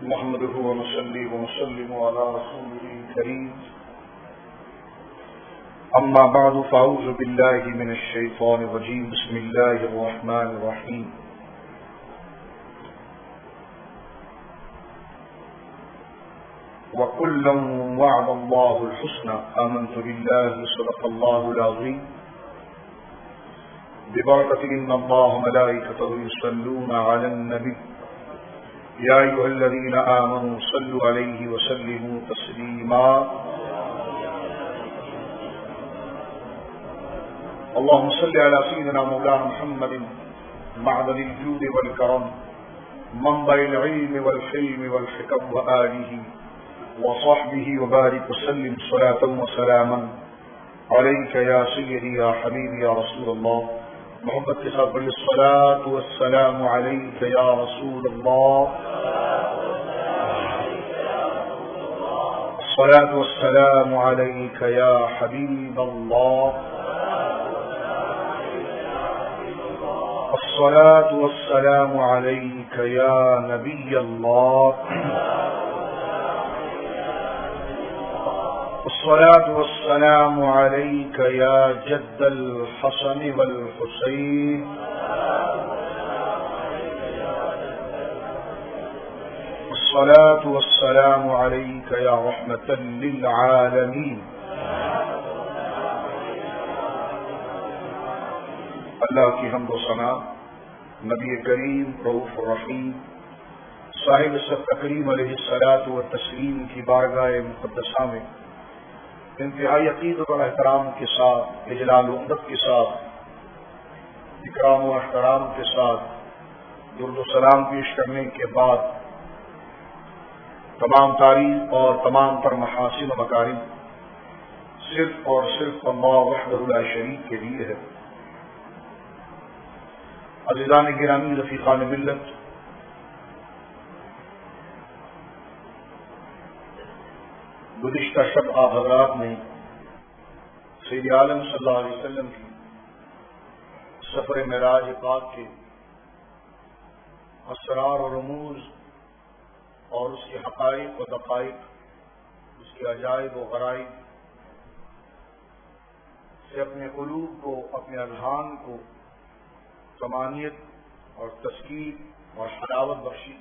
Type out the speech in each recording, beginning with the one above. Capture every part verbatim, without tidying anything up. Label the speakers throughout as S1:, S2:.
S1: نحمده ونصلي ونسلم على رسوله الكريم أما بعد فأعوذ بالله من الشيطان الرجيم بسم الله الرحمن الرحيم وكلا وعد الله الحسنى آمنت بالله صدق الله العظيم ببركة إن الله ملائكته يصلون على النبي يا أيها الذين آمنوا صلوا عليه وسلموا تسليما اللهم صل على سيدنا مولانا محمد معدن الجود والكرم منبع العلم والحلم والحكم وآله وصحبه وبارك وسلم صلاة وسلاما عليك يا سيدي يا حبيبي يا رسول الله محمد کے ساتھ بڑی الصلاة والسلام عليك يا رسول الله الصلاة والسلام عليك يا حبيب الله الصلاة والسلام عليك يا نبي الله الصلاة والسلام عليك يا جد الحسن والحسين الصلاة والسلام عليك يا رحمة للعالمين اللہ کی حمد و ثنا نبی کریم رؤوف الرحیم صاحب سب تکریم علیہ الصلاۃ والتسلیم کی بارگاہ مقدسہ میں انتہائی عقیدت اور احترام کے ساتھ اجلال و عمدت کے ساتھ اکرام و احترام کے ساتھ درود و سلام پیش کرنے کے بعد تمام تعریف اور تمام تر محاسن و مکارم صرف اور صرف اللہ وحدہ لا شریک کے لیے ہے۔ عزیزان گرامی رفیقان ملت، گزشتہ شب آپ حضرات نے سید عالم صلی اللہ علیہ وسلم کی سفر معراج پاک کے اسرار و رموز اور اس کے حقائق و دقائق، اس کے عجائب و غرائب سے اپنے قلوب کو، اپنے اذہان کو طمانیت اور تسکین اور حلاوت بخشی۔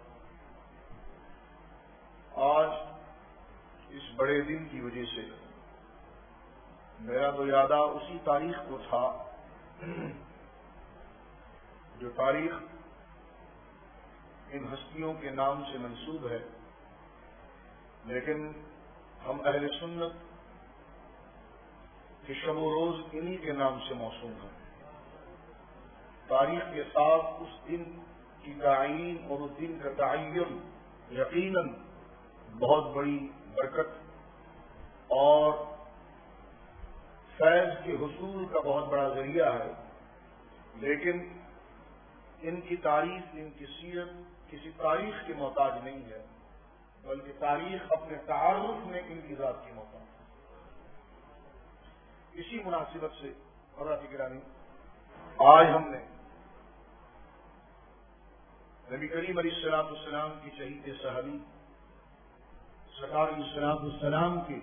S1: آج اس بڑے دن کی وجہ سے میرا تو ارادہ اسی تاریخ کو تھا جو تاریخ ان ہستیوں کے نام سے منسوب ہے، لیکن ہم اہل سنت کے شب و روز انہی کے نام سے موسوم ہیں۔ تاریخ کے ساتھ اس دن کی تعین اور اس دن کا تعین یقیناً بہت بڑی برکت اور فیض کے حصول کا بہت بڑا ذریعہ ہے، لیکن ان کی تاریخ، ان کی سیرت کسی تاریخ کی محتاج نہیں ہے، بلکہ تاریخ اپنے تعارف میں ان کی ذات کی محتاج ہے۔ اسی مناسبت سے حضرات گرامی، آج ہم نے نبی کریم علیہ الصلوۃ والسلام کی شہید صحابی سرکار علیہ الصلوۃ والسلام کے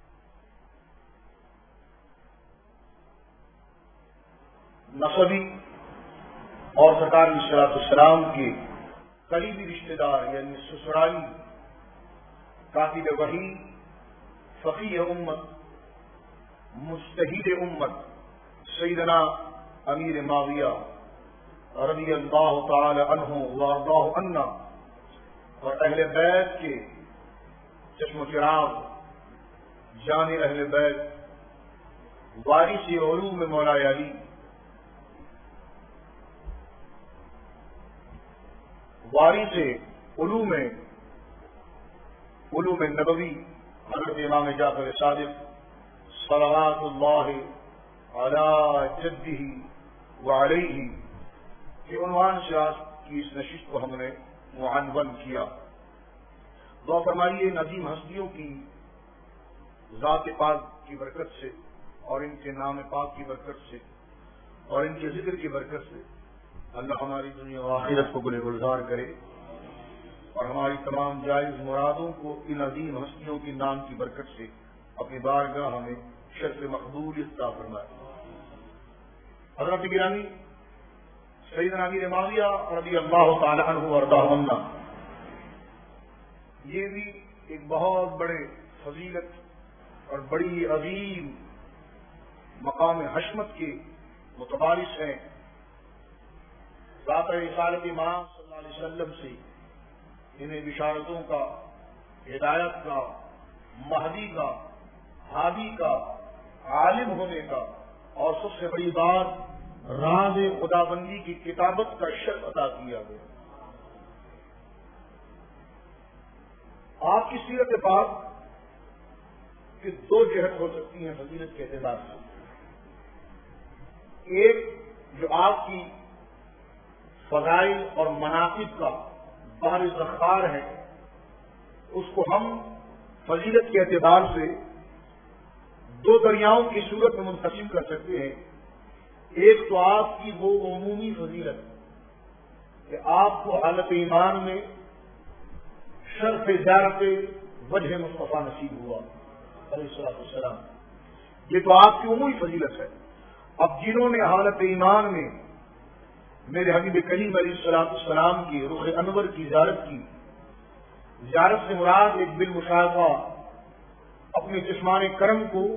S1: نسبی اور سرکار علیہ الصلوۃ والسلام کے قریبی رشتہ دار یعنی سسرالی کاتب وحی، فقیہ امت، مجتہد امت سیدنا امیر معاویہ رضی اللہ تعالی عنہ وارضاہ عنا اور اہل بیت کے چشم و چراغ، جان اہل بیت، وارث علوم مولا علی، وارث علوم علوم نبوی حضرت امام جعفر صادق صلوات اللہ علی جدہ وعلیہ کے عنوان سے آج کی اس نشست کو ہم نے معنون کیا۔ دعا فرمائیے ان عظیم ہستیوں کی ذات پاک کی برکت سے اور ان کے نام پاک کی برکت سے اور ان کے ذکر کی برکت سے اللہ ہماری دنیا و آخرت کو گلے گلزار کرے، اور ہماری تمام جائز مرادوں کو ان عظیم ہستیوں کی نام کی برکت سے اپنی بارگاہ ہمیں شرف مقبول عطا فرمائے۔ حضرت گرامی سیدنا امیر معاویہ رضی اللہ تعالی عنہ وارضاہ عنہ، یہ بھی ایک بہت بڑے فضیلت اور بڑی عظیم مقام حشمت کے متبارش ہیں۔ ذات رسالت امام صلی اللہ علیہ وسلم سے انہیں بشارتوں کا، ہدایت کا، مہدی کا، ہادی کا، عالم ہونے کا اور سب سے بڑی بات راز خدا بندی کی کتابت کا شرف عطا کیا گیا۔ آپ کی سیرت پاک کی دو جہت ہو سکتی ہیں فضیلت کے اعتبار سے۔ ایک جو آپ کی فضائل اور مناقب کا بحر ذخار ہے، اس کو ہم فضیلت کے اعتبار سے دو دریاؤں کی صورت میں منقسم کر سکتے ہیں۔ ایک تو آپ کی وہ عمومی فضیلت کہ آپ کو حالت ایمان میں شرف زیارت وجہ مصطفیٰ نصیب ہوا علیہ الصلوۃ والسلام، یہ تو آپ کی عمومی فضیلت ہے۔ اب جنہوں نے حالت ایمان میں میرے حبیب کریم علیہ الصلوۃ والسلام کی رخ انور کی زیارت کی، زیارت سے مراد ایک بالمشاہدہ اپنے جسمان کرم کو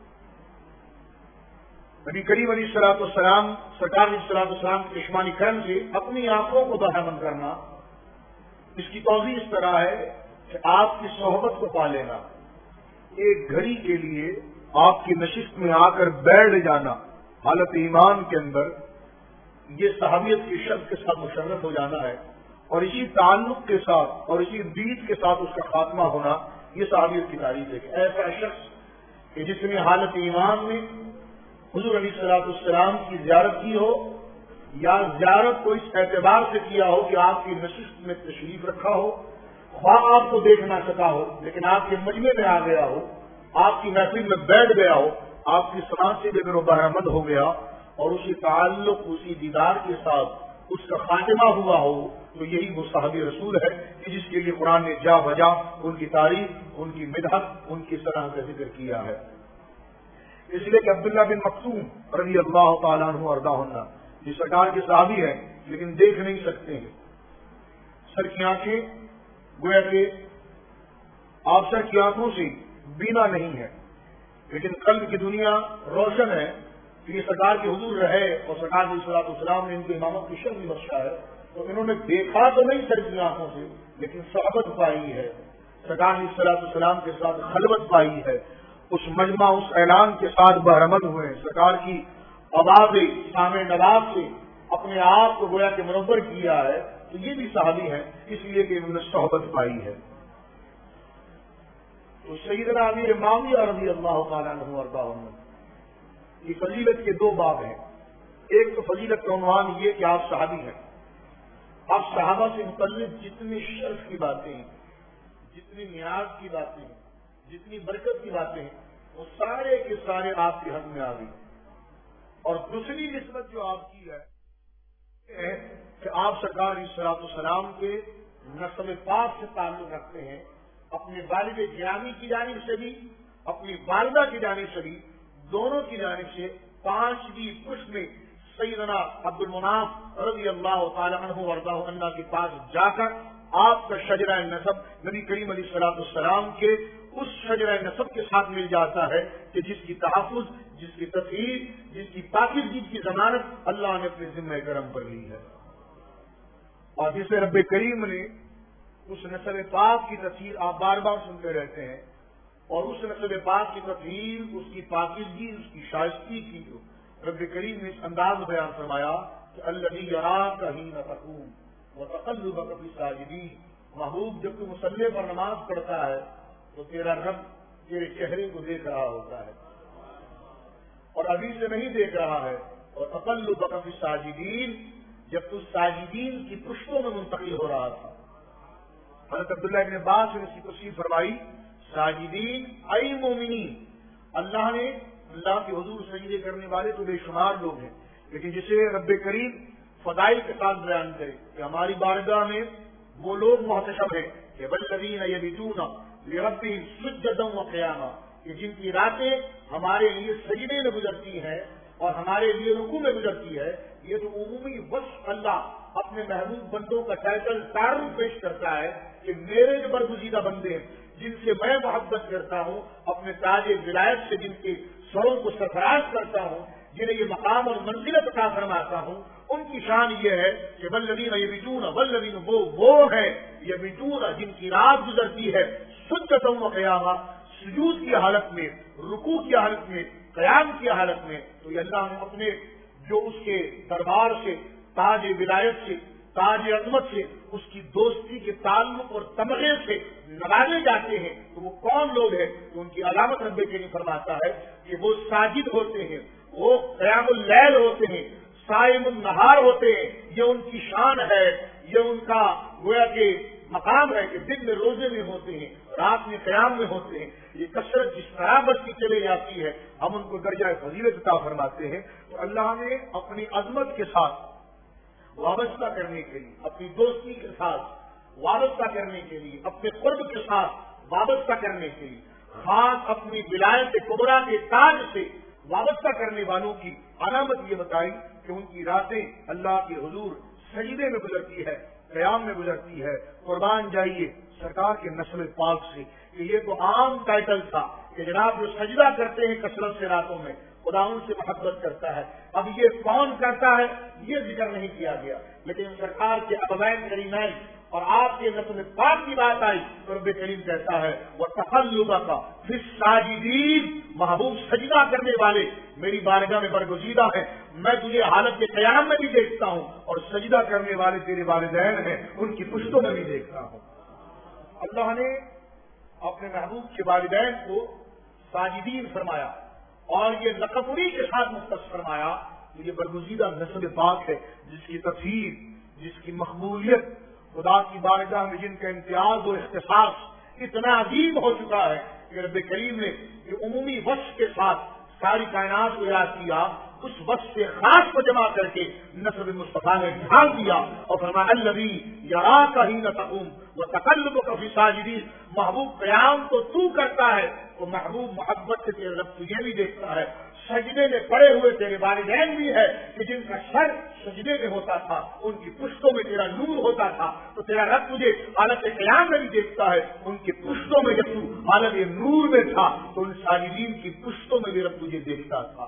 S1: نبی کریم علیہ الصلوۃ والسلام سرکار علیہ الصلوۃ والسلام کے جسمانی کرم سے اپنی آنکھوں کو بہرمند کرنا، اس کی توضیح اس طرح ہے کہ آپ کی صحبت کو پا لینا، ایک گھڑی کے لیے آپ کی نشست میں آ کر بیٹھ جانا حالت ایمان کے اندر، یہ صحابیت کی شرط کے ساتھ مشرف ہو جانا ہے، اور اسی تعلق کے ساتھ اور اسی بید کے ساتھ اس کا خاتمہ ہونا، یہ صحابیت کی تعریف ہے کہ ایسا شخص کہ جس نے حالت ایمان میں حضور علیہ الصلوۃ والسلام کی زیارت کی ہو، یا زیارت کو اس اعتبار سے کیا ہو کہ آپ کی نشست میں تشریف رکھا ہو، خواہ آپ کو دیکھ نہ سکا ہو لیکن آپ کے مجمع میں آ گیا ہو، آپ کی محفل میں بیٹھ گیا ہو، آپ کی سماعت سے بے برآمد ہو گیا اور اسی تعلق اسی دیدار کے ساتھ اس کا خاتمہ ہوا ہو، تو یہی وہ صحابی رسول ہے کہ جس کے لیے قرآن نے جا بجا ان کی تعریف، ان کی مدحت، ان کی ثنا کا ذکر کیا ہے۔ اس لیے کہ عبداللہ بن مکتوم رضی اللہ تعالیٰ عنہ وارضاہ عنہ یہ سرکار کے صحابی ہیں لیکن دیکھ نہیں سکتے ہیں، سر کی آنکھیں گویا کہ آپ سر کی آنکھوں سے بینا نہیں ہے، لیکن قلب کی دنیا روشن ہے کہ یہ سرکار کے حضور رہے اور سرکار علیہ الصلوۃ والسلام نے ان کی امامت کی شرف بھی بخشا ہے، تو انہوں نے دیکھا تو نہیں سر کی آنکھوں سے لیکن صحبت پائی ہے، سرکار علیہ الصلوۃ والسلام کے ساتھ خلوت پائی ہے، اس مجمع اس اعلان کے ساتھ بہرمند ہوئے، سرکار کی آواز سامع نواب سے اپنے آپ کو گویا کہ منور کیا ہے، تو یہ بھی صحابی ہیں اس لیے کہ انہوں نے صحبت پائی ہے۔ تو سیدنا امیر معاویہ رضی اللہ تعالیٰ عنہ وارضاہ عنہ یہ فضیلت کے دو باب ہیں۔ ایک تو فضیلت کا عنوان یہ کہ آپ صحابی ہیں، آپ صحابہ سے متعلق جتنی شرف کی باتیں ہیں، جتنی نیاز کی باتیں ہیں، جتنی برکت کی باتیں ہیں، وہ سارے کے سارے آپ کے حق میں آ گئی۔ اور دوسری نسبت جو آپ کی ہے کہ آپ سرکار علیہ الصلوۃ والسلام کے نسب پاک سے تعلق رکھتے ہیں، اپنے والد گرامی کی جانب سے بھی، اپنی والدہ کی جانب سے بھی، دونوں کی جانب سے پانچویں پشت میں سیدنا عبد المناف رضی اللہ تعالی عنہ وارضاہ عنہ کے پاس جا کر آپ کا شجرہ نسب نبی کریم علیہ الصلوۃ والسلام کے اس شجرہ نسب کے ساتھ مل جاتا ہے کہ جس کی تحفظ، جس کی تطہیر، جس کی پاکیزگی کی ضمانت اللہ نے اپنے ذمہ کرم پر لی ہے، اور جسے رب کریم نے اس نسب پاک کی تطہیر آپ بار بار سنتے رہتے ہیں، اور اس نسب پاک کی تطہیر، اس کی پاکیزگی، اس کی شائستگی کی جو رب کریم نے اس انداز میں بیان فرمایا کہ الذی یراک حین تقوم وتقلبک فی الساجدین، محبوب جب تو مصلی پر نماز پڑھتا ہے تو تیرا رب تیرے چہرے کو دیکھ رہا ہوتا ہے اور ابھی سے نہیں دیکھ رہا ہے، اور تقلبک فی الساجدین جب تو ساجدین کی پشتوں میں منتقل ہو رہا تھا۔ حضرت عبداللہ ابن عباس نے اس کی تفسیر فرمائی، ساجدین ای مومنین، اللہ نے اللہ کے حضور سجدے کرنے والے تو بے شمار لوگ ہیں، لیکن جسے رب کریم فضائل کے ساتھ بیان کرے کہ ہماری بارگاہ میں وہ لوگ محتشم ہیں کہ والذین یبیتون لربہم سجدا وقیاما، کہ جن کی راتیں ہمارے لیے سجدے میں گزرتی ہیں اور ہمارے لیے رکوع میں گزرتی ہے. یہ تو عمومی وصف اللہ اپنے محبوب بندوں کا ٹائٹل تعارف پیش کرتا ہے کہ میرے جو برگزیدہ بندے ہیں جن سے میں محبت کرتا ہوں، اپنے تاج ولایت سے جن کے سروں کو سرفراز کرتا ہوں، جنہیں یہ مقام اور منزلت عطا فرماتا ہوں، ان کی شان یہ ہے کہ والذین یبیتون، والذین وہ وہ ہے یبیتون جن کی رات گزرتی ہے سجدا وقیاما، سجود کی حالت میں، رکوع کی حالت میں، قیام کی حالت میں. تو یہ اللہ نے اپنے جو اس کے دربار سے، تاج ولایت سے، تاج عظمت سے، اس کی دوستی کے تعلق اور تمغے سے نوازے جاتے ہیں. تو وہ کون لوگ ہیں؟ تو ان کی علامت رب کریم فرماتا ہے کہ وہ ساجد ہوتے ہیں، وہ قیام اللیل ہوتے ہیں، صائم النہار ہوتے ہیں. یہ ان کی شان ہے، یہ ان کا گویا کہ مقام ہے کہ دن میں روزے میں ہوتے ہیں، رات میں قیام میں ہوتے ہیں. یہ کثرت جس طرح بڑھتی چلے جاتی ہے ہم ان کو درجہ فضیلت عطا فرماتے ہیں. تو اللہ نے اپنی عظمت کے ساتھ وابستہ کرنے کے لیے، اپنی دوستی کے ساتھ وابستہ کرنے کے لیے، اپنے قرب کے ساتھ وابستہ کرنے کے لیے، خاص اپنی ولایت کبریٰ کے تاج سے وابستہ کرنے والوں کی علامت یہ بتائی کہ ان کی راتیں اللہ کے حضور سجدے میں گزرتی ہے، قیام میں گزرتی ہے. قربان جائیے سرکار کے نسل پاک سے کہ یہ تو عام ٹائٹل تھا کہ جناب جو سجدہ کرتے ہیں کثرت سے راتوں میں خدا ان سے محبت کرتا ہے. اب یہ کون کرتا ہے یہ ذکر نہیں کیا گیا، لیکن سرکار کے ابوین کریمین اور آپ کے نسل پاک کی بات آئی تو رب کریم کہتا ہے وہ تقلبک فی الساجدین، محبوب سجدہ کرنے والے میری بارگاہ میں برگزیدہ ہیں. میں تجھے حالت کے قیام میں بھی دیکھتا ہوں اور سجدہ کرنے والے تیرے والدین ہیں ان کی پشتوں میں بھی دیکھتا ہوں. اللہ نے اپنے محبوب کے والدین کو ساجدین فرمایا اور یہ لقب انہی کے ساتھ مختص فرمایا. یہ برگزیدہ نسل پاک ہے جس کی تطہیر، جس کی مقبولیت خدا کی بارگاہ میں جن کا امتیاز و اختصاص اتنا عظیم ہو چکا ہے کہ رب کریم نے یہ عمومی وصف کے ساتھ ساری کائنات کو یاد کیا، اس وصف سے خاص کو جمع کر کے نسب مصطفیٰ نے ڈھال دیا اور فرمایا الذی یراک حین تقوم وتقلبک فی الساجدین. محبوب قیام تو تو کرتا ہے تو محبوب محبت سے تیرے رب تجھے بھی دیکھتا ہے. سجدے میں پڑے ہوئے تیرے والدین بھی ہے کہ جن کا سر سجدے میں ہوتا تھا، ان کی پشتوں میں تیرا نور ہوتا تھا، تو تیرا رب تجھے حالت قیام میں بھی دیکھتا ہے. ان کی پشتوں میں جب تو حالت نور میں تھا تو ان ساجدین کی پشتوں میں بھی رب تجھے دیکھتا تھا.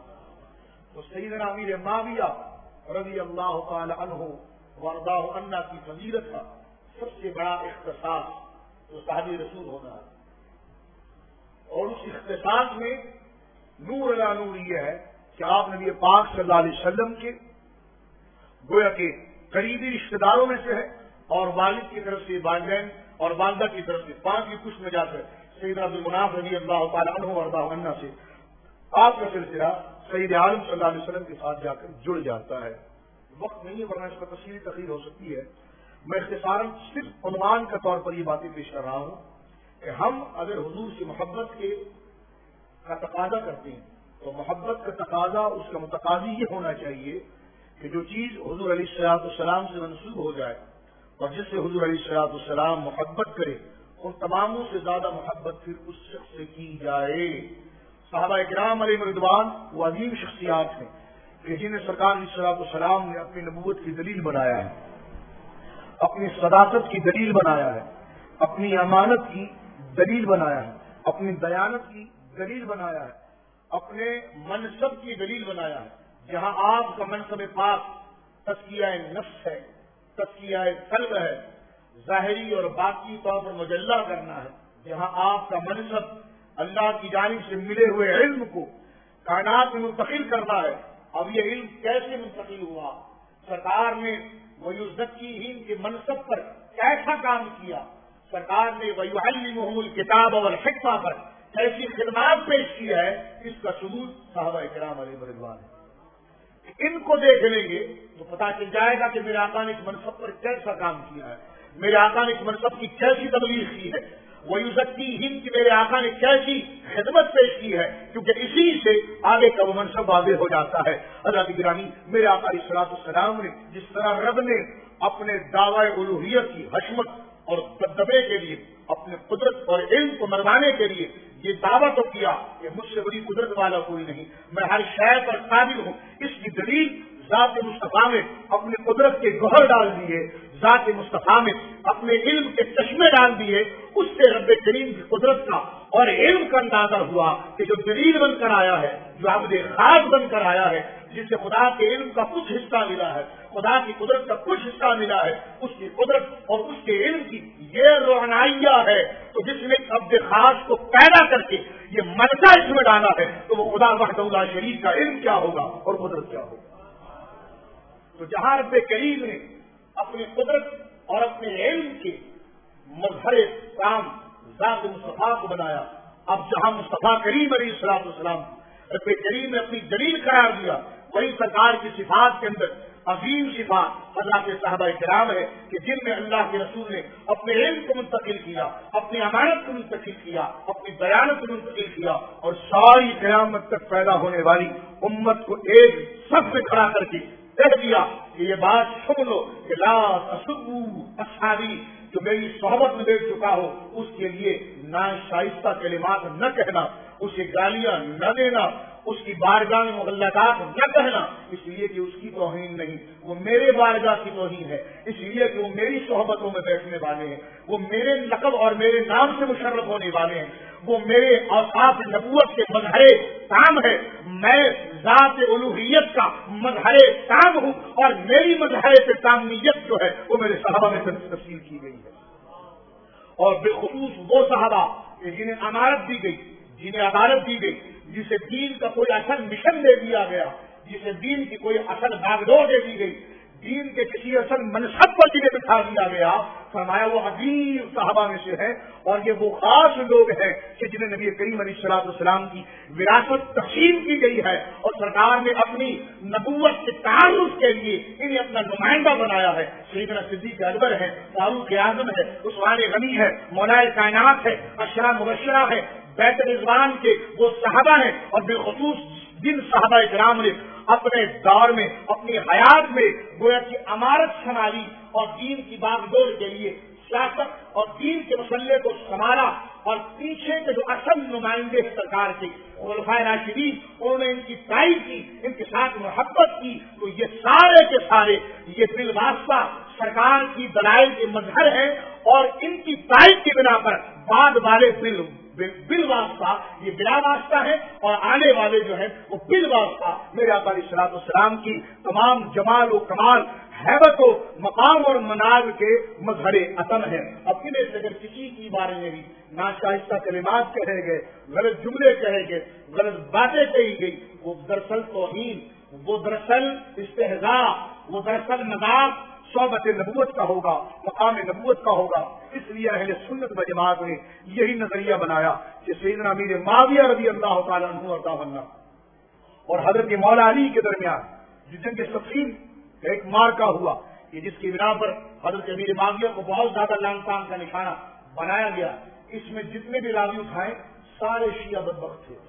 S1: تو سیدنا امیر معاویہ رضی اللہ تعالی عنہ وارضاہ عنہ کی فضیلت کا سب سے بڑا اختصاص تو صحابی رسول ہونا ہے، اور اس اختصاص میں نور علی نور یہ ہے کہ آپ نبی پاک صلی اللہ علیہ وسلم کے گویا کہ قریبی رشتہ داروں میں سے ہے اور والد کی طرف سے والدین اور والدہ کی طرف سے پانچ کی کچھ میں جا کر سیدنا عبد المناف رضی اللہ تعالیٰ عنہ وارضاہ عنہ سے آپ کا سلسلہ سید عالم صلی اللہ علیہ وسلم کے ساتھ جا کر جڑ جاتا ہے. وقت نہیں ہے ورنہ اس پر تفصیلی تقریر ہو سکتی ہے. میں اختصاراً صرف عنوان کے طور پر یہ باتیں پیش کر رہا ہوں کہ ہم اگر حضور سے محبت کے کا تقاضا کرتے ہیں تو محبت کا تقاضا اس کا متقاضی یہ ہونا چاہیے کہ جو چیز حضور علیہ الصلوۃ والسلام سے منسوب ہو جائے اور جس سے حضور علیہ الصلوۃ والسلام محبت کرے ان تماموں سے زیادہ محبت پھر اس شخص سے کی جائے. صحابہ کرام علیہ رضوان وہ عظیم شخصیات ہیں کہ جنہیں سرکار علیہ الصلوۃ والسلام نے اپنی نبوت کی دلیل بنایا ہے، اپنی صداقت کی دلیل بنایا ہے، اپنی امانت کی دلیل بنایا ہے، اپنی دیانت کی دلیل بنایا ہے، اپنے منصب کی دلیل بنایا ہے. جہاں آپ کا منصب پاک تزکیہ نفس ہے، تزکیہ قلب ہے، ظاہری اور باقی طور پر مجلہ کرنا ہے، جہاں آپ کا منصب اللہ کی جانب سے ملے ہوئے علم کو کائنات میں منتقل کرنا ہے. اب یہ علم کیسے منتقل ہوا؟ سرکار نے وَيُزَكِّيهِمْ کے منصب پر کیسا کام کیا؟ سرکار نے وَيُعَلِّمُهُمُ الْكِتَابَ وَالْحِكْمَةَ پر ایسی خدمات پیش کی ہے، اس کا ثبوت صحابہ کرام علیہ رضوان ہے. ان کو دیکھ لیں گے تو پتہ چل جائے گا کہ میرے آقا نے اس منصب پر کیسا کام کیا ہے، میرے آقا نے اس منصب کی کیسی تبلیغ کی ہے. وَيُزَكِّيهِمْ کہ میرے آقا نے کیسی خدمت پیش کی ہے، کیونکہ اسی سے آگے کا وہ منصب واضح ہو جاتا ہے۔ حضرت گرامی، میرے آقا علیہ الصلوۃ والسلام نے جس طرح رب نے اپنے دعوی الوہیت کی حشمت اور دبدبے کے لیے، اپنے قدرت اور علم کو منوانے کے لیے یہ دعویٰ تو کیا کہ مجھ سے بڑی قدرت والا کوئی نہیں، میں ہر شے پر قادر ہوں، اس کی دلیل ذات مصطفیٰ میں اپنے قدرت کے گوہر ڈال دیے، ذات مصطفیٰ میں اپنے علم کے چشمے ڈال دیے، اس سے رب کریم کی قدرت کا اور علم کا اندازہ ہوا کہ جو دلیل بن کر آیا ہے، جو عبد خاص بن کر آیا ہے، جسے خدا کے علم کا کچھ حصہ ملا ہے، خدا کی قدرت کا کچھ حصہ ملا ہے، اس کی قدرت اور اس کے علم کی یہ روحانیہ ہے، تو جس نے عبد خاص کو پیدا کر کے یہ مرکہ اس میں ڈالا ہے، تو وہ خدا وحدہ لا شریک کا علم کیا ہوگا اور قدرت کیا ہوگا۔ تو جہاں رب کریم نے اپنی قدرت اور اپنے علم کے مظہر کام ذات مصطفیٰ کو بنایا، اب جہاں مصطفیٰ کریم علیہ الصلوۃ والسلام رب کریم نے اپنی دلیل قرار دیا، وہی سرکار کی صفات کے اندر عظیم صفات حضرات صحابہ کرام ہے کہ جن میں اللہ کے رسول نے اپنے علم کو منتقل کیا، اپنی امانت کو منتقل کیا، اپنی بیانت کو منتقل کیا، اور ساری قیامت تک پیدا ہونے والی امت کو ایک صف میں کھڑا کر کے کہہ دیا کہ یہ بات سن لو کہ لا تسبوا اصحابی، جو میری صحبت میں بیٹھ چکا ہو اس کے لیے ناشائستہ کلمات نہ کہنا، اسے گالیاں نہ دینا، اس کی بارگاہ میں مغلطات نہ کہنا، اس لیے کہ اس کی توہین نہیں، وہ میرے بارگاہ کی توہین ہے، اس لیے کہ وہ میری صحبتوں میں بیٹھنے والے ہیں، وہ میرے لقب اور میرے نام سے مشرف ہونے والے ہیں، وہ میرے اوصاف نبوت کے مظہر تام ہے، میں ذات الوہیت کا مظہر تام ہوں، اور میری مظہر تامیت جو ہے وہ میرے صحابہ میں تفصیل کی گئی ہے، اور بالخصوص وہ صحابہ جنہیں امانت دی گئی، جنہیں عدالت دی گئی، جسے دین کا کوئی اصل مشن دے دیا گیا، جسے دین کی کوئی اصل باغڈور دے دی گئی، دین کے کسی اصل منصب پر جنہیں بٹھا دیا گیا، فرمایا وہ عظیم صحابہ میں سے ہے، اور یہ وہ خاص لوگ ہیں کہ جنہیں نبی کریم علیہ الصلوۃ والسلام کی وراثت تقسیم کی گئی ہے، اور سرکار نے اپنی نبوت کے تعارف کے لیے انہیں اپنا نمائندہ بنایا ہے۔ سیدنا صدیق اکبر ہے، فاروق اعظم ہے، عثمان غنی ہے، مولا کائنات ہے، عشرہ مبشرہ ہے، بیت رضوان کے وہ صحابہ ہیں، اور بالخصوص جن صحابہ کرام نے اپنے دور میں اپنی حیات میں گویا کی امارت سنبھالی اور دین کی باغڈور کے لیے سیاست اور دین کے مسئلے کو سنبھالا، اور پیچھے کے جو اصل نمائندے سرکار کے خلفائے راشدین انہوں نے ان کی تائید کی، ان کے ساتھ محبت کی، تو یہ سارے کے سارے یہ بالواسطہ سرکار کی دلائل کے مظہر ہیں، اور ان کی تائید کی بنا پر بعد والے بل بل واسطہ یہ بلا واسطہ ہے، اور آنے والے جو ہیں وہ بل واسطہ میرے آقا علیہ الصلوۃ والسلام کی تمام جمال و کمال، ہیبت و مقام اور مناظر کے مظہر عطن ہے۔ اب انہیں سے اگر کسی کے بارے میں بھی ناشائستہ کلمات کہے گئے، غلط جملے کہے گئے، غلط باتیں کہی گئی، وہ دراصل توہین، وہ دراصل استہزاء، وہ دراصل مذاق صحبت نبوت کا ہوگا، مقام نبوت کا ہوگا۔ اس لیے اہل سنت و جماعت نے یہی نظریہ بنایا کہ سیدنا امیر معاویہ رضی اللہ تعالیٰ عنہ اور عنہ اور حضرت مولا علی کے درمیان جو جنگ صفین ایک مارکا ہوا کہ جس کی بنا پر حضرت امیر معاویہ کو بہت زیادہ لان تان کا نشانہ بنایا گیا، اس میں جتنے بھی راوی اٹھائے سارے شیعہ بدبخت تھے،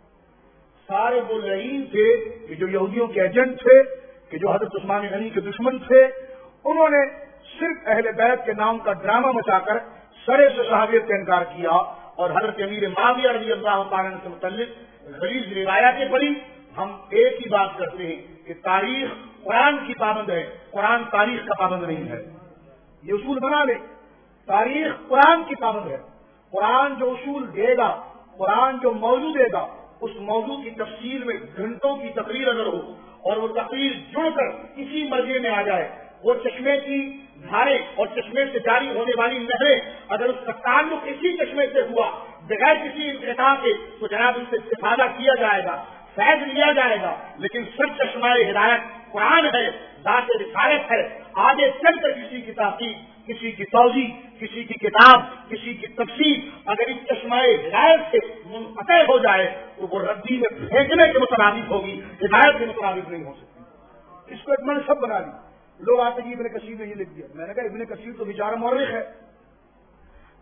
S1: سارے وہ لعین تھے کہ جو یہودیوں کے ایجنٹ تھے، کہ جو حضرت عثمان غنی کے دشمن تھے، انہوں نے صرف اہل بیت کے نام کا ڈرامہ مچا کر سرے سے صحابیت کا انکار کیا، اور حضرت امیر معاویہ رضی اللہ تعالیٰ عنہ سے متعلق غلیظ روایتیں پڑھی۔ ہم ایک ہی بات کرتے ہیں کہ تاریخ قرآن کی پابند ہے، قرآن تاریخ کا پابند نہیں ہے، یہ اصول بنا لیں، تاریخ قرآن کی پابند ہے، قرآن جو اصول دے گا، قرآن جو موضوع دے گا، اس موضوع کی تفسیر میں گھنٹوں کی تقریر اگر ہو اور وہ تقریر جڑ کر کسی مرضی میں آ جائے، وہ چشمے کی دھارے اور چشمے سے جاری ہونے والی نہریں اگر اس کا تعلق اسی چشمے سے ہوا بغیر کسی انقطاع کے، تو جناب ان سے استفادہ کیا جائے گا، فیض لیا جائے گا، لیکن سب چشمہ ہدایت قرآن ہے، ذات رسالت ہے۔ آگے چل کر کسی کی تحقیق، کسی کی توضیح، کسی کی کتاب، کسی کی تفسیر اگر اس چشمہ ہدایت سے منقطع ہو جائے تو وہ ردی میں پھینکنے کے مطابق ہوگی، ہدایت کے مطابق نہیں ہو سکتی۔ اس کو ایک منصب بنا لی، لوگ آتے کہ ابن کثیر نے یہ لکھ دیا، میں نے کہا ابن کثیر تو بیچارہ مورخ ہے،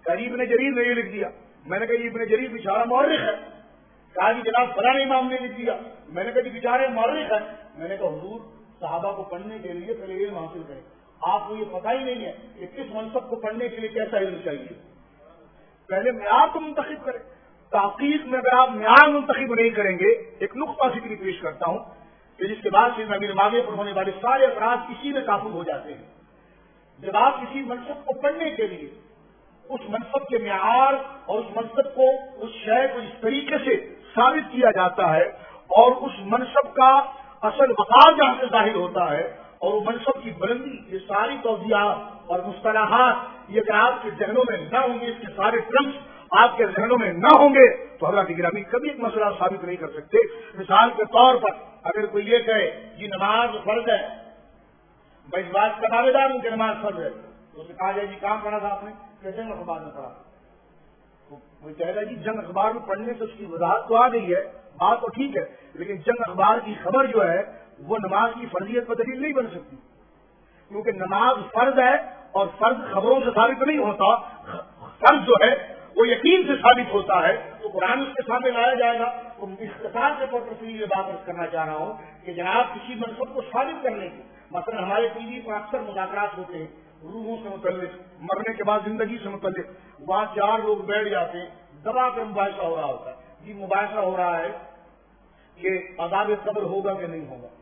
S1: کہ ابن جریر نے یہ لکھ دیا. میں نے کہا یہ ابن جریر بیچارہ مورخ ہے. کہا کہ جناب فلاں امام نے لکھ دیا. میں نے کہا کہ بیچارے مورخ ہے. میں نے کہا حضور صحابہ کو پڑھنے کے لیے پہلے علم حاصل کریں. آپ کو یہ پتہ ہی نہیں ہے کہ کس منصب کو پڑھنے کے لیے کیسا علم چاہیے. پہلے معیار کو منتخب کریں. تحقیق میں اگر آپ معیار منتخب نہیں کریں گے, ایک نقطہ ذکری پیش کرتا ہوں کہ جس کے بعد سے امیر ماویہ پر ہونے والے سارے افراد اسی میں کافر ہو جاتے ہیں. جب آپ کسی منصب کو پڑھنے کے لیے اس منصب کے معیار اور اس منصب کو اس شے کو اس طریقے سے ثابت کیا جاتا ہے اور اس منصب کا اصل وقار جہاں سے ظاہر ہوتا ہے اور وہ منصب کی بلندی, یہ ساری توضیحات اور مصطلحات یہ کہ آپ کے ذہنوں میں نہ ہوں گے, اس کے سارے ٹرمز آپ کے ذہنوں میں نہ ہوں گے تو حضرات گرامی کبھی ایک مسئلہ ثابت نہیں کر سکتے. مثال کے طور پر اگر کوئی یہ کہے کہ نماز فرض ہے, میں اس بات کا دعوے دار ہوں کہ نماز فرض ہے, تو اسے کہا جائے جی کام پڑھا تھا آپ نے, کہ جنگ اخبار میں پڑھا. وہ کہے گا جی جنگ اخبار میں پڑھنے سے اس کی وضاحت تو آ گئی ہے, بات تو ٹھیک ہے, لیکن جنگ اخبار کی خبر جو ہے وہ نماز کی فرضیت پر دلیل نہیں بن سکتی, کیونکہ نماز فرض ہے اور فرض خبروں سے ثابت نہیں ہوتا. فرض جو ہے وہ یقین سے ثابت ہوتا ہے, تو قرآن اس کے سامنے لایا جائے گا. تو اختصار کے طور پر یہ بات کرنا چاہ رہا ہوں کہ جناب کسی منصب کو ثابت کرنے کی, مثلا ہمارے ٹی وی پر اکثر مذاکرات ہوتے ہیں روحوں سے متعلق, مرنے کے بعد زندگی سے متعلق, وہاں چار لوگ بیٹھ جاتے ہیں, دبا کر مباحثہ ہو رہا ہوتا ہے. جی مباحثہ ہو رہا ہے کہ عذاب قبر ہوگا کہ نہیں ہوگا.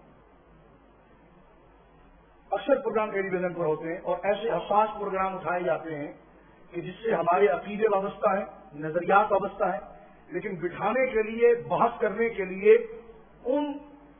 S1: اکثر پروگرام ٹیلی ویژن پر ہوتے ہیں اور ایسے حساس پروگرام اٹھائے جاتے ہیں کہ جس سے ہمارے عقیدے وابستہ ہیں, نظریات وابستہ ہیں, لیکن بٹھانے کے لیے, بحث کرنے کے لیے ان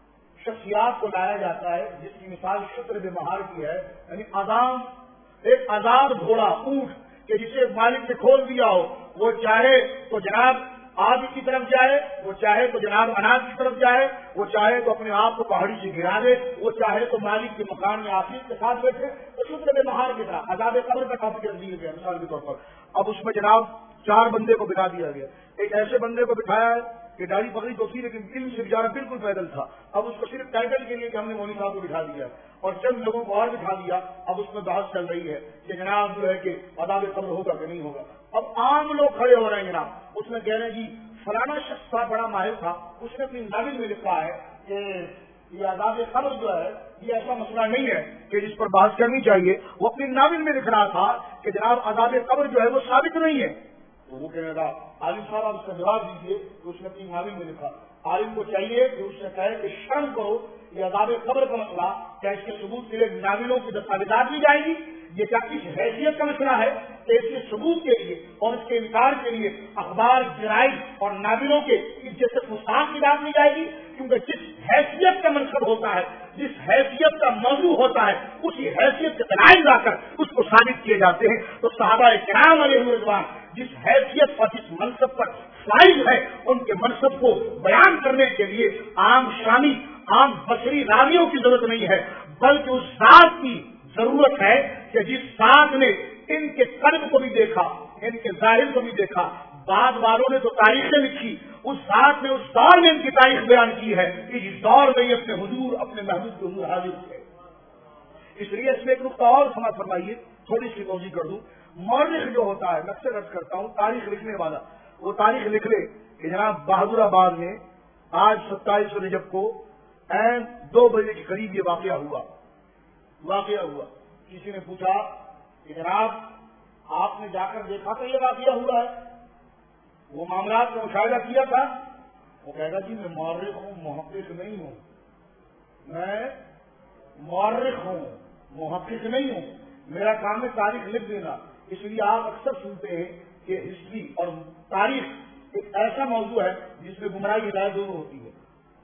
S1: شخصیات کو لایا جاتا ہے جس کی مثال شتر بے مہار کی ہے. یعنی آزام, ایک آزاد گھوڑا, اونٹ کہ جسے مالک نے کھول دیا ہو, وہ چاہے تو جناب آگ کی طرف جائے, وہ چاہے تو جناب اناج کی طرف جائے, وہ چاہے تو اپنے آپ کو پہاڑی سے گرا دے, وہ چاہے تو مالک کے مکان میں آفیس کے ساتھ بیٹھے. تو شتر بے مہار کی طرح عذاب قبر کا ٹاپک کر دیا گیا مثال کے طور پر. اب اس میں جناب چار بندے کو بٹھا دیا گیا. ایک ایسے بندے کو بٹھایا ہے کہ داڑھی پکڑی تو تھی لیکن علم سے بیچارہ بالکل پیدل تھا. اب اس کو صرف ٹائٹل کے لیے کہ ہم نے مولوی صاحب کو بٹھا دیا, اور چند لوگوں کو اور بٹھا دیا. اب اس میں بحث چل رہی ہے کہ جناب جو ہے کہ عذاب قبر ہوگا کہ نہیں ہوگا. اب عام لوگ کھڑے ہو رہے ہیں جناب, اس میں کہہ رہے ہیں جی فلانا شخص تھا, بڑا ماہر تھا, اس نے اپنی ناول میں لکھا ہے کہ یہ عذاب قبر جو ہے یہ ایسا مسئلہ نہیں ہے کہ جس پر بحث کرنی چاہیے. وہ اپنی ناول میں لکھ رہا تھا کہ جناب عذاب قبر جو ہے وہ ثابت نہیں ہے. تو وہ کہنے لگا عالم صاحب آپ اس کا جواب دیجیے کہ اس نے اپنی ناول میں لکھا. عالم کو چاہیے کہ اس نے کہے کہ شرم کرو, یہ عذاب قبر کا مسئلہ کیا اس کے ثبوت کے لیے ناولوں کی دستاویزات دی جائے گی؟ یہ کیا کس حیثیت کا مسئلہ ہے کہ اس کے ثبوت کے لیے اور اس کے انکار کے لیے اخبار, جرائد اور ناولوں کے جیسے مستحق کی بات لی جائے گی؟ کیونکہ جس حیثیت کا منصب ہوتا ہے, جس حیثیت کا موضوع ہوتا ہے, اسی حیثیت کے دلائل لا کر اس کو ثابت کیے جاتے ہیں. تو صحابہ کرام علیہ رضوان جس حیثیت اور جس منصب پر فائز ہے, ان کے منصب کو بیان کرنے کے لیے عام شامی, عام بصری راویوں کی ضرورت نہیں ہے, بلکہ اس ذات کی ضرورت ہے کہ جس ذات نے ان کے قلب کو بھی دیکھا, ان کے ظاہر کو بھی دیکھا. بعد والوں نے تو تاریخیں لکھی, اس ذات نے اس دور میں ان کی تاریخ بیان کی ہے کہ اس دور میں یہ اپنے حضور, اپنے محبوب کے حضور حاضر تھے. اس لیے اس میں ایک نقطہ اور سمجھ فرمائیے, تھوڑی سی توضیح کر دوں. مورخ جو ہوتا ہے, میں اکثر عرض کرتا ہوں, تاریخ لکھنے والا, وہ تاریخ لکھ لے کہ جناب بہادر آباد میں آج ستائیس رجب کو این دو بجے کے قریب یہ واقعہ ہوا واقعہ ہوا کسی نے پوچھا کہ جناب آپ نے جا کر دیکھا تو یہ واقعہ ہوا ہے, وہ معاملات کا مشاہدہ کیا تھا؟ وہ کہے گا جی میں مورخ ہوں, محقق نہیں ہوں. میں مورخ ہوں, محقق نہیں ہوں, میرا کام ہے تاریخ لکھ دینا. اس لیے آپ اکثر سنتے ہیں کہ ہسٹری اور تاریخ ایک ایسا موضوع ہے جس میں گمراہی ہدایت دونوں ہوتی ہے,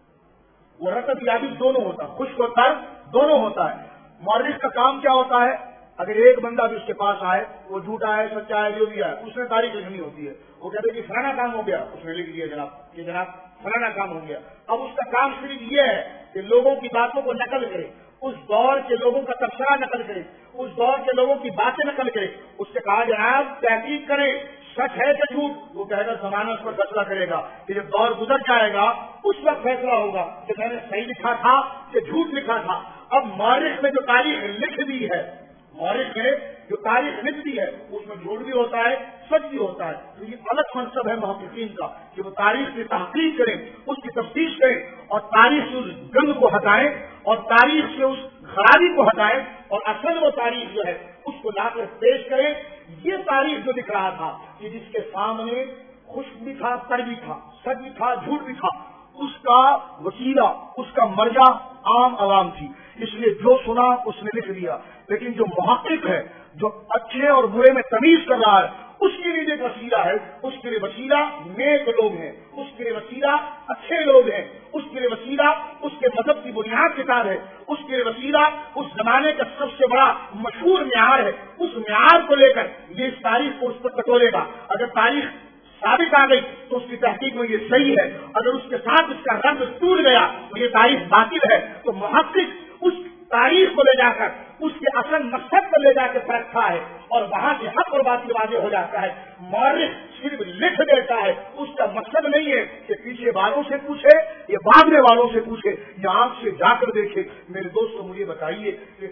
S1: وہ رکت یابی دونوں ہوتا ہے, خشک و تر دونوں ہوتا ہے. مورخ کا کام کیا ہوتا ہے؟ اگر ایک بندہ بھی اس کے پاس آئے, وہ جھوٹا ہے, سچا ہے, جو بھی ہے, اس نے تاریخ لکھنی ہوتی ہے. وہ کہتے کہ فلانا کام ہو گیا, اس نے لکھ دیا جناب کہ جناب فلانا کام ہو گیا. اب اس کا کام صرف یہ ہے کہ لوگوں کی باتوں کو نقل کرے, اس دور کے لوگوں کا تبصرہ نقل کرے, اس دور کے لوگوں کی باتیں نقل کرے. اس سے کہا جناب تحقیق کرے, سچ ہے کہ جھوٹ؟ وہ کہے گا زمانہ اس پر فیصلہ کرے گا کہ جب دور گزر جائے گا اس وقت فیصلہ ہوگا کہ میں نے صحیح لکھا تھا کہ جھوٹ لکھا تھا. اب مورخ نے جو تاریخ لکھ دی ہے, مورخ ہے جو تاریخ لکھتی ہے اس میں جھوٹ بھی ہوتا ہے سچ بھی ہوتا ہے. تو یہ الگ منصب ہے محققین کا کہ وہ تاریخ کی تحقیق کریں, اس کی تفتیش کریں اور تاریخ سے اس گند کو ہٹائیں اور تاریخ سے اس خرابی کو ہٹائیں اور اصل وہ تاریخ جو ہے اس کو لا کر پیش کریں. یہ تاریخ جو دکھ رہا تھا کہ جس کے سامنے خشک بھی تھا, تر بھی تھا, سچ بھی تھا, جھوٹ بھی تھا, اس کا وسیلہ, اس کا مرجع عام عوام تھی. اس لیے جو سنا اس نے لکھ لیا. لیکن جو محقق ہے, جو اچھے اور برے میں تمیز کر رہا ہے, اس کے لیے ایک وسیلہ ہے. اس کے لیے وسیلہ نیک لوگ ہیں, اس کے لیے وسیلہ اچھے لوگ ہیں, اس کے لیے وسیلہ اس کے مذہب کی بنیاد کتاب ہے, اس کے لیے وسیلہ اس زمانے کا سب سے بڑا مشہور معیار ہے. اس معیار کو لے کر یہ اس تاریخ کو اس پر ٹٹولے گا. اگر تاریخ ثابت آ گئی تو اس کی تحقیق میں یہ صحیح ہے, اگر اس کے ساتھ اس کا رنگ ٹوٹ گیا تو یہ تاریخ باطل ہے. تو محقق اس تاریخ کو لے جا کر اس کے اصل مقصد پر لے جا کے پرکھتا ہے اور وہاں سے حق اور باطل واضح ہو جاتا ہے. مورخ صرف لکھ دیتا ہے, اس کا مقصد نہیں ہے کہ پیچھے والوں سے پوچھے یا بھاگنے والوں سے پوچھے یا آنکھ سے جا کر دیکھے. میرے دوستوں مجھے بتائیے کہ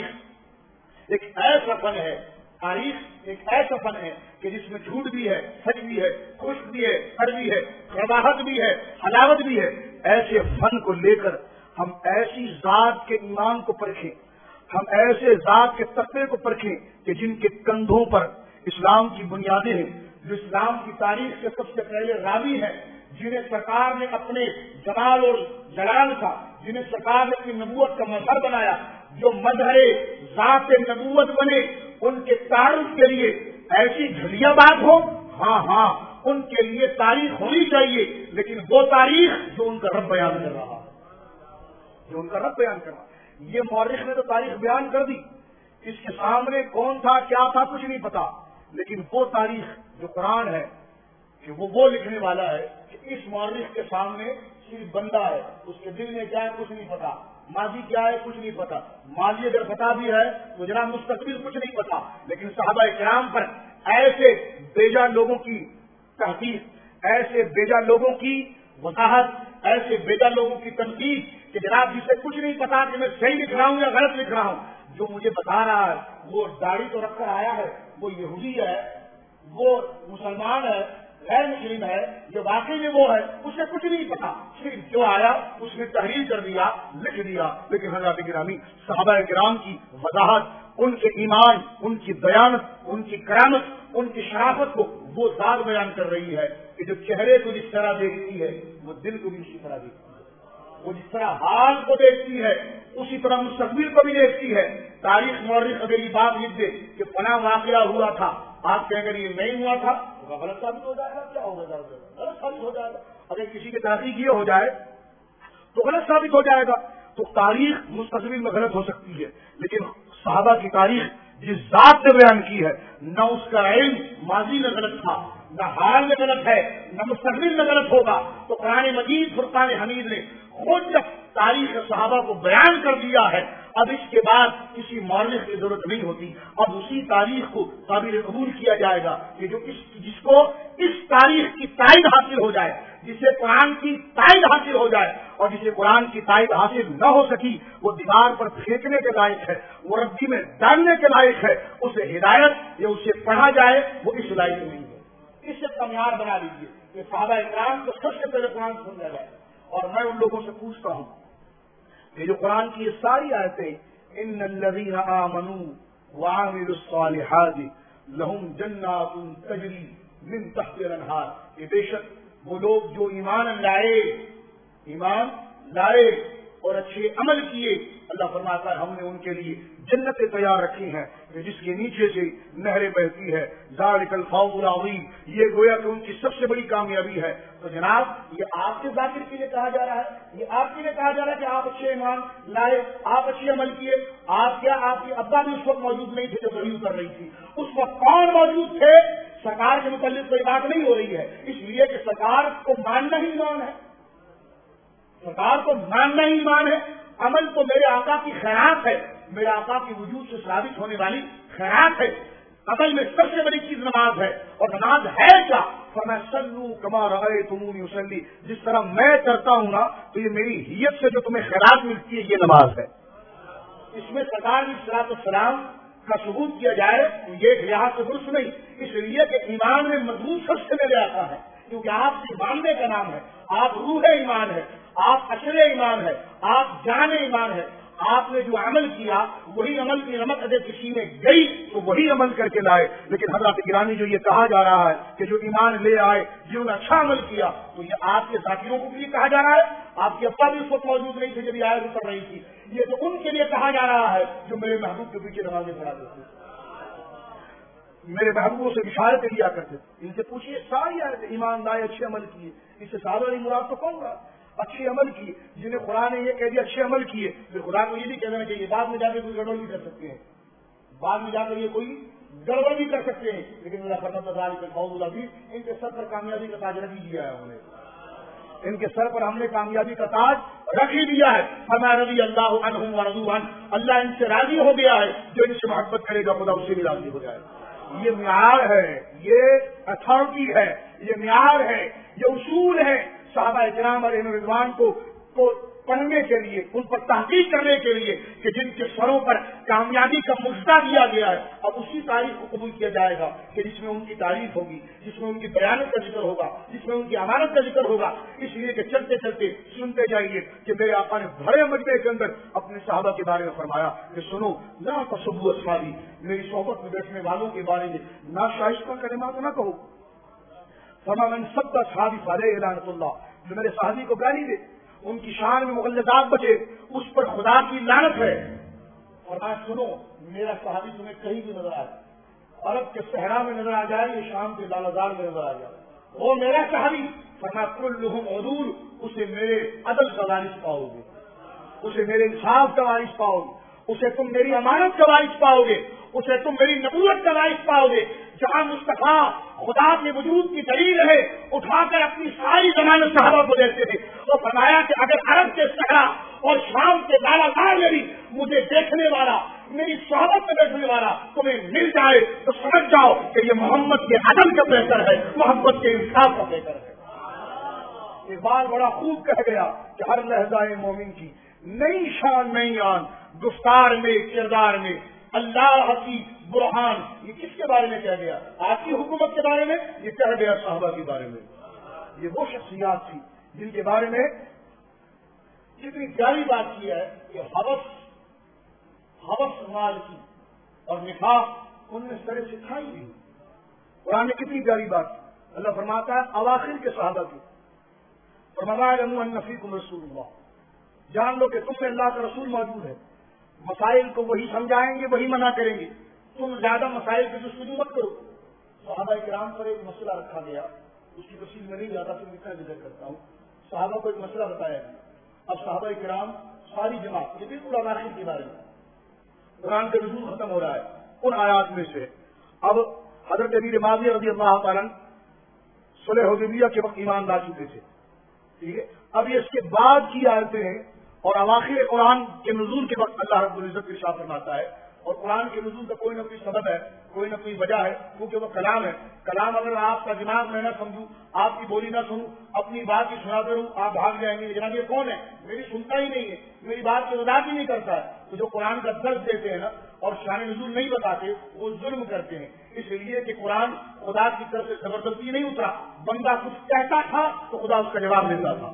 S1: تاریخ ایک ایسا فن ہے, تاریخ ایک ایسا فن ہے کہ جس میں جھوٹ بھی ہے, سچ بھی ہے, خشک بھی ہے, کر بھی ہے, رواحت بھی ہے, حلاوت بھی ہے. ایسے فن کو لے کر ہم ایسی ذات کے ایمان کو پرکھیں, ہم ایسے ذات کے تقوی کو پرکھیں کہ جن کے کندھوں پر اسلام کی بنیادیں ہیں, جو اسلام کی تاریخ کے سب سے پہلے راوی ہیں, جنہیں سرکار نے اپنے جلال اور جلال کا, جنہیں سرکار نے اپنی نبوت کا مظہر بنایا, جو مظہر ذات نبوت بنے, ان کے تعارف کے لیے ایسی گھڑیا بات ہو. ہاں ہاں ان کے لیے تاریخ ہونی چاہیے, لیکن وہ تاریخ جو ان کا رب بیان کر رہا, جو ان کا رب بیان کر رہا. یہ مورخ نے تو تاریخ بیان کر دی, اس کے سامنے کون تھا کیا تھا کچھ نہیں پتا, لیکن وہ تاریخ جو قرآن ہے کہ وہ وہ لکھنے والا ہے کہ اس مورخ کے سامنے صرف بندہ ہے, اس کے دل میں کیا ہے کچھ نہیں پتا, ماضی کیا ہے کچھ نہیں پتا, ماضی اگر پتا بھی ہے تو جناب مستقبل کچھ نہیں پتا. لیکن صحابہ کرام پر ایسے بیجا لوگوں کی تحقیق, ایسے بیجا لوگوں کی وضاحت, ایسے بیجا لوگوں کی تنقید کہ جناب جسے کچھ نہیں پتا کہ میں صحیح لکھ رہا ہوں یا غلط لکھ رہا ہوں, جو مجھے بتا رہا ہے وہ داڑھی تو رکھ کر آیا ہے, وہ یہودی ہے, وہ مسلمان ہے, غیر مسلم ہے, جو واقعی میں وہ ہے, اسے کچھ نہیں پتا, صرف جو آیا اس نے تحریر کر دیا, لکھ دیا. لیکن حضرات گرامی صحابہ کرام کی وضاحت, ان کے ایمان, ان کی دیانت, ان کی کرامت, ان کی شرافت کو وہ ذات بیان کر رہی ہے کہ جو چہرے کو جس طرح دیکھتی ہے وہ دل کو بھی اسی طرح دیکھتی ہے, وہ جس طرح حال کو دیکھتی ہے اسی طرح مستقبل کو بھی دیکھتی ہے. تاریخ مورخ اگر یہ بات لکھ دے کہ فلاں واقعہ ہوا تھا, آپ کہیں اگر یہ نہیں ہوا تھا تو غلط ثابت ہو جائے گا. کیا ہوگا غلط ثابت ہو جائے گا. اگر کسی کی تحقیق یہ ہو جائے تو غلط ثابت ہو جائے گا. تو تاریخ مستقبل میں غلط ہو سکتی ہے, لیکن صحابہ کی تاریخ جس ذات نے بیان کی ہے, نہ اس کا علم ماضی میں غلط تھا, نہ حال میں غلط ہے, نہ مستقبل میں غلط ہوگا. تو قرآن مجید فرقان حمید نے خود جب تاریخ صحابہ کو بیان کر دیا ہے, اب اس کے بعد کسی مورخ کی ضرورت نہیں ہوتی. اب اسی تاریخ کو قابل قبول کیا جائے گا کہ جو اس جس کو اس تاریخ کی تائید حاصل ہو جائے, جسے قرآن کی تائید حاصل ہو جائے, اور جسے قرآن کی تائید حاصل نہ ہو سکی وہ دیوار پر پھینکنے کے لائق ہے, وہ ردی میں ڈالنے کے لائق ہے. اسے ہدایت یا اسے پڑھا جائے وہ اس لائق نہیں ہے. اس سے معیار بنا لیجیے کہ صحابہ اکرام کو سب سے پہلے قرآن سمجھا جائے. اور میں ان لوگوں سے پوچھتا ہوں کہ جو قرآن کی یہ ساری آیتیں, ان الذین آمنوا وعملوا الصالحات لہم جنات تجری من تحتها الانہار, یہ بے شک وہ لوگ جو ایمان لائے, ایمان لائے اور اچھے عمل کیے, اللہ فرماتا ہے ہم نے ان کے لیے جنتیں تیار رکھی ہیں کہ جس کے نیچے سے نہریں بہتی ہے. ذالک الفوز العظیم, یہ گویا کہ ان کی سب سے بڑی کامیابی ہے. تو جناب یہ آپ کے ذاکر کے لیے کہا جا رہا ہے, یہ آپ کے لیے کہا جا رہا ہے کہ آپ اچھے ایمان لائے, آپ اچھے عمل کیے. آپ کیا آپ کے ابا بھی اس وقت موجود نہیں تھے جب وحی کر رہی تھی, اس وقت کون موجود تھے؟ سرکار کے متعلق کوئی بات نہیں ہو رہی ہے, اس لیے کہ سرکار کو ماننا ہی ایمان ہے, سرکار کو ماننا ہی ایمان ہے. عمل تو میرے آقا کی خیرات ہے, میرے آقا کی وجود سے ثابت ہونے والی خیرات ہے. عمل میں سب سے بڑی چیز نماز ہے, اور نماز ہے کیا؟ فَمَا صَلُّوا كَمَا رَأَيْتُمُونِي أُصَلِّي, جس طرح میں کرتا ہوں نا تو یہ میری ہیت سے جو تمہیں خیرات ملتی ہے یہ نماز ہے. اس میں سرکار علیہ الصلوۃ والسلام کا ثبوت کیا جائے تو یہ ایک لحاظ سے درست نہیں، اس لیے کہ ایمان میں مضبوط سب سے پہلے آتا ہے، کیونکہ آپ سے ماننے کا نام ہے، آپ روح ایمان ہے، آپ اصل ایمان ہے، آپ جان ایمان ہے، آپ نے جو عمل کیا وہی عمل کی رمق اگر کسی میں گئی تو وہی عمل کر کے لائے۔ لیکن حضرت گرامی جو یہ کہا جا رہا ہے کہ جو ایمان لے آئے جنہوں نے اچھا عمل کیا، تو یہ آپ کے ذاکروں کو بھی کہا جا رہا ہے، آپ کے ابا بھی اس وقت موجود نہیں تھے جب یہ آیت اتر رہی تھی، یہ تو ان کے لیے کہا جا رہا ہے جو میرے محبوب کے پیچھے نمازیں پڑھاتے تھے، میرے محبوبوں سے بشارتیں دیا کرتے تھے۔ ان سے پوچھیے ساری آیت ایمان لائے اچھے عمل کیے، اس سے زیادہ نہیں مراد تو کون رہا؟ اچھے عمل کیے، جنہیں قرآن نے یہ کہہ دیا اچھے عمل کیے، پھر خدا کو یہ بھی کہنا چاہیے بعد میں جا کے کوئی گڑبڑ بھی کر سکتے ہیں، بعد میں جا کر یہ کوئی گڑبڑ بھی کر سکتے ہیں، لیکن میرا فرمان بھی ان کے سر پر کامیابی کا تاج رکھ ہی دیا ہے، ہم نے ان کے سر پر ہم نے کامیابی کا تاج رکھ ہی دیا ہے۔ فرمایا رضی اللہ عنہم ورضوا عنہ، اللہ ان سے راضی ہو گیا ہے، جو ان سے محبت کرے گا خدا اس سے بھی راضی ہو جائے گا۔ یہ معیار ہے، یہ اتھارٹی ہے، یہ معیار ہے، یہ اصول ہے صحابہ کرام علیہ رضوان کو کو پڑھنے کے لیے، ان پر تحقیق کرنے کے لیے کہ جن کے سروں پر کامیابی کا مجدہ دیا گیا ہے، اب اسی تاریخ کو قبول کیا جائے گا کہ جس میں ان کی تعریف ہوگی، جس میں ان کی بیانت کا ذکر ہوگا، جس میں ان کی امانت کا ذکر ہوگا۔ اس لیے کہ چلتے چلتے سنتے جائیے کہ میرے آقا نے بڑے مجمع کے اندر اپنے صحابہ کے بارے میں فرمایا کہ سنو لا تصبوا اصحابی، میری صحبت میں بیٹھنے والوں کے بارے میں ناشائستہ کلمات نہ کہو۔ فرمایا من سب اصحابی فعلیہ لعنۃ اللہ، جو میرے صحابی کو گالی دے، ان کی شان میں مغلظات بچے، اس پر خدا کی لعنت ہے۔ اور میں سنو میرا صحابی تمہیں کہیں بھی نظر آئے، عرب کے صحرا میں نظر آ جائے، یہ شام کے لالازار میں نظر آ جائے، وہ میرا صحابی، فرمایا کلہم عدول، اسے میرے عدل کا وارث پاؤ گے، اسے میرے انصاف کا وارث پاؤ گے، اسے تم میری امانت کا وارث پاؤ گے، اسے تم میری نبوت کا وارث پاؤ گے۔ جہاں مصطفیٰ خدا کے وجود کی دلیل ہے، اٹھا کر اپنی ساری ضمانت صحابہ کو دیتے تھے، وہ فرمایا کہ اگر عرب کے صحرا اور شام کے لالازار میں بھی مجھے دیکھنے والا، میری صحبت میں بیٹھنے والا تمہیں مل جائے تو سمجھ جاؤ کہ یہ محمد کے عدل کا بہتر ہے، محمد کے انصاف کا بہتر ہے۔ ایک بار بڑا خوب کہہ گیا کہ ہر لہجہ مومن کی نئی شان نئی آن، گفتار میں کردار میں اللہ کی برہان، یہ کس کے بارے میں کہہ گیا؟ آپ کی حکومت کے بارے میں، یہ کہہ گیا صحابہ کے بارے میں۔ یہ وہ شخصیات تھی جن کے بارے میں کتنی پیاری بات کی ہے کہ حوث حوث مال کی اور نفاق ان نے سرے سکھائی دی۔ قرآن نے کتنی پیاری بات کی، اللہ فرماتا ہے اواخر کے صحابہ کی، فرمایا اعلموا ان فیکم رسول اللہ، جان لو کہ تم میں اللہ کا رسول موجود ہے، مسائل کو وہی سمجھائیں گے وہی منع کریں گے، تم زیادہ مسائل کی جستجو مت کرو۔ صحابہ کرام پر ایک مسئلہ رکھا گیا، اس کی تفصیل میں نہیں جاتا، پھر لکھا ذکر کرتا ہوں۔ صحابہ کو ایک مسئلہ بتایا گیا، اب صحابہ کرام ساری جماعت، یہ بالکل اواخر کے بارے میں قرآن کا نزول ختم ہو رہا ہے، ان آیات میں سے اب حضرت امیر معاویہ رضی اللہ تعالیٰ صلح حدیبیہ کے وقت ایمان لا چکے تھے، ٹھیک ہے، اب یہ اس کے بعد کی آیتیں ہیں، اور اواخر قرآن کے نزول کے وقت اللہ رب العزت ارشاد فرماتا ہے، اور قرآن کے نزول کا کوئی نہ کوئی سبب ہے، کوئی نہ کوئی وجہ ہے، کیونکہ وہ کلام ہے۔ کلام اگر آپ کا دماغ میں نہ سمجھوں، آپ کی بولی نہ سنوں، اپنی بات ہی سناتے رہوں، آپ بھاگ جائیں گے جناب یہ کون ہے، میری سنتا ہی نہیں ہے، میری بات کی وضاحت ہی نہیں کرتا ہے۔ تو جو قرآن کا درس دیتے ہیں نا اور شان نزول نہیں بتاتے، وہ ظلم کرتے ہیں، اس لیے کہ قرآن خدا کی طرف سے زبردستی نہیں اترا، بندہ کچھ کہتا تھا تو خدا اس کا جواب دیتا تھا۔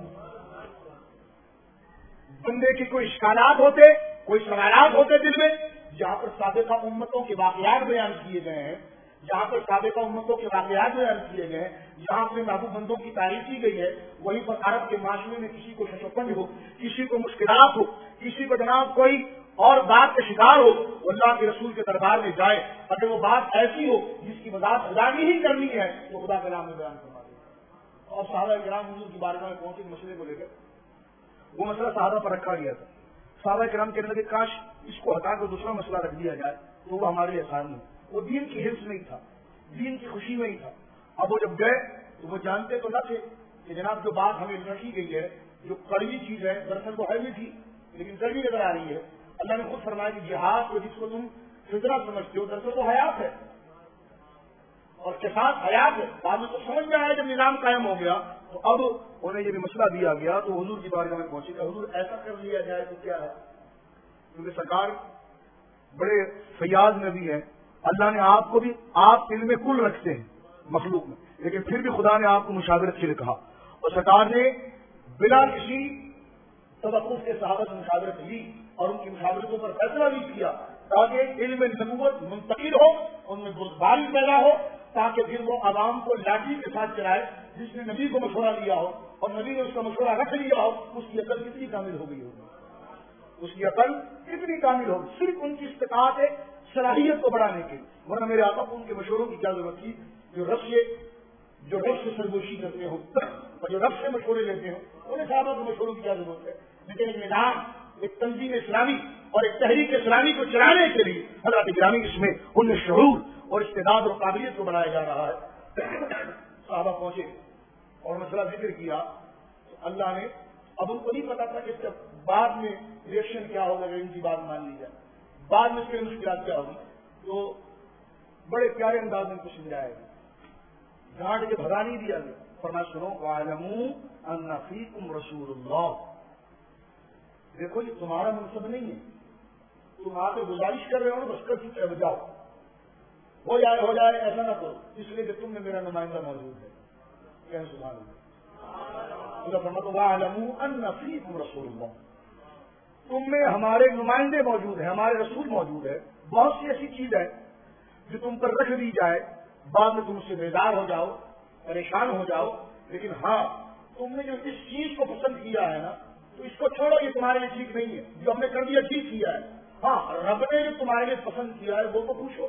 S1: بندے کی کوئی اشکالات ہوتے، کوئی سوالات ہوتے دل میں، جہاں پر سابقہ امتوں کے واقعات بیان کیے گئے ہیں، جہاں پر سابقہ امتوں کے واقعات بیان کیے گئے ہیں، جہاں اپنے محبوب بندوں کی تعریف کی گئی ہے، وہیں پر عرب کے معاشرے میں کسی کو ششوپن ہو، کسی کو مشکلات ہو، کسی کو جناب کوئی اور بات کا شکار ہو، اللہ کے رسول کے دربار میں جائے، اگر وہ بات ایسی ہو جس کی وضاحت خدا نے ہی کرنی ہے تو خدا کے نام میں بیان کروا دے۔ اور صحابہ کرام حضور کی بارگاہ میں پہنچے مسئلے کو لے کر، وہ مسئلہ صحابہ پر رکھا گیا تھا، صحابہ کرام کہنے لگے کاش اس کو ہٹا کر دوسرا مسئلہ رکھ دیا جائے تو وہ ہمارے لیے آسان ہے۔ وہ دین کی حفظ نہیں تھا، دین کی خوشی میں ہی تھا۔ اب وہ جب گئے تو وہ جانتے تو نہ تھے کہ جناب جو بات ہمیں رکھی گئی ہے، جو کڑوی چیز ہے، دراصل وہ ہے بھی تھی لیکن کڑوی نظر آ رہی ہے۔ اللہ نے خود فرمایا کہ جہاد کو جس کو تم فطرہ سمجھتے ہو، دراصل وہ حیات ہے اور کے ساتھ حیات ہے۔ بعد میں تو سمجھ میں آیا جب نظام قائم ہو گیا تو اب انہیں یہ بھی مسئلہ دیا گیا تو حضور کی بارگاہ میں پہنچے کہ حضور ایسا کر لیا جائے تو کیا ہے، کیونکہ سرکار بڑے فیاض نبی ہیں، اللہ نے آپ کو بھی، آپ علم کل رکھتے ہیں مخلوق میں، لیکن پھر بھی خدا نے آپ کو مشاورت کے لیے کہا، اور سرکار نے بلا کسی توقف کے صحابہ سے مشاورت لی اور ان کی مشاورتوں پر فیصلہ بھی کیا تاکہ علم نبوت منتقل ہو، ان میں بردباری پیدا ہو، تاکہ پھر وہ عوام کو لاٹھی کے ساتھ چلائے۔ جس نے نبی کو مشورہ لیا ہو اور نبی نے اس کا مشورہ رکھ لیا ہو، اس کی عقل کتنی کامل ہو گئی ہوگی، اس کی عقل کتنی کامل ہوگی، صرف ان کی استطاعت ہے صلاحیت کو بڑھانے کے، ورنہ میرے آقا کو ان کے مشوروں کی کیا ضرورت تھی؟ جو رب سے جو رب سے سرگوشی کرتے ہو اور جو رب سے مشورے لیتے ہو، انہیں صحابہ کو مشوروں کی کیا ضرورت ہے؟ لیکن ایک نظام، ایک تنظیم اسلامی اور ایک تحریک اسلامی کو چلانے کے لیے حضرت گرامی اس میں ان میں شعور اور استعداد اور قابلیت کو بڑھایا جا رہا ہے۔ صحابہ پہنچے اور مسئلہ ذکر کیا تو اللہ نے، اب ان کو نہیں پتا تھا کہ بعد میں ریئیکشن کیا ہوگا اگر ان کی بات مان لی جائے، بعد میں اس کے مشکلات کیا ہوگی، تو بڑے پیارے انداز میں کچھ سمجھایا گیا، ڈانٹ کے بھگا نہیں دیا گیا، فرمایا سنو وَاعْلَمُوا أَنَّ فِيكُمْ رَسُولُ اللَّهِ، دیکھو یہ تمہارا منصب نہیں ہے، تم آ کے گزارش کر رہے ہو بس کر چکے ہو جاؤ، ہو جائے ہو جائے ایسا نہ کرو، اس لیے کہ تم میں میرا نمائندہ موجود ہے۔ کہیں سبحان اللہ، وَاعْلَمُوا أَنَّ فِيكُمْ رَسُولُ اللَّهِ، تم میں ہمارے نمائندے موجود ہیں، ہمارے رسول موجود ہے۔ بہت سی ایسی چیز ہے جو تم پر رکھ دی جائے، بعد میں تم اس سے بیزار ہو جاؤ، پریشان ہو جاؤ، لیکن ہاں تم نے جو اس چیز کو پسند کیا ہے نا، تو اس کو چھوڑو، یہ تمہارے لیے ٹھیک نہیں ہے، جو ہم نے کر دیا ٹھیک کیا ہے، ہاں رب نے جو تمہارے لیے پسند کیا ہے وہ تو پوچھو،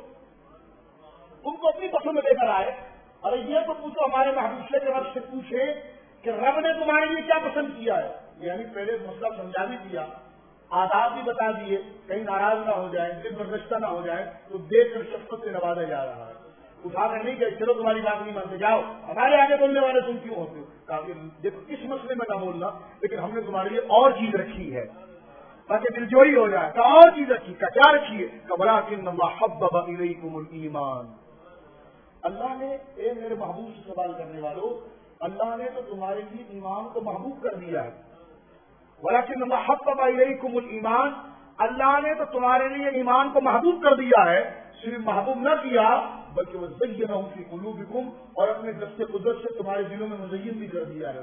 S1: تم کو اپنی پسند لے کر آئے، اور یہ تو پوچھو ہمارے محبوب سے رب سے پوچھے کہ رب نے تمہارے لیے کیا پسند کیا ہے، یعنی پہلے مسئلہ سمجھا بھی دیا، آداب بھی بتا دیے، کہیں ناراض نہ ہو جائے، دل برداشتہ نہ ہو جائے، تو دیکھ کر شفقت سے نوازا جا رہا ہے، اٹھا کر نہیں کہ چلو تمہاری بات نہیں مانتے، جاؤ ہمارے آگے بولنے والے تم کیوں ہوتے ہو، کافی دیکھو اس مسئلے میں نہ بولنا، لیکن ہم نے تمہارے لیے اور چیز رکھی ہے تاکہ دل جوئی ہو جائے، کہ اور چیز رکھی، کا کیا رکھی ہے، کہ وَلَٰكِنَّ اللَّهَ حَبَّبَ إِلَيْكُمُ الْإِيمَانَ، اللہ نے، اے میرے محبوب سے سوال کرنے والوں، اللہ نے تو تمہارے لیے ایمان کو محبوب کر دیا ہے، وَلَٰكِنَّ اللَّهَ حَبَّبَ إِلَيْكُمُ الْإِيمَانَ، اللہ نے تو تمہارے لیے ایمان کو محبوب کر دیا ہے، صرف محبوب نہ کیا بلکہ وہ زَيَّنَهُ فِي قُلُوبِكُمْ، اور اپنے دست قدرت سے تمہارے دلوں میں مزین بھی کر دیا ہے۔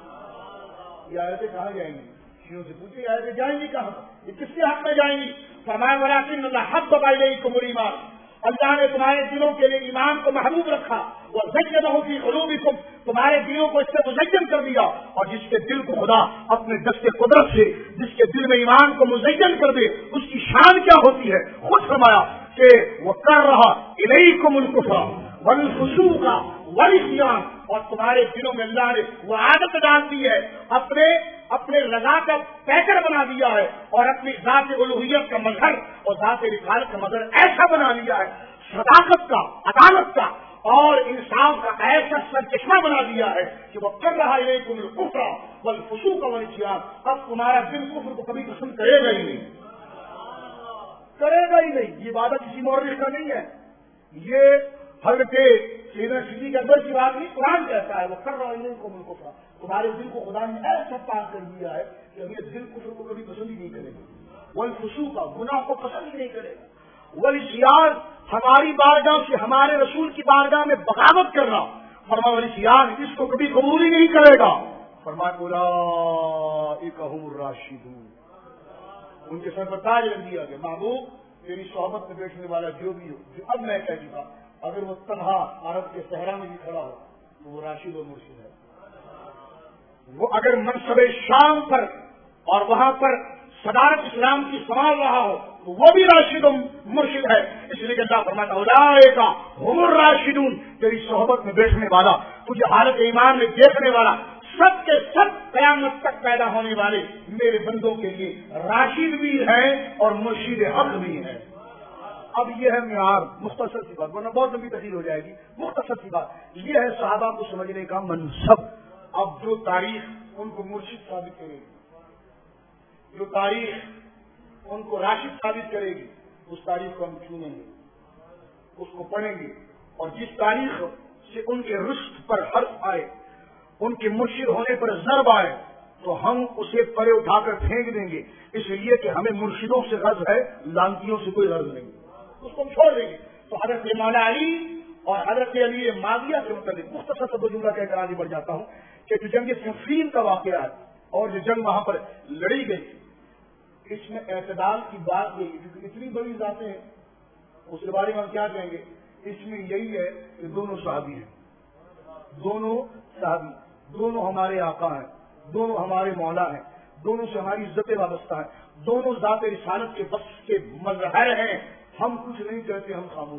S1: یہ آیتیں کہاں جائیں گی؟ شیعوں سے پوچھیں یہ آیتیں جائیں گی کہاں؟ یہ کس کے حق میں جائیں گی؟ فرمایا وَلَٰكِنَّ اللَّهَ حَبَّبَ إِلَيْكُمُ الْإِيمَانَ، اللہ نے تمہارے دلوں کے لیے ایمان کو محبوب رکھا، وَزَيَّنَهُ فِي قُلُوبِكُمْ، تمہارے دلوں کو اس سے مزین کر دیا، اور جس کے دل کو خدا اپنے دست قدرت سے، جس کے دل میں ایمان کو مزین کر دے، اس کی شان کیا ہوتی ہے؟ خود فرمایا کہ وَكَرَّهَ إِلَيْكُمُ الْكُفْرَ وَالْفُسُوقَ وَالْعِصْيَانَ، اور تمہارے دلوں میں اللہ نے وہ عادت ڈال دی ہے، اپنے اپنے رضا کا پیکر بنا دیا ہے، اور اپنی ذات الوہیت کا مظہر اور ذات رسالت کا مظہر ایسا بنا لیا ہے، صداقت کا، عدالت کا اور انصاف کا ایسا سرچشمہ بنا دیا ہے کہ وہ کر رہا ہے تم الکفر والفسوق والعصیان، اب تمہارا دل کفر کو کبھی پسند کرے گا ہی نہیں، کرے گا ہی نہیں۔ یہ بات کسی مورخ کا نہیں ہے، یہ حضرت سیدنا صدیق اکبر کی بات نہیں، قرآن کہتا ہے وہ کر رہا ہے تم الکفر، تمہارے دل کو خدا نے ایسا پاک کر دیا ہے کہ اب یہ دل کفر کو کبھی پسند ہی نہیں کرے گا، والفسوق گناہ کو پسند ہی نہیں کرے گا، والعصیان ہماری بارگاہ سے ہمارے رسول کی بارگاہ میں بغاوت کرنا، فرمایا والعصیان اس کو کبھی قبول ہی نہیں کرے گا، فرمایا اولئک هم الراشدون، ان کے سر پر تاج رکھ دیا کہ محبوب تیری صحبت میں بیٹھنے والا جو بھی ہو، جو اب میں کہہ چکا، اگر وہ تنہا عرب کے صحرا میں بھی کھڑا ہو تو وہ راشد و مرشد ہے، وہ اگر منصب شام پر اور وہاں پر صدارت اسلام کی سنبھال رہا ہو تو وہ بھی راشد و مرشد ہے، اس لیے کہ اللہ فرماتا اولئک هم الراشدون، تیری صحبت میں بیٹھنے والا، تجھے حالت ایمان میں دیکھنے والا، سب کے سب قیامت تک پیدا ہونے والے میرے بندوں کے لیے راشد بھی ہیں اور مرشد حق بھی ہیں۔ اب یہ ہے معیار، مختصر سی بات، ورنہ بہت لمبی تفصیل ہو جائے گی، مختصر سی بات یہ ہے صحابہ کو سمجھنے کا منصب۔ اب جو تاریخ ان کو مرشد ثابت کرے گی، جو تاریخ ان کو راشد ثابت کرے گی، اس تاریخ کو ہم چنیں گے، اس کو پڑھیں گے، اور جس تاریخ سے ان کے رشت پر حرف آئے، ان کے مرشد ہونے پر ضرب آئے، تو ہم اسے پرے اٹھا کر پھینک دیں گے، اس لیے کہ ہمیں مرشدوں سے غرض ہے، لانتیوں سے کوئی غرض نہیں، اس کو ہم چھوڑ دیں گے۔ تو حضرت مولا علی اور حضرت علی معاویہ کے متعلق مختصر سے دو جملہ کہہ کر آگے بڑھ جاتا ہوں کہ جو جنگ صفین کا واقعہ ہے اور جو جنگ وہاں پر لڑی گئی، اس میں اعتدال کی بات یہی، کیونکہ اتنی بڑی ذاتیں ہیں، اس کے بارے میں ہم کیا کہیں گے؟ اس میں یہی ہے کہ دونوں صحابی ہیں، دونوں صحابی، دونوں ہمارے آقا ہیں، دونوں ہمارے مولا ہیں، دونوں سے ہماری عزتیں وابستہ ہیں، دونوں ذات رسالت کے وصف کے مظہر ہیں۔ ہم کچھ نہیں کہتے، ہم خاموش۔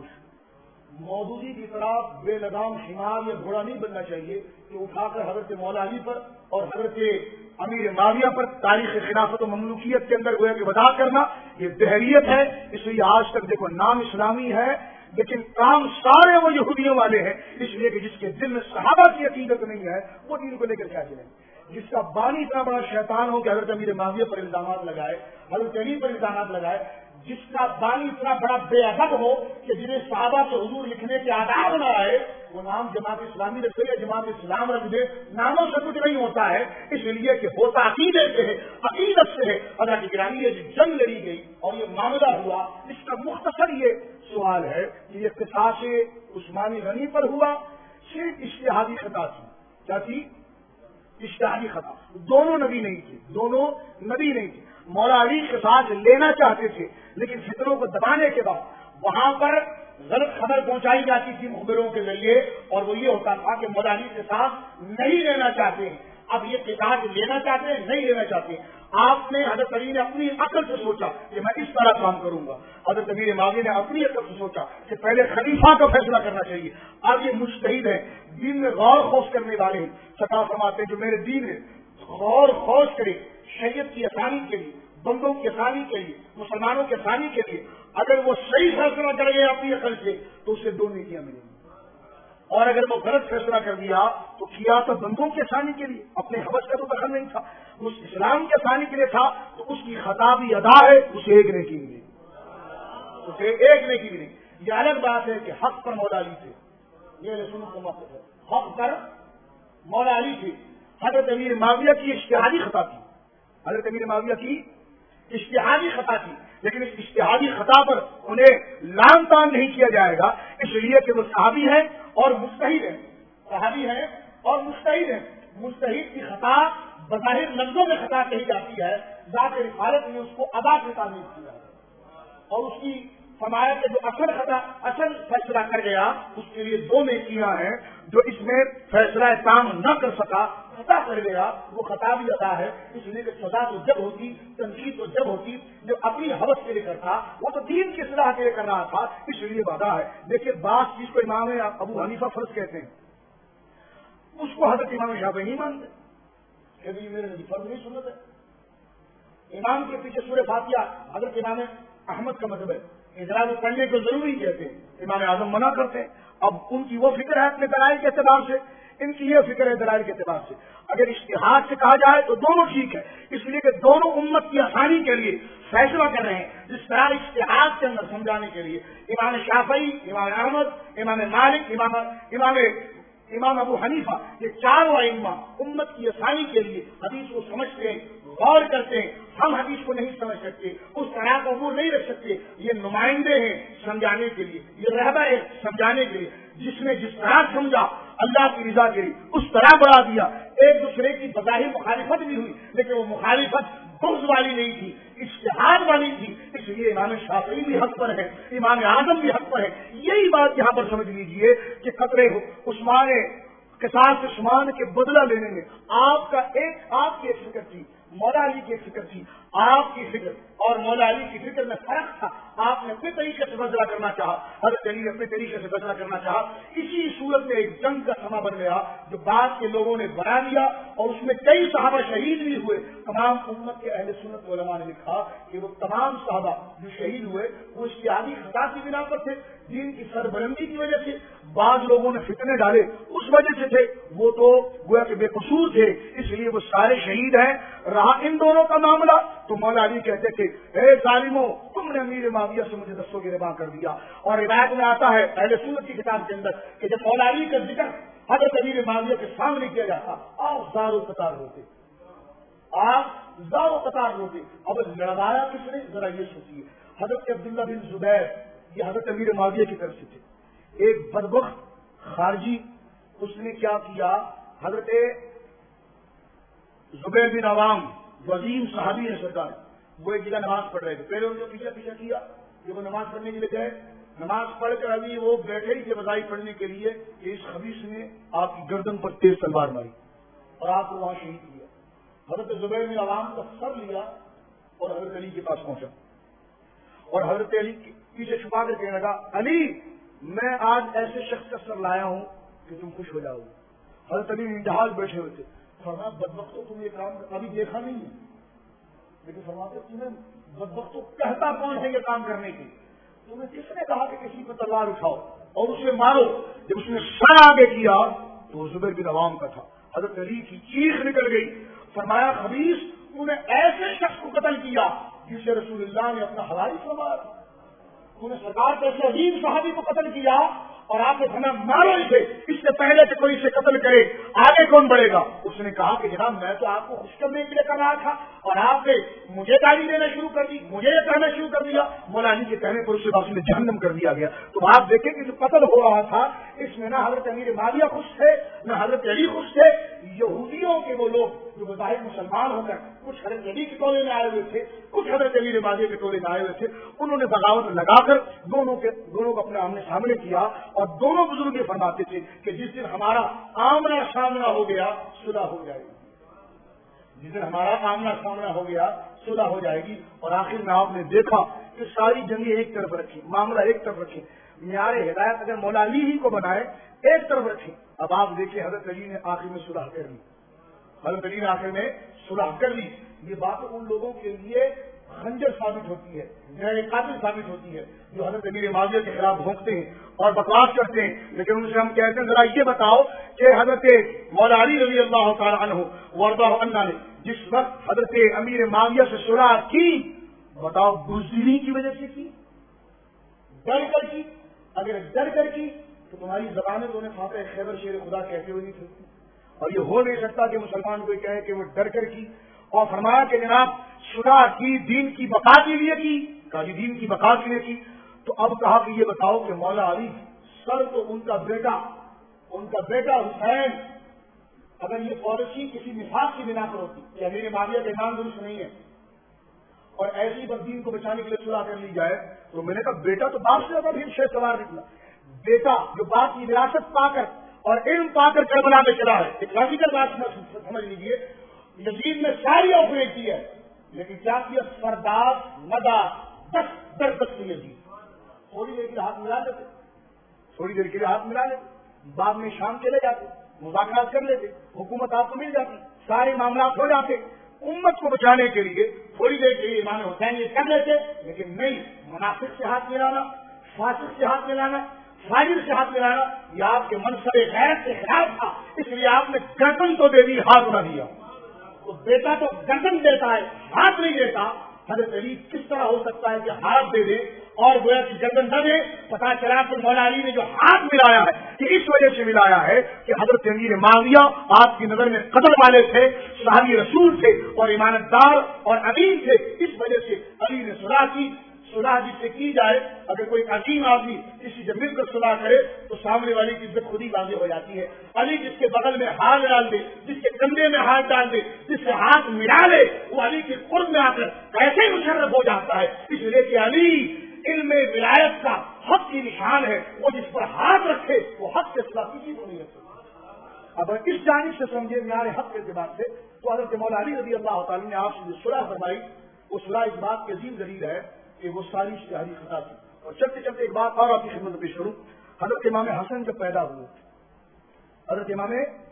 S1: مودودی کی طرح بے لگام شمار یا گھوڑا نہیں بننا چاہیے کہ اٹھا کر حضرت مولا علی پر اور حضرت امیر معاویہ پر تاریخ خلافت و مملوکیت کے اندر گویا کہ وضاحت کرنا، یہ دہریت ہے۔ اس لیے آج تک دیکھو نام اسلامی ہے لیکن کام سارے وہ یہودیوں والے ہیں، اس لیے کہ جس کے دل میں صحابہ کی عقیدت نہیں ہے وہ دین کو لے کر کیا چلیں، جس کا بانی اتنا بڑا شیطان ہو کہ حضرت امیر معاویہ پر الزامات لگائے، حضرت علی پر الزامات لگائے، جس کا بانی اتنا بڑا بے ادب ہو کہ جنہیں صحابہ سے حضور لکھنے کے آداب نہ آئے، وہ نام جماعت اسلامی رکھ دے یا جماعت اسلام رکھ دے، ناموں سے کچھ نہیں ہوتا ہے، اس لیے کہ ہوتا عقیدے سے ہے، عقیدت سے ہے۔ اللہ کی گرامی یہ جنگ لڑی گئی اور یہ معاملہ ہوا، اس کا مختصر یہ سوال ہے کہ یہ قصاص عثمانی غنی پر ہوا، صرف اشتہادی خطا تھی، کیا تھی؟ اشتہادی خطا۔ دونوں نبی نہیں تھے، دونوں نبی نہیں تھے۔ مولا علی کے ساتھ لینا چاہتے تھے لیکن فطروں کو دبانے کے بعد وہاں پر غلط خبر پہنچائی جاتی تھی مخبروں کے ذریعے، اور وہ یہ ہوتا تھا کہ مولا علی کے ساتھ نہیں لینا چاہتے ہیں۔ اب یہ قصاص لینا چاہتے ہیں، نہیں لینا چاہتے ہیں۔ آپ نے حضرت علی نے اپنی عقل سے سوچا کہ میں اس طرح کام کروں گا، حضرت امیر معاویہ نے اپنی عقل سے سوچا کہ پہلے خلیفہ کا فیصلہ کرنا چاہیے۔ اب یہ مجتہد ہیں، دین میں غور خوض کرنے والے ہیں، سطح فرماتے ہیں جو میرے دین ہے غور خوض کرے شریعت کی آسانی کے لیے، بندوں کی آسانی کے لیے، مسلمانوں کی آسانی کے لیے، اگر وہ صحیح فیصلہ کر گیا اپنی عقل سے تو اسے دو نیکیاں ملیں گی، اور اگر وہ غلط فیصلہ کر دیا تو کیا تو بندوں کی آسانی کے لیے، اپنے حوث کا تو دخل نہیں تھا، اس اسلام کی آسانی کے لیے تھا، تو اس کی خطا بھی ادا ہے، اسے ایک نیکی ملے، اسے ایک نیکی ملے۔ یہ الگ بات ہے کہ حق پر مولا علی تھے، یہ رسول کو مقصد ہے، حق پر مولا علی تھے۔ حضرت امیر معاویہ کی اشتہادی خطا تھی، حضرت امیر معاویہ کی اشتہادی خطا تھی، لیکن اس اشتہادی خطا پر انہیں لام تان نہیں کیا جائے گا، اس لیے کہ وہ صحابی ہیں اور مجتہد ہیں، صحابی ہیں اور مجتہد ہیں۔ مجتہد کی خطا بظاہر لفظوں میں خطا کہی جاتی ہے، ذات رسالت نے اس کو ادا سے تعمیر کیا ہے، اور اس کی فرمایا کہ جو اصل خطا اصل فیصلہ کر گیا اس کے لیے دو نیکیاں ہیں، جو اس میں فیصلہ تام نہ کر سکا، خطا کر گیا، وہ خطا بھی ادا ہے، اس لیے کہ سزا تو جب ہوتی، تنقید تو جب ہوتی، جو اپنی حوث کے لیے کرتا وہ تو دین کی اصلاح کے لیے کر رہا تھا، اس لیے وعدہ ہے۔ دیکھیے بعض چیز کو امام ابو حنیفہ فرض کہتے ہیں، اس کو حضرت امام شافعی نہیں مانتے کہ یہ میرے نبی فرض نہیں سنت ہے۔ امام کے پیچھے سورہ فاتحہ حضرت امام احمد کا مذہب ہے، اجراء پڑھنے کو ضروری کہتے ہیں، امام اعظم منع کرتے ہیں۔ اب ان کی وہ فکر ہے اپنے دلائل کے اعتبار سے، ان کی یہ فکر ہے دلائل کے اعتبار سے۔ اگر اشتہاد سے کہا جائے تو دونوں ٹھیک ہے، اس لیے کہ دونوں امت کی آسانی کے لیے فیصلہ کر رہے ہیں، جس طرح اشتہاد کے اندر سمجھانے کے لیے امام شافعی، امام احمد، امام مالک، امام امام امام ابو حنیفہ، یہ چاروں ائمہ امت کی آسانی کے لیے حدیث کو سمجھتے ہیں، غور کرتے ہیں۔ ہم حدیث کو نہیں سمجھ سکتے، اس طرح کا وہ نہیں رکھ سکتے، یہ نمائندے ہیں سمجھانے کے لیے، یہ رہبر ہے سمجھانے کے لیے، جس نے جس طرح سمجھا اللہ کی رضا کے لیے اس طرح بڑھا دیا۔ ایک دوسرے کی بظاہر مخالفت بھی ہوئی لیکن وہ مخالفت بغض والی نہیں تھی، اجتہاد والی تھی، اس لیے امام شافعی بھی حق پر ہے، امام اعظم بھی حق پر ہے۔ یہی بات یہاں پر سمجھ لیجئے کہ قطرے عثمان قصاص عثمان کے بدلہ لینے میں آپ کا ایک آپ کی ایک فکر تھی، مولا علی کی ایک فکر تھی، آپ کی فکر اور مولا علی کی فکر میں فرق تھا۔ آپ نے اپنے طریقے سے فیصلہ کرنا چاہا، حضرت علی نے اپنے طریقے سے فیصلہ کرنا چاہا۔ اسی صورت میں ایک جنگ کا سما بن گیا جو بعد کے لوگوں نے بنا لیا، اور اس میں کئی صحابہ شہید بھی ہوئے۔ تمام امت کے اہل سنت علماء نے لکھا کہ وہ تمام صحابہ جو شہید ہوئے وہ اشتہادی خطا کی بنا پر تھے، دین کی سربلندی کی وجہ سے۔ بعض لوگوں نے فتنے ڈالے اس وجہ سے تھے، وہ تو گویا کہ بے قصور تھے، اس لیے وہ سارے شہید ہیں۔ رہا ان دونوں کا معاملہ تو مولا علی کہتے تھے اے ظالموں، تم نے امیر معاویہ سے مجھے دستوں کی ربا کر دیا۔ اور روایت میں آتا ہے اہل سنت کی کتاب کے اندر کہ جب مولا علی کا ذکر حضرت امیر معاویہ کے سامنے کیا جاتا آپ زار و قطار ہوتے، آپ زاو قطار روکے. اب لڑوایا کس نے؟ ذرا یہ سوچیے. حضرت عبداللہ بن زبیر یہ حضرت امیر معاویہ کی طرف سے تھے. ایک بدبخت خارجی اس نے کیا کیا, حضرت زبیر بن عوام وزیم صحابی ہے سرکار, وہ ایک جگہ نماز پڑھ رہے تھے. پہلے ان کو پیچھے پیچھے کیا کہ وہ نماز پڑھنے کے لیے گئے. نماز پڑھ کر ابھی وہ بیٹھے ہی تھے وضائی پڑھنے کے لیے کہ اس خبیث نے آپ کی گردن پر تیز تلوار ماری اور آپ کو وہاں شہید کیا. حضرت زبیر بن عوام کا سر لیا اور حضرت علی کے پاس پہنچا اور حضرت علی پیچھے چھپا کر کہنے لگا, علی میں آج ایسے شخص کا سر لایا ہوں کہ تم خوش ہو جاؤ. حضرت علی جہاز بیٹھے ہوئے تھے. فرمایا بدبختوں تم یہ کام کبھی دیکھا نہیں ہے, لیکن فرماتے تمہیں بدبختوں کہتا کون ہے یہ کام کرنے کی؟ تمہیں کس نے کہا کہ کسی کو تلوار اٹھاؤ اور اسے مارو؟ جب اس نے سر آگے کیا تو زبیر بن عوام کا تھا. حضرت علی کی چیخ نکل گئی. فرمایا خبیث تم نے ایسے شخص کو قتل کیا جسے رسول اللہ نے اپنا حوالہ فرمایا تھا. تم نے سرکار کیسے عظیم صحابی کو قتل کیا اور آپ نے فرمایا مارو اسے, اس سے پہلے کہ کوئی اسے قتل کرے آگے کون بڑھے گا؟ اس نے کہا کہ جناب میں تو آپ کو خوش کرنے کے لیے کر رہا تھا اور آپ نے مجھے گالی دینا شروع کر دی, مجھے یہ کہنا شروع کر دیا. مولا علی کے کہنے پر اسے باقی میں جہنم کر دیا گیا. تو آپ دیکھیں کہ جو قتل ہو رہا تھا اس میں نہ حضرت امیر معاویہ خوش تھے نہ حضرت علی خوش تھے. یہودیوں کے وہ لوگ جو بظاہر مسلمان ہو کر کچھ حضرت علی کے ٹولے میں آئے ہوئے تھے, کچھ حضرت امیر معاویہ کے ٹولے میں آئے ہوئے تھے, انہوں نے بغاوت لگا کر دونوں کے دونوں کو اپنے آمنے سامنے کیا. اور دونوں بزرگ یہ فرماتے تھے کہ جس دن ہمارا آمنا سامنا ہو گیا صلح ہو جائے گی, جس دن ہمارا آمنا سامنا ہو گیا صلح ہو جائے گی. اور آخر میں آپ نے دیکھا کہ ساری جنگیں ایک طرف رکھی, معاملہ ایک طرف رکھے, معیار ہدایت اگر مولا علی ہی کو بنائے ایک طرف رکھے. اب آپ دیکھیں حضرت علی نے آخر میں صلح کر لی, حضرت علی نے آخر میں صلح کر لی. یہ بات ان لوگوں کے لیے خنجر ثابت ہوتی ہے, نئے قاتل ثابت ہوتی ہے جو حضرت امیر معاویہ کے خلاف بھونکتے ہیں اور بکواس کرتے ہیں. لیکن ان سے ہم کہتے ہیں ذرا یہ بتاؤ کہ حضرت مولا علی رضی اللہ تعالیٰ عنہ وارضہ عنہ نے جس وقت حضرت امیر معاویہ سے صلح کی, بتاؤ بزدلی کی وجہ سے کی, ڈر کر کی؟ اگر ڈر کر کی تو تمہاری زبانیں تو انہیں فاتح خیبر شیر خدا کہتے ہوئے نہیں تھے. اور یہ ہو نہیں سکتا کہ مسلمان کوئی کہے کہ وہ ڈر کر کی. اور فرمایا کہ جناب صلح کی دین کی بقا کے لیے کی, کہا دین کی بقا کے لیے کی. تو اب کہا کہ یہ بتاؤ کہ مولا علی سر تو ان کا بیٹا ان کا بیٹا حسین اگر یہ پالیسی کسی نفاذ کی بنا پر ہوتی کہ امیر معاویہ کا ایمان درست نہیں ہے اور ایسی بس دین کو بچانے کے لیے صلح کر لی جائے, تو میں نے کہا بیٹا تو باپ سے زیادہ بھی شہ سوار نکلا. بیٹا جو باپ کی وراثت پا کر اور علم پا کر کربلا میں چلا ہے. ایک لاجیکل بات سمجھ لیجیے, یزید نے ساری آپریٹ کی ہے لیکن کیا کیا؟ سردار مدا دس در دس یزید تھوڑی دیر کے لیے ہاتھ ملا لیتے, تھوڑی دیر کے لیے ہاتھ ملا لیتے, بعد میں شام چلے جاتے, مذاکرات کر لیتے, حکومت آپ کو مل جاتی, سارے معاملات ہو جاتے. امت کو بچانے کے لیے تھوڑی دیر کے لیے امام حسین یہ کر لیتے, لیکن نہیں, منافق سے ہاتھ ملانا, فاسق سے ہاتھ ملانا, فاجر سے ہاتھ ملانا یہ آپ کے منصب غیرت کے خلاف تھا. اس لیے آپ نے گردن تو دے دی, ہاتھ نہ دیا. تو بیٹا تو گردن دیتا ہے, ہاتھ نہیں دیتا. حضرت علی کس طرح ہو سکتا ہے کہ ہاتھ دے دے اور گویا کی گردن نہ دے؟ پتا چلا کہ مولا علی نے جو ہاتھ ملایا ہے کہ اس وجہ سے ملایا ہے کہ حضرت امیر معاویہ آپ کی نظر میں قدر والے تھے, صحابی رسول تھے اور ایمانت دار اور امین تھے. اس وجہ سے علی نے صلح کی. صلح جس سے کی جائے, اگر کوئی عظیم آدمی کسی سے مل کر صلح کرے تو سامنے والی کی عزت خود ہی واضح ہو جاتی ہے. علی جس کے بغل میں ہاتھ ڈال دے, جس کے کندھے میں ہاتھ ڈال دے, جس سے ہاتھ ملا لے, وہ علی کے قرب میں آ کر ایسے مشرف ہو جاتا ہے. اس لیے کہ علی علم ولایت کا حق کی نشان ہے, وہ جس پر ہاتھ رکھے وہ حق سے صلح کسی کو نہیں رکھتا. اب اس جانب سے سمجھے میارے حق کے اعتبار سے تو حضرت مولا علی رضی اللہ تعالیٰ نے آپ سے جو صلح فرمائی وہ صلح اس بات کی عظیم دلیل ہے کہ وہ ساری اشتہاری خطا تھی. اور چلتے چلتے ایک بات اور آپ کی خدمت پیش کروں. حضرت امام حسن جب پیدا ہوئے حضرت امام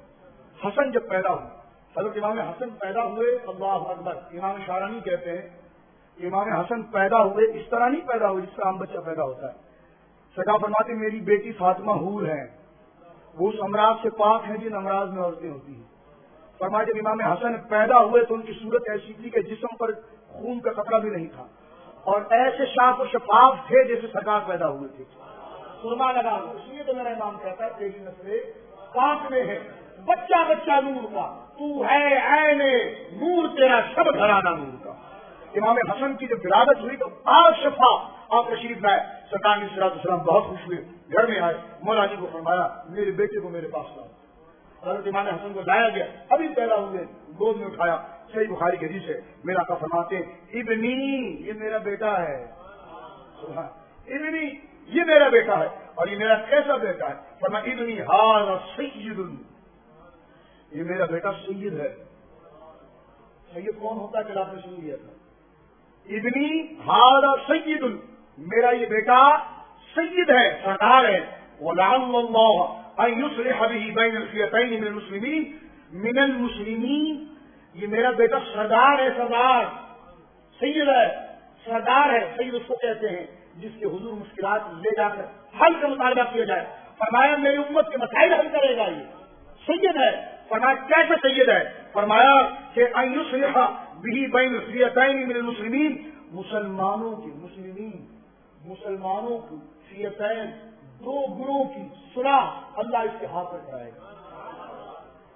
S1: حسن جب پیدا ہوئے حضرت امام حسن پیدا ہوئے اللہ اکبر, امام شارانی کہتے ہیں امام حسن پیدا ہوئے اس طرح نہیں پیدا ہوئے جس طرح عام بچہ پیدا ہوتا ہے. سرکار فرماتے میری بیٹی فاطمہ حور ہے, وہ اس امراض سے پاک ہیں جن امراض میں عورتیں ہوتی ہیں. فرمایا جب امام حسن پیدا ہوئے تو ان کی صورت ایسی تھی کہ جسم پر خون کا قطرہ بھی نہیں تھا اور ایسے شاف و شفاف تھے جیسے سرکار پیدا ہوئے تھے. سرما لگا ہوا, اس لیے تو میرا امام کہتا ہے تیری نسلیں پاک میں ہے, بچہ بچہ نور کا، تو ہے عین نور، تیرا سب گھرانہ نور کا۔ امام حسن کی جب ولادت ہوئی تو آج شفا آپ تشریف لائے، سرکار علیہ الصلوۃ والسلام بہت خوش ہوئے، گھر میں آئے، مولا جی کو فرمایا میرے بیٹے کو میرے پاس لاؤ۔ حضرت امام حسن کو لایا گیا، ابھی پیدا ہوئے، گود میں اٹھایا، صحیح بخاری کے حدیث ہے، میرا آقا فرماتے ہیں ابنی، یہ میرا بیٹا ہے، ابنی یہ میرا بیٹا ہے، اور یہ میرا کیسا بیٹا ہے؟ فرمایا ابنی ھذا سید، یہ میرا بیٹا سید ہے۔ سید کون ہوتا ہے کہ آپ نے سن لیا تھا؟ ابنی ھذا سید، میرا یہ بیٹا سید ہے، سردار ہے۔ وَلَعَلَّ اللَّهَ أَن يُصْلِحَ بِهِ بَيْنَ الْفِئَتَيْنِ مِنَ الْمُسْلِمِينَ مِنَ الْمُسْلِمِينَ، یہ میرا بیٹا سردار ہے، سردار سید ہے، سردار ہے۔ سید اس کو کہتے ہیں جس کے حضور مشکلات لے جا کر حل کا مطالبہ کیا جائے۔ فرمایا میری امت کے مسائل حل کرے گا، یہ سید ہے۔ فرمایا کیسے سید ہے؟ فرمایا کہ ان یصلح به بین الفئتین من المسلمین، مسلمانوں کی مسلمین مسلمانوں کی فئتین، دو گروہ کی صلح اللہ اس کے ہاتھ میں کرائے گا۔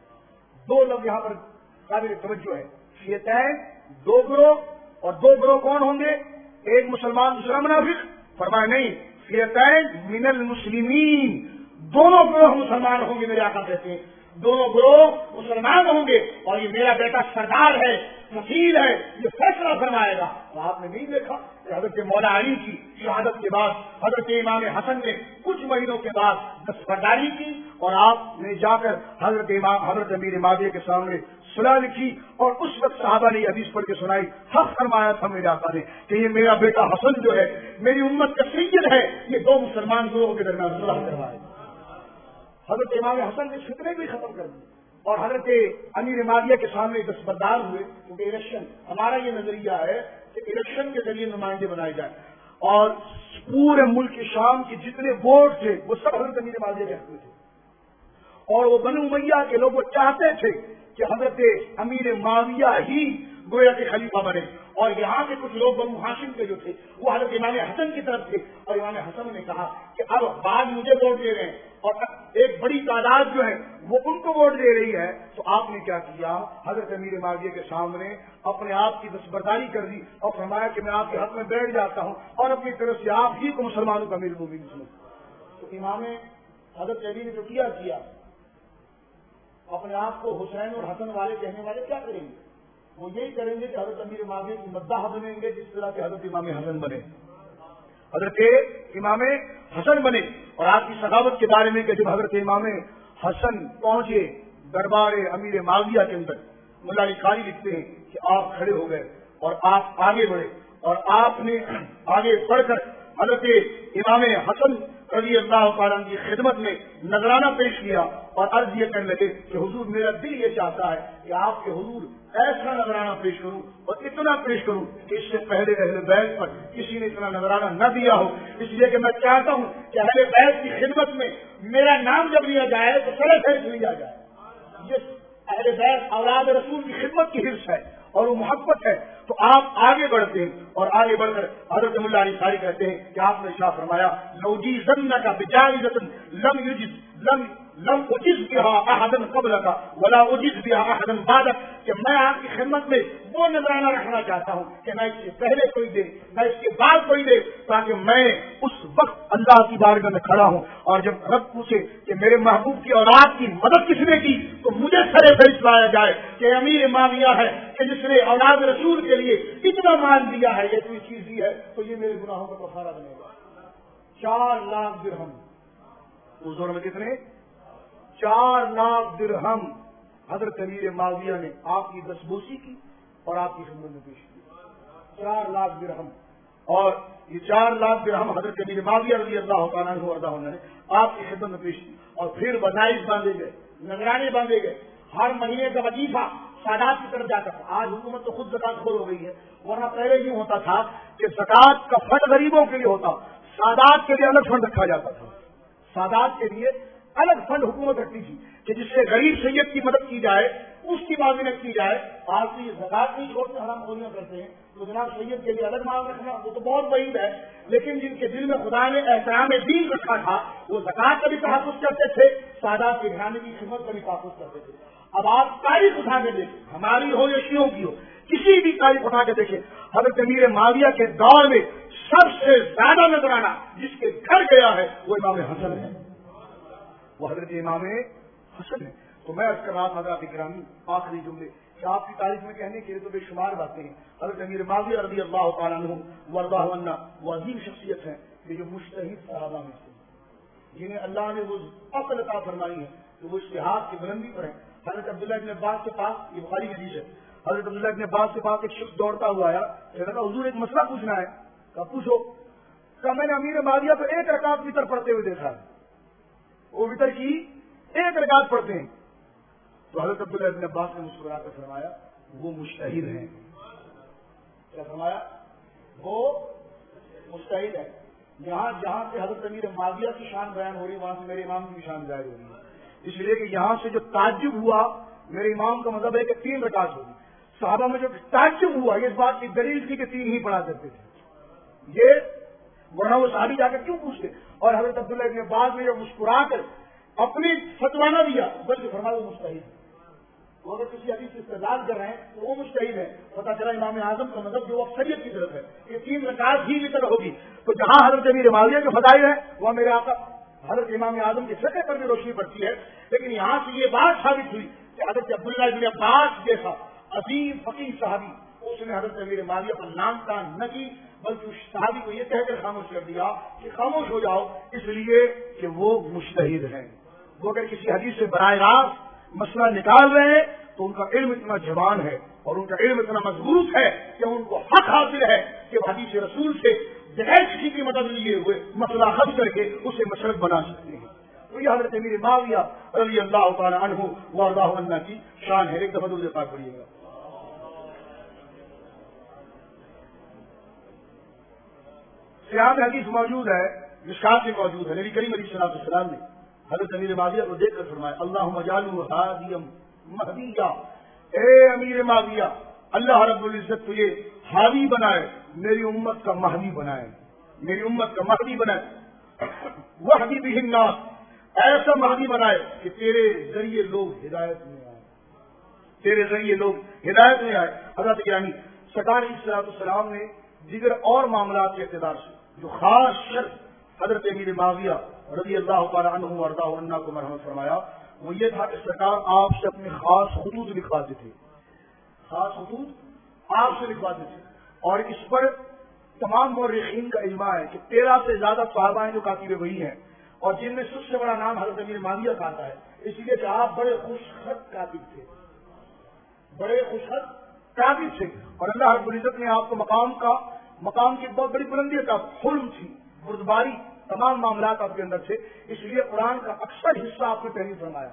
S1: دو لوگ یہاں پر قابل توجہ ہے، فئتین دو گروہ، اور دو گروہ کون ہوں گے؟ ایک مسلمان دوسرا منافق؟ فرمایا نہیں، فئتین من المسلمین، دونوں گروہ مسلمان ہوں گے، میرے آقا کہتے ہیں دونوں گروہ مسلمان ہوں گے، اور یہ میرا بیٹا سردار ہے، وکیل ہے، یہ فیصلہ فرمائے گا۔ تو آپ نے نہیں دیکھا کہ حضرت مولا علی کی شہادت کے بعد حضرت امام حسن نے کچھ مہینوں کے بعد دستبرداری کی، اور آپ نے جا کر حضرت امام حضرت امیر معاویہ کے سامنے صلح لکھی، اور اس وقت صحابہ نے حدیث پڑھ کے سنائی، حق فرمایا تھا میرے آقا نے کہ یہ میرا بیٹا حسن جو ہے میری امت کا سید ہے، یہ دو مسلمان گروہوں کے درمیان صلح کروائے۔ حضرت امام حسن نے فتنے بھی ختم کر دی، اور حضرت امیر معاویہ کے سامنے دستبردار ہوئے، کیونکہ الیکشن ہمارا یہ نظریہ ہے کہ الیکشن کے ذریعے نمائندے بنائے جائیں، اور پورے ملک شام کے جتنے ووٹ تھے وہ سب حضرت امیر معاویہ کے حق میں تھے، اور وہ بنو امیہ کے لوگ وہ چاہتے تھے کہ حضرت امیر معاویہ ہی گویا کے خلیفہ بنے، اور یہاں کے کچھ لوگ بنو ہاشم کے جو تھے وہ حضرت امام حسن کی طرف تھے، اور امام حسن نے کہا کہ اب بعد مجھے ووٹ دے رہے ہیں اور ایک بڑی تعداد جو ہے وہ ان کو ووٹ دے رہی ہے، تو آپ نے کیا کیا؟ حضرت امیر معاویہ کے سامنے اپنے آپ کی دستبرداری کر دی، اور فرمایا کہ میں آپ کے حق میں بیٹھ جاتا ہوں، اور اپنی طرف سے آپ ہی کو مسلمانوں کا امیر المومنین سمجھتا۔ تو امام حضرت علی نے جو کیا کیا، اپنے آپ کو حسین اور حسن والے کہنے والے کیا کریں گے؟ وہ یہی کریں گے کہ حضرت امیر معاویہ کی مداح بنیں گے، جس طرح کے حضرت امام حسن بنے، حضرت امام حسن بنے۔ اور آپ کی سخاوت کے بارے میں کہ جب حضرت امام حسن پہنچے دربار امیر معاویہ کے اندر، مولا علی قاری لکھتے ہیں کہ آپ کھڑے ہو گئے اور آپ آگے بڑھے، اور آپ نے آگے بڑھ کر حضرت امام حسن رضی اللہ تعالیٰ کی خدمت میں نذرانہ پیش کیا، اور عرض یہ کرنے لگے کہ حضور میرا دل یہ چاہتا ہے کہ آپ کے حضور ایسا نذرانہ پیش کروں اور اتنا پیش کروں کہ اس سے پہلے اہل بیت پر کسی نے اتنا نذرانہ نہ دیا ہو، اس لیے کہ میں چاہتا ہوں کہ اہل بیت کی خدمت میں میرا نام جب لیا جائے تو سر پھیس لیا جائے۔ یہ اہل بیت اولاد رسول کی خدمت کی حرص ہے اور وہ محبت ہے۔ تو آپ آگے بڑھتے ہیں، اور آگے بڑھ کر حضرت مولا علی قاری کہتے ہیں کہ آپ نے شاہ فرمایا لو جیزنک بجائزۃ لم یجز لم لم اجز بها احدا قبلک ولا اجز بها احدا بعدک، کہ میں آپ کی خدمت میں وہ نذرانہ رکھنا چاہتا ہوں کہ نہ اس سے پہلے کوئی دے نہ اس کے بعد کوئی دے، تاکہ میں اس وقت اللہ کی بارگاہ میں کھڑا ہوں، اور جب رب پوچھے کہ میرے محبوب کی اولاد کی مدد کس نے کی تو مجھے سرے فہرست لایا جائے کہ امیر معاویہ ہے کہ جس نے اولاد رسول کے لیے اتنا مال دیا ہے، یہ کوئی چیز دی ہے تو یہ میرے گناہوں کا کفارہ بنے گا۔ چار لاکھ درہم اس دور میں کتنے؟ چار لاکھ درہم حضرت امیر معاویہ نے آپ کی دستبوسی کی اور آپ کی خدمت میں پیش کی، چار لاکھ درہم۔ اور یہ چار لاکھ درہم حضرت امیر معاویہ رضی اللہ تعالیٰ عنہ وارضاہ نے آپ کی خدمت میں پیش کی، اور پھر وظائف باندھے گئے، نگرانے باندھے گئے، ہر مہینے کا وظیفہ سادات کی طرف جاتا تھا۔ آج حکومت تو خود زکات خور ہو گئی ہے، ورنہ پہلے یوں ہوتا تھا کہ زکات کا فنڈ غریبوں کے لیے ہوتا، سادات کے لیے الگ فنڈ رکھا جاتا تھا، سادات کے لیے الگ فنڈ حکومت رکھتی تھی کہ جس سے غریب سید کی مدد کی جائے، اس کی معاونت کی جائے. آج تو یہ زکات نہیں چھوڑتے, حرام خوریاں کرتے ہیں, تو جناب سید کے لیے الگ مال رکھنا وہ تو بہت بعید ہے. لیکن جن کے دل میں خدا نے احترام دین رکھا تھا وہ زکات کا بھی تحفظ کرتے تھے, سادات کے گھرانے کی خدمت کا بھی تحفظ کرتے تھے. اب آپ تاریخ اٹھا کے دیکھیں, ہماری ہو یا شیعوں کی ہو, کسی بھی تاریخ اٹھا کے دیکھیں, حضرت امیر معاویہ کے دور میں سب سے زیادہ نذرانہ جس کے گھر گیا ہے وہ امام حسن ہے, وہ حضرت امام حسن ہے. تو میں اس کا رات حضرات گرامی آخری جملے کہ آپ کی تاریخ میں کہنے کے لیے تو بے شمار باتیں ہیں. حضرت امیر معاویہ رضی اللہ تعالیٰ عنہ وارضاہ عنہ وہ عظیم شخصیت ہے کہ جو مجتہد صحابہ میں سے, جنہیں اللہ نے وہ عقل عطا فرمائی ہے کہ وہ اجتہاد کی بلندی پر ہیں. حضرت عبداللہ ابن عباس کے پاس, یہ بخاری کی حدیث ہے, حضرت عبداللہ ابن عباس کے پاس ایک شخص دوڑتا ہوا آیا, کہا حضور ایک مسئلہ پوچھنا ہے. کہا پوچھو. کہا میں نے امیر معاویہ کو ایک رکعت وتر پڑھتے ہوئے دیکھا ہے, وہ وتر کی ایک رکعت پڑھتے ہیں. تو حضرت عبداللہ ابن عباس نے مسکرا کر فرمایا وہ مجتہد ہیں. کیا فرمایا؟ وہ مجتہد ہے. یہاں جہاں سے حضرت امیر معاویہ کی شان بیان ہو رہی ہے وہاں سے میرے امام کی شان ظاہر ہو رہی ہے, اس لیے کہ یہاں سے جو تعجب ہوا, میرے امام کا مذہب ہے کہ تین رکعت ہوگی. صحابہ میں جو تعجب ہوا اس بات کی دلیل تھی کہ تین ہی پڑھا کرتے تھے, یہ ورنہ وہ صحابی جا کر کیوں پوچھتے. اور حضرت عبداللہ ابن عباس نے جو مسکرا کر اپنی فتویٰ نہ دیا بلکہ فرمایا وہ مجتہد ہے. وہ اگر کسی حدیث سے استدلال کر رہے ہیں تو وہ مجتہد ہے. پتہ چلا امام اعظم کا مذہب جو اکثریت کی طرف ہے کہ تین رکعت ہی وتر ہوگی. تو جہاں حضرت امیر معاویہ کے فضائل ہیں وہاں میرے آقا حضرت امام اعظم کی فقہ پر بھی روشنی پڑتی ہے. لیکن یہاں سے یہ بات ثابت ہوئی کہ حضرت عبداللہ ابن عباس جیسا عظیم فقیہ صحابی, اس نے حضرت امیر معاویہ پر نام تان نہ کی بلکہ اس صحابی کو یہ کہہ کر خاموش کر دیا کہ خاموش ہو جاؤ, اس لیے کہ وہ مجتہد ہیں. وہ اگر کسی حدیث سے براہ راست مسئلہ نکال رہے ہیں تو ان کا علم اتنا جوان ہے اور ان کا علم اتنا مضبوط ہے کہ ان کو حق حاصل ہے کہ وہ حدیث رسول سے بغیر کسی کی مدد لیے ہوئے مسئلہ حل کر کے اسے مسلک بنا سکتے ہیں. تو یہ حضرت امیر معاویہ رضی اللہ تعالیٰ عنہ وارضاہ عنہ کی شان ہے. ایک دفعہ درود پاک پڑھیے گا. صحیح حدیث موجود ہے, مشکات میں موجود ہے. نبی کریم علیہ السلام نے حضرت امیر معاویہ کو دیکھ کر فرمایا اللہم اجعلہ ہادیا مہدیا, اے امیر معاویہ اللہ رب العزت تجھے ہادی بنائے, میری امت کا مہدی بنائے, میری امت کا مہدی بنائے. وہدی بہ الناس, ایسا مہدی بنائے کہ تیرے ذریعے لوگ ہدایت میں آئے, تیرے ذریعے لوگ ہدایت میں آئے. حضرت یعنی سرکار علیہ السلام نے دیگر اور معاملات کے اقتدار سے جو خاص شرط حضرت امیر معاویہ رضی اللہ تعالیٰ عنہ وارضاہ عنہ کو مرحمت فرمایا وہ یہ تھا کہ سرکار آپ سے اپنے خاص خطوط لکھواتے تھے, خاص خطوط آپ سے لکھواتے تھے. اور اس پر تمام مورخین کا اجماع ہے کہ تیرہ سے زیادہ صحابہ ہیں جو کاتب وحی ہیں اور جن میں سب سے بڑا نام حضرت امیر معاویہ کا آتا ہے, اس لیے کہ آپ بڑے خوش خط کاتب تھے, بڑے خوش خط کاتب تھے. اور اللہ رب العزت نے آپ کو مقام کا مقام کی بہت بڑی بلندی کا حلم تھی, بردباری, تمام معاملات آپ کے اندر تھے. اس لیے قرآن کا اکثر حصہ آپ نے پہلے فرمایا.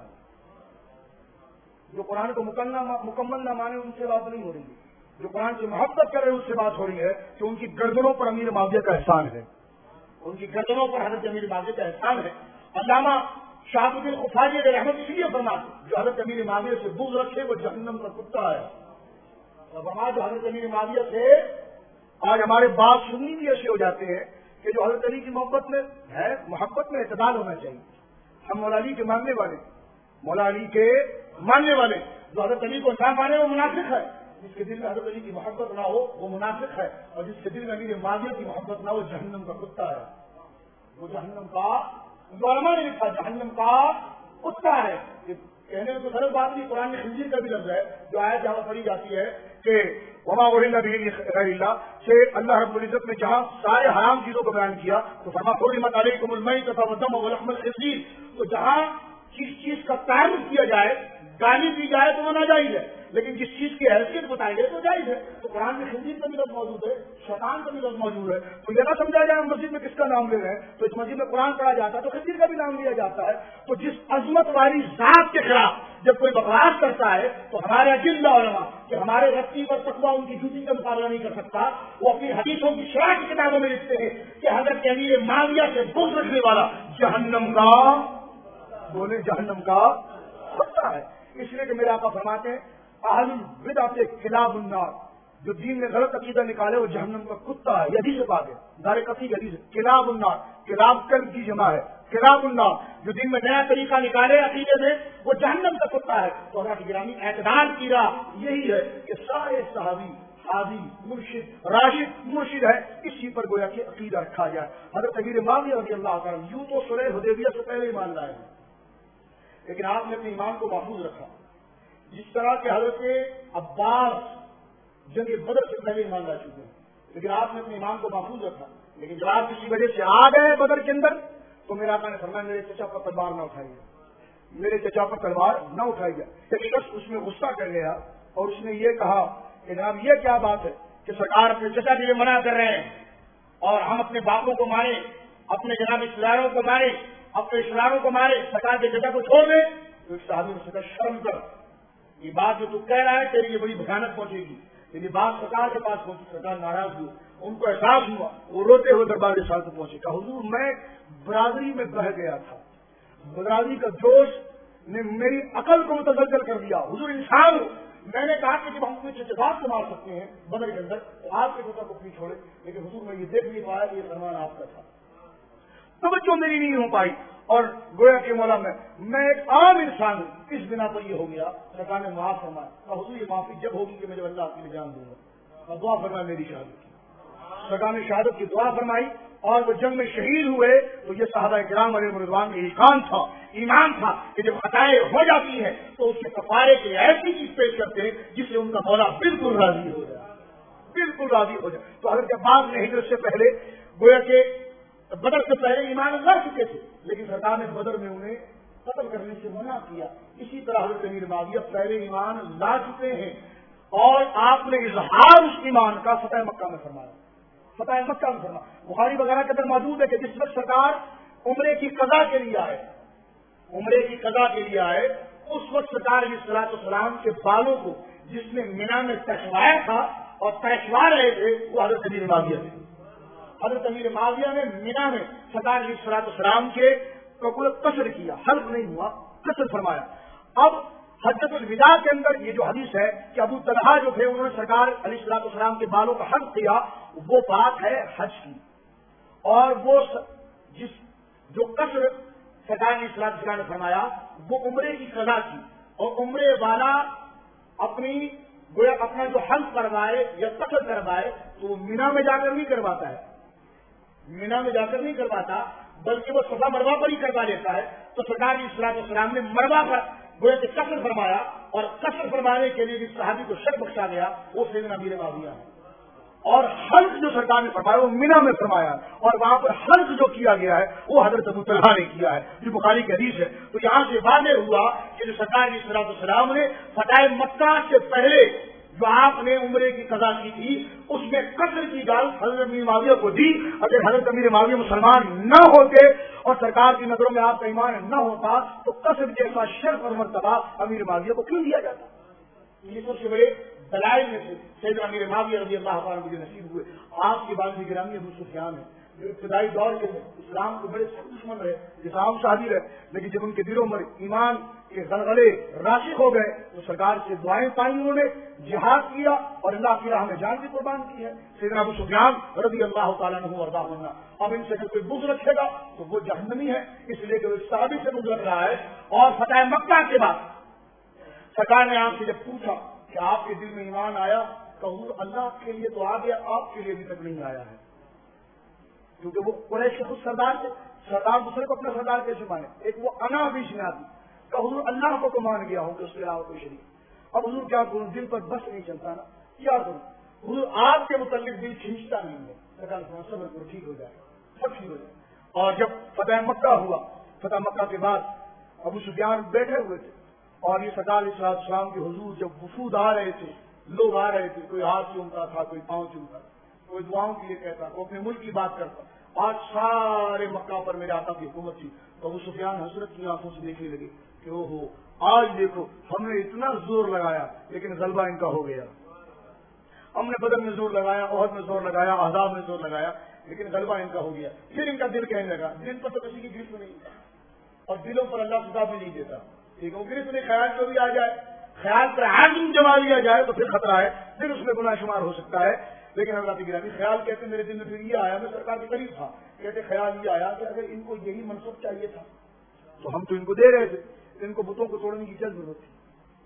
S1: جو قرآن کو مکمل نہ مانے ان سے بات نہیں ہو رہی ہے, جو قرآن سے محبت کر رہے ہیں اس سے بات ہو رہی ہے کہ ان کی گردنوں پر امیر معاویہ کا احسان ہے, ان کی گردنوں پر حضرت امیر معاویہ کا احسان ہے. علامہ شاہ الدین خفاجی علیہ رحمت اس لیے فرماتے جو حضرت امیر معاویہ سے بغض رکھے وہ جہنم کا کتا ہے. اب ہمارے جو حضرت امیر معاویہ سے آج ہمارے بات سننی بھی ایسے ہو جاتے ہیں کہ جو حضرت علی کی محبت میں ہے, محبت میں اعتدال ہونا چاہیے. ہم مولا علی کے ماننے والے, مولا علی کے ماننے والے, جو حضرت علی کو نہ مانے وہ منافق ہے. جس کے دل میں حضرت علی کی محبت نہ ہو وہ منافق ہے, اور جس کے دل میں امیر معاویہ کی محبت نہ ہو جہنم کا کتا ہے. وہ جہنم کا, علماء نے لکھا جہنم کا کتا ہے. کہنے میں تو غلط بات نہیں, قرآن میں خنزیر کا بھی لفظ ہے جو آیت جہاں پڑھی جاتی ہے کہ وما اہل به غیر اللہ سے اللہ رب العزت نے جہاں سارے حرام چیزوں کو بیان کیا تو فرمایا حرمت علیکم المیتۃ والدم ولحم الخنزیر. تو جہاں جس چیز کا تعارف کیا جائے, گالی دی جائے تو وہ ناجائز ہے, لیکن جس چیز کی حیثیت بتائی گئی تو جائز ہے. تو قرآن میں خنزیر کا بھی لفظ موجود ہے, شیطان کا بھی لفظ موجود ہے. تو یہ نہ سمجھا جائے ہم مسجد میں کس کا نام لے رہے ہیں, تو اس مسجد میں قرآن پڑھا جاتا ہے تو خنزیر کا بھی نام لیا جاتا ہے. تو جس عظمت والی ذات کے خلاف جب کوئی بکواس کرتا ہے تو ہمارے اجلہ علماء کہ ہمارے رسی پر تقویٰ ان کی جوتی کا مقابلہ نہیں کر سکتا, وہ اپنی حدیثوں کی شرح کی کتابوں میں لکھتے ہیں کہ حضرت امیر معاویہ سے بغض رکھنے والا جہنم کا, بولے جہنم کا کتا ہے. اس لیے کہ میرے آقا فرماتے ہیں اہل البدع کلاب النار، جو دین میں غلط عقیدہ نکالے وہ جہنم کا کتا ہے. یہ حدیث پاک ہے، دار قطعی حدیث ہے. کلاب النار، کلاب کلب کی جمع ہے، کلاب النار، جو دین میں نیا طریقہ نکالے عقیدے میں وہ جہنم کا کتا ہے. تو اللہ کی گرامی اعتدال کی راہ یہی ہے کہ سارے صحابی حاضی مرشد راشد مرشد ہے، اسی پر گویا کہ عقیدہ رکھا جائے. حضرت امیر معاویہ رضی اللہ تعالیٰ یوں تو صلح حدیبیہ سے پہلے ایمان لائے ہیں، لیکن آپ نے اپنے ایمان کو محفوظ رکھا. جس طرح کہ حضرت عباس جنگ بدر سے پہلے ایمان لا چکے ہیں، لیکن آپ نے اپنے ایمان کو محفوظ رکھا. لیکن جب آپ کسی وجہ سے آ گئے بدر کے اندر تو میرا آقا نے فرمایا میرے چچا پر تلوار نہ اٹھائیے، میرے چچا پر تلوار نہ اٹھائیے. ایک شخص اس میں غصہ کر گیا اور اس نے یہ کہا کہ جناب یہ کیا بات ہے کہ سرکار اپنے چچا کے لیے منع کر رہے ہیں اور ہم اپنے باپوں کو مارے، اپنے جناب رشتےداروں کو مارے، اپنے رشتےداروں کو مارے، سرکار کے چچا کو چھوڑ دیں. تو ایک صحابی نے کہا شرم کر، یہ بات جو تو کہہ رہا ہے تیری یہ بڑی بھیانک پہنچے گی. لیکن بات سرکار کے پاس پہنچی، سرکار ناراض ہوئی، ان کو احساس ہوا، وہ روتے ہوئے دربار کے ساتھ پہنچے. کہا حضور میں برادری میں بہ گیا تھا، برادری کا جوش نے میری عقل کو متزلزل کر دیا. حضور انسان ہوں، میں نے کہا کہ جب ہم اپنے چچا کو مار سکتے ہیں بدر کے اندر تو آپ کے چچا کو کیوں چھوڑے. لیکن حضور میں یہ دیکھ نہیں پایا کہ یہ فرمان آپ کا تھا، توجہ میری نہیں ہو پائی. اور گویا کہ مولا میں میں ایک عام انسان ہوں، اس بنا پر یہ ہو گیا. سرکار نے معاف فرمایا. حضور یہ معافی جب ہوگی کہ میں جب اللہ کے لیے جان دوں گا. دعا فرمایا میری شہادت کی. سرکار نے شہادت کی دعا فرمائی اور وہ جنگ میں شہید ہوئے. تو یہ صحابہ کرام علیہ رضوان کا ایمان تھا ایمان تھا کہ جب خطائیں ہو جاتی ہیں تو اس کے کفارے کی ایسی چیز پیش کرتے ہیں جس سے ان کا مولا بالکل راضی ہو جائے، بالکل راضی ہو جائے. تو حضرت عباس نے ہجرت سے پہلے گویا کہ بدر سے پہلے ایمان لا چکے تھے، لیکن سرکار نے بدر میں انہیں قتل کرنے سے منع کیا. اسی طرح حضرت امیر معاویہ پہلے ایمان لا چکے ہیں اور آپ نے اظہار اس ایمان کا فتح مکہ میں فرمایا. فتح مکہ میں فرمایا بخاری وغیرہ کے اندر موجود ہے کہ جس وقت سرکار عمرے کی قضا کے لیے آئے عمرے کی قضا کے لیے آئے اس وقت سرکار علیہ الصلوۃ والسلام کے بالوں کو جس نے مینا میں کشوایا تھا اور کشوا رہے تھے وہ حضرت امیر معاویہ تھے. حضرت امیر معاویہ نے مینا میں سرکار علیہ الصلوۃ والسلام کے قصر کیا، حلق نہیں ہوا، قصر فرمایا. اب حجۃ الوداع کے اندر یہ جو حدیث ہے کہ ابو طلحہ جو تھے انہوں نے سرکار علیہ الصلوۃ والسلام کے بالوں کا حلق کیا، وہ بات ہے حج کی. اور وہ جس جو قصر سرکار علیہ الصلوۃ والسلام نے فرمایا وہ عمرے کی قضا کی. اور عمرے والا اپنی گویا اپنا جو حلق کروائے یا قصر کروائے تو وہ مینا میں جا کر نہیں کرواتا ہے، مینا میں جا کر نہیں کرواتا بلکہ وہ صفا مروا پر ہی کروا لیتا ہے. تو سرکار علیہ الصلوۃ والسلام نے مروا پر گویا کہ قصر فرمایا اور قصر فرمانے کے لیے جس صحابی کو شک بخشا گیا وہ سیدنا امیر معاویہ ہے. اور حلق جو سرکار نے فرمایا وہ مینا میں فرمایا اور وہاں پر حلق جو کیا گیا ہے وہ حضرت ابو طلحہ نے کیا ہے، جو بخاری کی حدیث ہے. تو یہاں سے واضح ہوا کہ جو سرکار علیہ الصلوۃ والسلام نے فتح مکہ سے پہلے جو آپ نے عمرے کی قضا کی تھی اس میں قصر کی گال حضرت امیر معاویہ کو دی. اگر حضرت امیر معاویہ مسلمان نہ ہوتے اور سرکار کی نظروں میں آپ کا ایمان نہ ہوتا تو قصر جیسا شرف اور مرتبہ امیر معاویہ کو کیوں دیا جاتا؟ یہ سب سے بڑے دلائل میں سے سیدنا امیر معاویہ رضی اللہ عنہ مجھے نصیب ہوئے. آپ کی بات بھی گرامی ابو سفیان ہے جو ابتدائی دور کے اسلام کو بڑے دشمن رہے، اسلام شادی رہے، لیکن جب ان کے دلوں میں ایمان کے غلغلے راسخ ہو گئے تو سرکار سے دعائیں پائیں، انہوں نے جہاد کیا اور اللہ کی راہ میں جان بھی قربان کی ہے. سیدنا ابو سفیان رضی اللہ تعالیٰ عنہ وارضاہ عنہ اب ان سے اگر کوئی بغض رکھے گا تو وہ جہنمی ہے، اس لیے کہ وہ صحابی سے بغض رکھ رہا ہے. اور فتح مکہ کے بعد سرکار نے آپ سے جب پوچھا کہ آپ کے دل میں ایمان آیا کہ حضور اللہ کے لیے تو آ گیا، آپ کے لیے ابھی تک نہیں آیا ہے، کیونکہ وہ قریش کے خود سردار تھے. سردار دوسرے کو اپنا سردار کیسے مانے؟ ایک وہ انا بیچ میں آتی کہ حضور اللہ کو تو مان گیا ہوں کہ اس کے علاوہ کوئی شریک. اب حضور کیا کروں، دل پر بس نہیں چلتا نا، کیا کروں؟ حضور آپ کے متعلق دل کھینچتا نہیں ہے. صبر کرو ٹھیک ہو جائے، سب ٹھیک ہو جائے. اور جب فتح مکہ ہوا، فتح مکہ کے بعد ابو سفیان بیٹھے ہوئے تھے اور یہ سرکار علیہ السلام کے حضور جب وفود آ رہے تھے، لوگ آ رہے تھے، کوئی ہاتھ چومتا تھا، کوئی پاؤں چومتا تھا، کوئی دعاؤں کے لیے کہتا، کوئی اپنے ملک کی بات کرتا. آج سارے مکہ پر میرے آقا کی حکومت تھی تو ابو سفیان حضرت کی آنکھوں سے دیکھنے لگے کہ او ہو آج دیکھو ہم نے اتنا زور لگایا لیکن غلبہ ان کا ہو گیا. ہم نے بدر میں زور لگایا، احد میں زور لگایا، احزاب میں زور لگایا، لیکن غلبہ ان کا ہو گیا. پھر ان کا دل کہنے لگا، دل پر تو کسی کی گرفت نہیں اور دلوں پر اللہ کتاب بھی نہیں دیتا. ٹھیک ہے، پھر اپنے خیال کو بھی آ جائے، خیال پر عزم جما لیا جائے تو پھر خطرہ ہے، پھر اس میں گناہ شمار ہو سکتا ہے. لیکن حضرات گرامی خیال کہتے ہیں میرے دل میں پھر یہ آیا، میں سرکار کے قریب تھا، کہتے خیال یہ آیا کہ اگر ان کو یہی منصب چاہیے تھا تو ہم تو ان کو دے رہے تھے، ان کو بتوں کو توڑنے کی کیا ضرورت تھی؟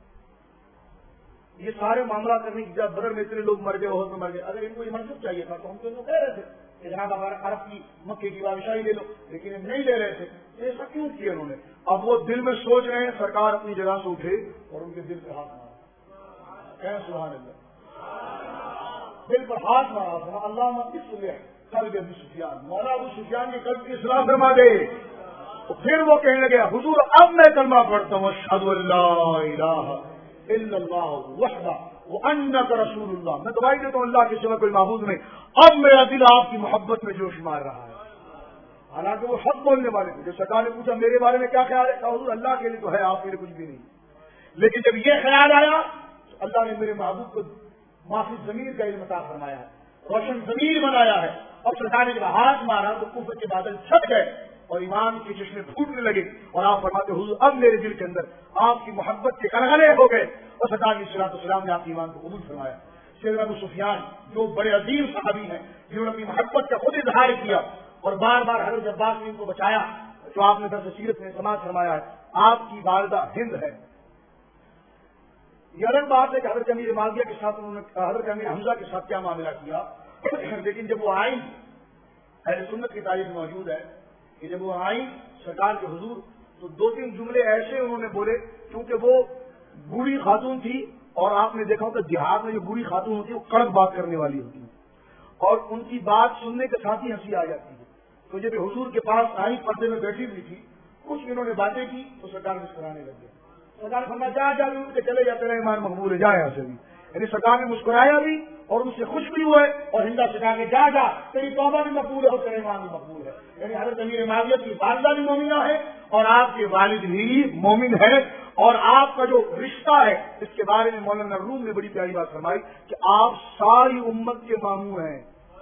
S1: یہ سارے معاملہ کرنے کی جب بدر میں اتنے لوگ مر گئے، بہت میں مر گئے، اگر ان کو یہ منصب چاہیے تھا تو ہم تو ان کو کہہ رہے تھے کہ جناب ہمارے عرب کی مکے کی بادشاہی لے لو، لیکن ہم نہیں لے رہے تھے. ایسا کیوں کیا انہوں نے؟ اب وہ دل میں سوچ رہے ہیں، سرکار اپنی جگہ سے اٹھے اور ان کے دل پہ ہاتھ مارا، کہیں سبحان اللہ، دل پر ہاتھ مارا تھا. اللہ مت قلب ابو سفیان، مولا ابو سفیان کے قلب کی اصلاح فرما دے. تو پھر وہ کہنے لگے حضور اب میں کلمہ پڑھتا ہوں، اشہد ان لا الہ الا اللہ وحدہ وانک رسول اللہ، میں گواہی دیتا ہوں اللہ کے سوا کوئی معبود نہیں. اب میرا دل آپ کی محبت میں جوش مار رہا ہے. حالانکہ وہ حق بولنے والے تھے. جب سرکار نے پوچھا میرے بارے میں کیا خیال ہے، کہا حضور اللہ کے لیے تو ہے، آپ کے لیے کچھ بھی نہیں. لیکن جب یہ خیال آیا تو اللہ نے میرے محبوب کو معافی ضمیر کا علم عطا فرمایا ہے، روشن ضمیر بنایا ہے. اور سرکار نے جب ہاتھ مارا تو کفر کے بادل چھٹ گئے اور ایمان کے چشمے پھوٹنے لگے. اور آپ فرماتے حضور اب میرے دل کے اندر آپ کی محبت کے غلغلے ہو گئے. اور سرکار کی صلاۃ والسلام نے آپ کے ایمان کو قبول فرمایا. سیدنا ابو سفیان جو بڑے عظیم صحابی ہیں، جنہوں نے اپنی محبت کا خود اظہار کیا اور بار بار حضرت عباس نے ان کو بچایا، جو آپ نے درس سیرت میں سماعت فرمایا ہے. آپ کی والدہ ہند ہے. یہ الگ بات ہے کہ حضرت امیر معاویہ کے ساتھ انہوں نے حضرت امیر حمزہ کے ساتھ کیا معاملہ کیا، لیکن جب وہ آئی، اہل سنت کی تاریخ موجود ہے کہ جب وہ آئی سرکار کے حضور تو دو تین جملے ایسے انہوں نے بولے، کیونکہ وہ بوڑھی خاتون تھی اور آپ نے دیکھا ہوگا دیہات میں جو بوڑھی خاتون ہوتی ہے وہ کڑک بات کرنے والی ہوتی ہے اور ان کی بات سننے کے ساتھ ہی ہنسی آ جاتی ہے. تو جب حضور کے پاس آئی، پردے میں بیٹھی ہوئی تھی، کچھ انہوں نے باتیں کی تو سرکار مسکرانے لگ گئے. سرکار فرمایا جا جا ان کے چلے جاتے رہے، ایمان مقبول ہے، جائے یہاں سے بھی. یعنی سرکار نے مسکرایا بھی اور ان سے خوش بھی ہوئے اور ہندا سکھا کے جا جا تیری توبہ بھی مقبول ہے اور تیرا ایمان بھی مقبول ہے. یعنی حضرت امیر معاویہ کی والدہ بھی مومنہ ہے اور آپ کے والد بھی مومن ہے. اور آپ کا جو رشتہ ہے اس کے بارے میں مولانا روم نے بڑی پیاری بات فرمائی کہ آپ ساری امت کے ماموں ہیں.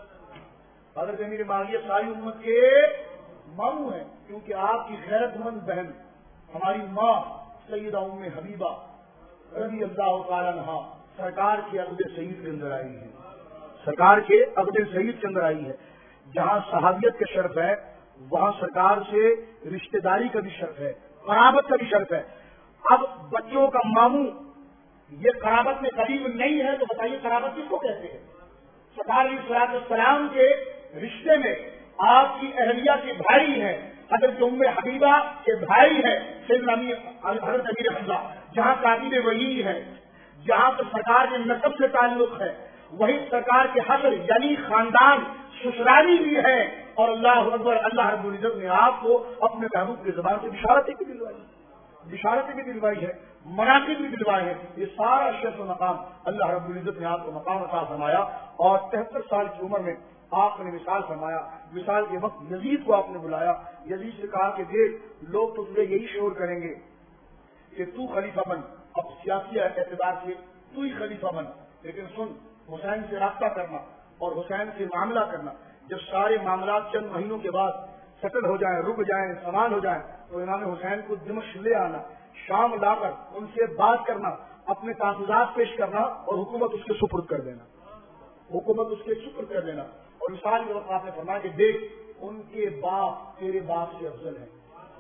S1: حضرت امیر معاویہ ساری امت کے ماموں ہیں کیونکہ آپ کی غیرت مند بہن ہماری ماں سیدہ ام حبیبہ رضی اللہ تعالیٰ عنہا سرکار کے عقد سعید کے اندر آئی ہے. سرکار کے عقد سعید کے اندر آئی ہے. جہاں صحابیت کا شرف ہے وہاں سرکار سے رشتہ داری کا بھی شرف ہے، قرابت کا بھی شرف ہے. اب بچوں کا ماموں یہ قرابت میں قریب نہیں ہے تو بتائیے قرابت کس کو کہتے ہیں؟ سرکار علیہ الصلوۃ والسلام کے رشتے میں آپ کی اہلیہ کے بھائی ہیں، حضرت ام حبیبہ کے بھائی ہیں سیدنا حضرت امیر حمزہ. جہاں کاتب وحی ہے، جہاں پر سرکار کے نسب سے تعلق ہے، وہی سرکار کے حسر یعنی خاندان سسرالی بھی ہے. اور اللہ اکبر، اللہ رب العزت نے آپ کو اپنے محبوب کی زبان سے بشارتیں بھی دلوائی، بشارتیں بھی دلوائی ہے، مناقب بھی دلوائے ہیں. یہ سارا شرف و مقام اللہ رب العزت نے آپ کو مقام عطا فرمایا. اور تہتر سال کی عمر میں آپ نے مثال فرمایا. مثال کے وقت یزید کو آپ نے بلایا. یزید سے کہا کہ دیکھ لوگ تو تجھے یہی شعور کریں گے کہ تو خلیفہ بن، اب سیاسی اعتبار سے تو ہی خلیفہ بن، لیکن سن حسین سے رابطہ کرنا اور حسین سے معاملہ کرنا. جب سارے معاملات چند مہینوں کے بعد سیٹل ہو جائیں، رک جائیں، سامان ہو جائیں تو امام حسین کو دمشق لے آنا، شام لا کر ان سے بات کرنا، اپنے تحفظات پیش کرنا اور حکومت اس کے سپرد کر دینا، حکومت اس کے سپرد کر دینا. اور مثال کے وقت آپ نے فرمایا کہ دیکھ ان کے باپ تیرے باپ سے افضل ہے،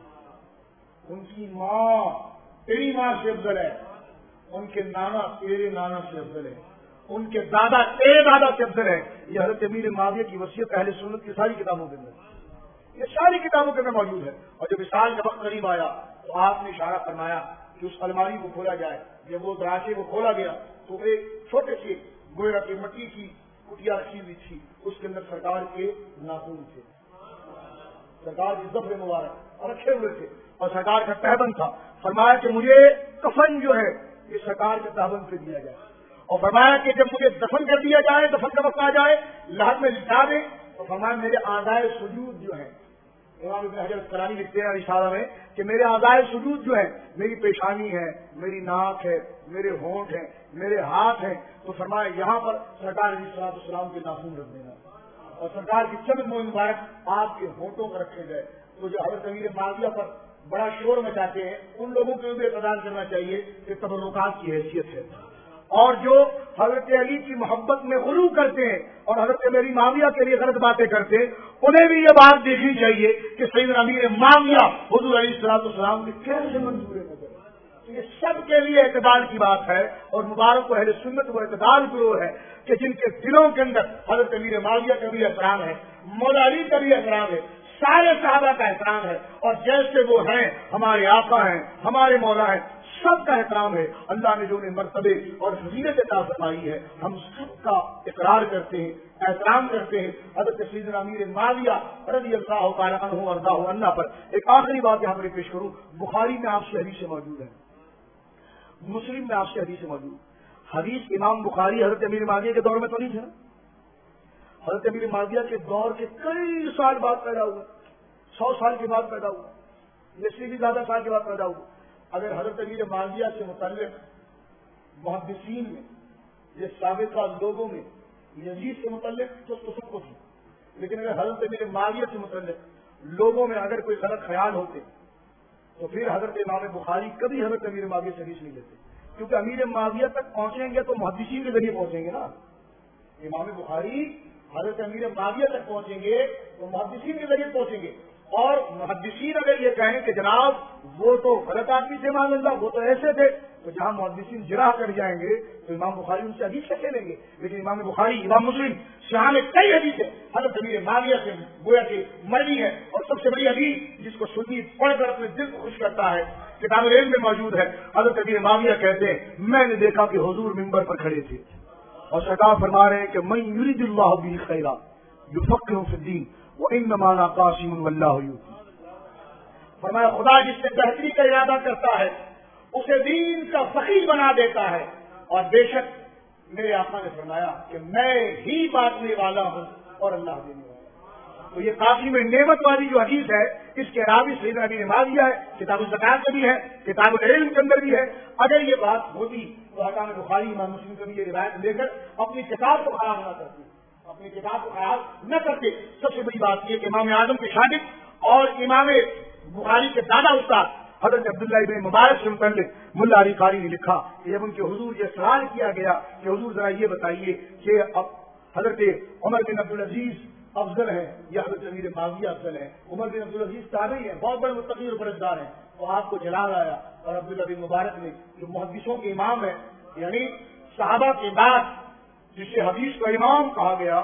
S1: ان کی ماں تیری ماں سے افضل ہے، ان کے نانا تیرے نانا سے افضل ہے، ان کے دادا تیرے دادا سے افضل ہے. یہ حضرت امیر معاویہ کی وصیت اہل سنت کی ساری کتابوں کے اندر، یہ ساری کتابوں کے اندر موجود ہے. اور جب مثال کا وقت قریب آیا تو آپ نے اشارہ فرمایا کہ اس الماری کو کھولا جائے. جب وہ دراچے کو کھولا گیا تو ایک چھوٹے سے گویا کی مٹی کی کٹیا رکھی ہوئی تھی، اس کے اندر سرکار کے ناخن تھے، سرکار کے ظفر مبارک رکھے ہوئے تھے اور سرکار کا تہبند تھا. فرمایا کہ مجھے کفن جو ہے یہ سرکار کے تہبند پہ دیا جائے اور فرمایا کہ جب مجھے دفن کر دیا جائے، دفن کا وقت آ جائے، لحد میں لٹا دے تو فرمایا میرے اعضائے سجود جو ہیں، امام ابن حجر اسقلانی لکھتے ہیں رسالہ میں کہ میرے اعضائے سجود جو ہیں، میری پیشانی ہے، میری ناک ہے، میرے ہونٹ ہیں، میرے ہاتھ ہیں، تو فرمایا یہاں پر سرکار علیہ الصلوۃ والسلام کے ناخن رکھ دینا اور سرکار کی چند مبارک آپ کے ہونٹوں پر رکھے گئے. تو جو حضرت امیر معاویہ پر بڑا شور مچاتے ہیں، ان لوگوں کو بھی اعتراض کرنا چاہیے کہ تبرکات کی حیثیت ہے، اور جو حضرت علی کی محبت میں غلو کرتے ہیں اور حضرت میری معاویہ کے لیے غلط باتیں کرتے ہیں، انہیں بھی یہ بات دیکھنی چاہیے کہ سیدنا امیر معاویہ حضور علیہ الصلوۃ والسلام کی کیسے منظور نظر۔ یہ سب کے لیے اعتدال کی بات ہے، اور مبارک و اہل سنت و اعتدال گروہ ہے کہ جن کے دلوں کے اندر حضرت امیر معاویہ کا بھی احترام ہے، مولا علی کا بھی احترام ہے، سارے صحابہ کا احترام ہے، اور جیسے وہ ہیں ہمارے آقا ہیں، ہمارے مولا ہیں، سب کا احترام ہے۔ اللہ نے جو انہیں مرتبے اور فضیلت عطا فرمائی ہے، ہم سب کا اقرار کرتے ہیں، احترام کرتے ہیں۔ حضرت سیدنا امیر معاویہ رضی اللہ تعالیٰ عنہ وارضاہ عنہ پر ایک آخری بات یہاں پر پیش کروں۔ بخاری میں آپ سے حدیث موجود ہے، مسلم میں آپ سے حدیث موجود۔ حدیث امام بخاری حضرت امیر معاویہ کے دور میں تو نہیں تھا، حضرت امیر معاویہ کے دور کے کئی سال بعد پیدا ہوا، سو سال کے بعد پیدا ہوا، اس سے بھی زیادہ سال کے بعد پیدا ہوا۔ اگر حضرت امیر معاویہ سے متعلق محدثین میں یہ سابقہ لوگوں میں یزید سے متعلق تو سب کو تھی، لیکن اگر حضرت امیر معاویہ سے متعلق لوگوں میں اگر کوئی غلط خیال ہوتے تو پھر حضرت امام بخاری کبھی حضرت امیر معاویہ سے حدیث نہیں لیتے، کیونکہ امیر معاویہ تک پہنچیں گے تو محدثین کے ذریعے پہنچیں گے نا۔ امام بخاری حضرت امیر معاویہ تک پہنچیں گے تو محدثین کے ذریعے پہنچیں گے، اور محدثین اگر یہ کہیں کہ جناب وہ تو غلط آدمی تھے، مان اللہ وہ تو ایسے تھے، تو جہاں محدثین جرح کر جائیں گے تو امام بخاری ان سے حدیث کیسے لیں گے؟ لیکن امام بخاری، امام مسلم شاہ میں کئی حدیث ہے حضرت امیر معاویہ سے گویا کہ مروی ہے، اور سب سے بڑی حدیث جس کو سنی پڑھ کر اپنے دل کو خوش کرتا ہے کتاب العلم میں موجود ہے۔ حضرت امیر معاویہ کہتے ہیں میں نے دیکھا کہ حضور منبر پر کھڑے تھے اور سرکار فرما رہے ہیں کہ من یرید اللہ بہ خیرا یفقہہ فی الدین وانما انا قاسم واللہ یؤتی۔ فرمایا خدا جس سے بہتری کا ارادہ کرتا ہے اسے دین کا فقیہ بنا دیتا ہے، اور بے شک میرے آقا نے فرمایا کہ میں ہی بانٹنے والا ہوں اور اللہ دینے والا ہوں۔ تو یہ قاسم نعمت والی جو حدیث ہے اس کے راوی سیدنا امیر معاویہ ہے، کتاب الزکات میں بھی ہے، کتاب العلم کے اندر بھی ہے۔ اگر یہ بات ہوتی تو حکام بخاری امام مسلم کو بھی یہ روایت لے کر اپنی کتاب کو خراب نہ کرتے، اپنی کتاب کو خراب نہ کرتے۔ سب سے بڑی بات یہ کہ امام اعظم کے شاگرد اور امام بخاری کے دادا استاد حضرت عبداللہ ابن مبارک سے متعلق ملا علی قاری نے لکھا کہ جب ان کے حضور یہ سوال کیا گیا کہ حضور ذرا یہ بتائیے کہ اب حضرت عمر بن عبدالعزیز افضل ہے یا حضرت امیر معاویہ افضل ہے؟ عمر بن عبدالعزیز تابعی ہیں، بہت بڑے متقی اور پرہیزگار ہیں، تو آپ کو جلال آیا، اور عبداللہ بن مبارک نے جو محدثوں کے امام ہے، یعنی صحابہ کے بعد جسے حدیث کا امام کہا گیا،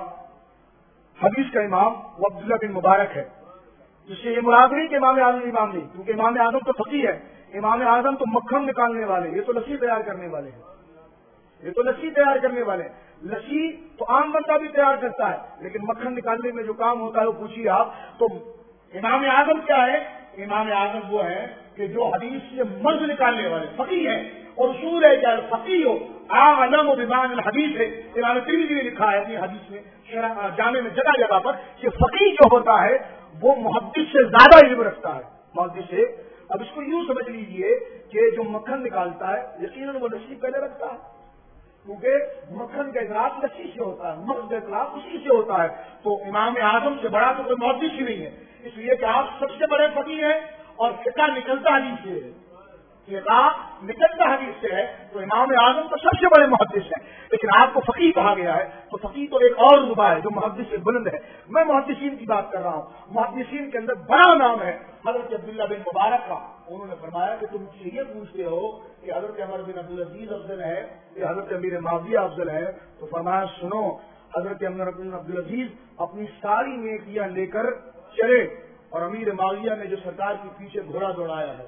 S1: حدیث کا امام وہ عبداللہ بن مبارک ہے، جس سے یہ مراد نہیں کہ امام اعظم امام نہیں، کیونکہ امام اعظم تو فقیہ ہے، امام اعظم تو مکھن نکالنے والے، یہ تو لسی تیار کرنے والے ہیں، یہ تو لسی تیار کرنے والے ہیں۔ لسی تو عام بندہ بھی تیار کرتا ہے، لیکن مکھن نکالنے میں جو کام ہوتا ہے وہ پوچھیے آپ۔ تو امام اعظم کیا ہے؟ امام اعظم وہ ہے کہ جو حدیث سے مرض نکالنے والے فقیہ ہیں، اور اصول ہے کہ فقیہ ہو عالم و بمان الحدیث ہے۔ امام ترمذی نے لکھا ہے اپنی حدیث میں جامع میں جگہ جگہ پر کہ فقیہ جو ہوتا ہے وہ محدث سے زیادہ علم رکھتا ہے، محدث سے۔ اب اس کو یوں سمجھ لیجئے کہ جو مکھن نکالتا ہے یقیناً وہ لسی پہلے رکھتا ہے، کیونکہ مکھن کا اطلاق لسی سے ہوتا ہے، مکھ کا اطلاق اسی سے ہوتا ہے۔ تو امام اعظم سے بڑا تو کوئی محدث ہی نہیں ہے، اس لیے کہ آپ سب سے بڑے فقیہ ہیں اور فقہ نکلتا حدیث سے ہے، فقہ نکلتا حدیث سے ہے، تو امام اعظم تو سب سے بڑے محدث ہیں، لیکن آپ کو فقیہ کہا گیا ہے، تو فقیہ تو ایک اور رتبہ ہے جو محدث سے بلند ہے۔ میں محدثین کی بات کر رہا ہوں، محدثین کے اندر بڑا نام ہے حضرت عبداللہ بن مبارک کا۔ انہوں نے فرمایا کہ تم سے یہ پوچھتے ہو کہ حضرت عمر بن عبدالعزیز افضل ہے یا حضرت امیر معاویہ افضل ہے، تو فرمایا سنو، حضرت عمر بن عبدالعزیز اپنی ساری نیکیاں لے کر چلے، اور امیر معاویہ نے جو سرکار کے پیچھے گھوڑا دوڑایا ہے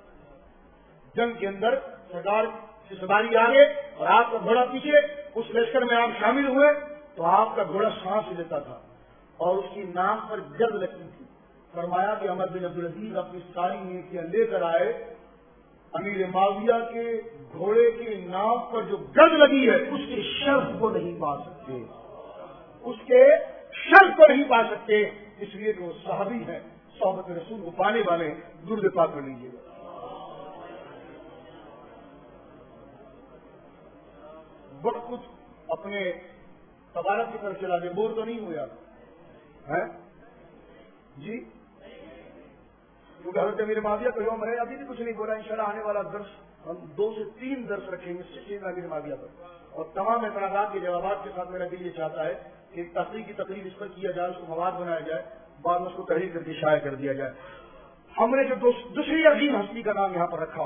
S1: جنگ کے اندر، سرکار کی سواری آگے اور آپ کا گھوڑا پیچھے، اس لشکر میں آپ شامل ہوئے تو آپ کا گھوڑا سانس لیتا تھا اور اس کی ناک پر جگ لگتی تھی۔ فرمایا کہ عمر بن عبدالعزیز اپنی ساری نیکیاں لے کر آئے، امیر معاویہ کے گھوڑے کی ناک پر جو گرد لگی ہے اس کے شرف کو نہیں پا سکتے، اس کے شرف کو نہیں پا سکتے، اس لیے کہ وہ صحابی ہے، صحبت رسول کو پانے والے ہیں۔ درود پاک کر لیجیے۔ بڑھ کچھ اپنے تبارک کی طرف چلا گئے، بور تو نہیں ہوا ہے جی؟ کیونکہ حضرت امیر معاویہ کا یوم ہے، ابھی بھی کچھ نہیں بولا، انشاءاللہ آنے والا درس ہم دو سے تین درس رکھیں گے سیدنا امیر معاویہ پر، اور تمام اعتراضات کے جوابات کے ساتھ میرا دل یہ چاہتا ہے کہ ایک تقریر کی تقریر اس پر کیا جائے، اس کو مواد بنایا جائے، بعد میں اس کو تحریر کر کے شائع کر دیا جائے۔ ہم نے جو دوسری عظیم ہستی کا نام یہاں پر رکھا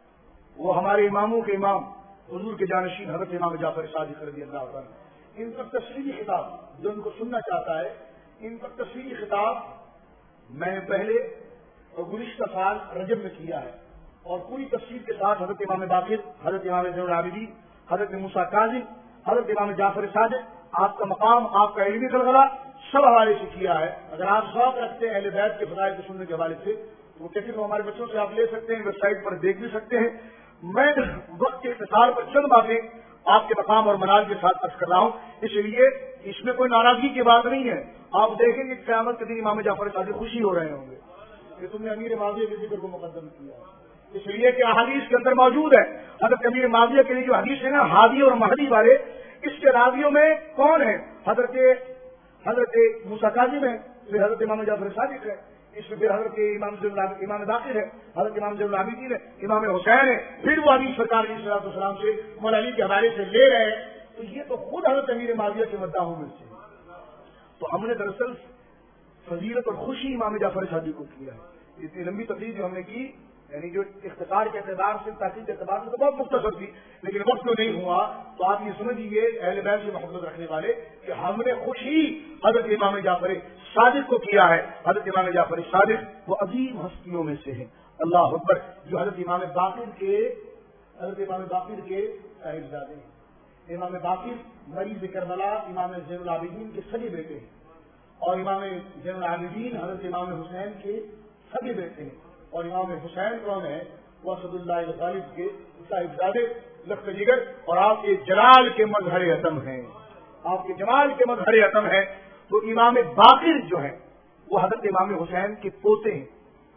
S1: وہ ہمارے اماموں کے امام حضور کے جانشین حضرت امام جعفر صادق رضی اللہ عنہ، ان پر تفصیلی خطاب جو ان کو سننا چاہتا ہے، ان پر تفصیلی خطاب میں نے پہلے اور گزشتہ سال رجب میں کیا ہے، اور پوری تفصیل کے ساتھ حضرت امام باقر، حضرت امام زین العابدین، حضرت موسیٰ کاظم، حضرت امام جعفر صادق، آپ کا مقام، آپ کا علمی غلغلہ سب حوالے سے کیا ہے۔ اگر آپ شوق رکھتے ہیں اہل بیت کے فضائل کو سننے کے حوالے سے تو وہ کیسے ہمارے بچوں سے آپ لے سکتے ہیں، ویب سائٹ پر دیکھ بھی سکتے ہیں۔ میں وقت کے اختصار پر چند باتیں آپ کے مقام اور منال کے ساتھ عرض کر رہا ہوں، اس لیے اس میں کوئی ناراضگی کی بات نہیں ہے۔ آپ دیکھیں گے قیامت کے دن امام جعفر صادق خوشی ہو رہے ہوں گے کہ تم نے امیر معاویہ کے ذکر کو مقدم کیا، اس لیے کہ احادیث کے اندر موجود ہے حضرت امیر معاویہ کے لیے جو حدیث ہے نا ہادی اور مہدی والے، اس کے راویوں میں کون ہے؟ حضرت حضرت موسیٰ کاظم ہے، پھر حضرت امام جعفر صادق ہے، اس میں پھر حضرت امام امام باقر ہے، حضرت امام زین العابدین ہے، امام حسین ہے، پھر وہ حدیث سرکار علیہ الصلوۃ والسلام سے مولا علی کے حوالے سے لے رہے ہیں، تو یہ تو خود حضرت امیر معاویہ کے مداحوں میں سے۔ تو ہم نے دراصل فضیلت اور خوشی امام جعفر صادق کو کیا ہے۔ اتنی لمبی تقریر جو ہم نے کی، یعنی جو اختصار کے اعتبار سے تاکید کے اعتبار سے تو بہت مختصر تھی، لیکن وقت تو نہیں ہوا، تو آپ یہ سمجھیے اہل بیت سے محبت رکھنے والے کہ ہم نے خوشی حضرت امام جعفر صادق کو کیا ہے۔ حضرت امام جعفر صادق وہ عظیم ہستیوں میں سے ہیں، اللہ اکبر، جو حضرت امام باقر کے حضرت امام باقر کے صاحبزادے ہیں۔ امام باقر مریض کربلا امام زین العابدین کے سگے بیٹے ہیں، اور امام زین العابدین حضرت امام حسین کے سگے بیٹے ہیں، اور امام حسین کون ہے؟ وہ اسد اللہ غالب کے صاحبزادے لخت جگر، اور آپ کے جلال کے مظہر عتم ہیں، آپ کے جمال کے مظہر عتم ہیں۔ تو امام باقر جو ہیں وہ حضرت امام حسین کے پوتے ہیں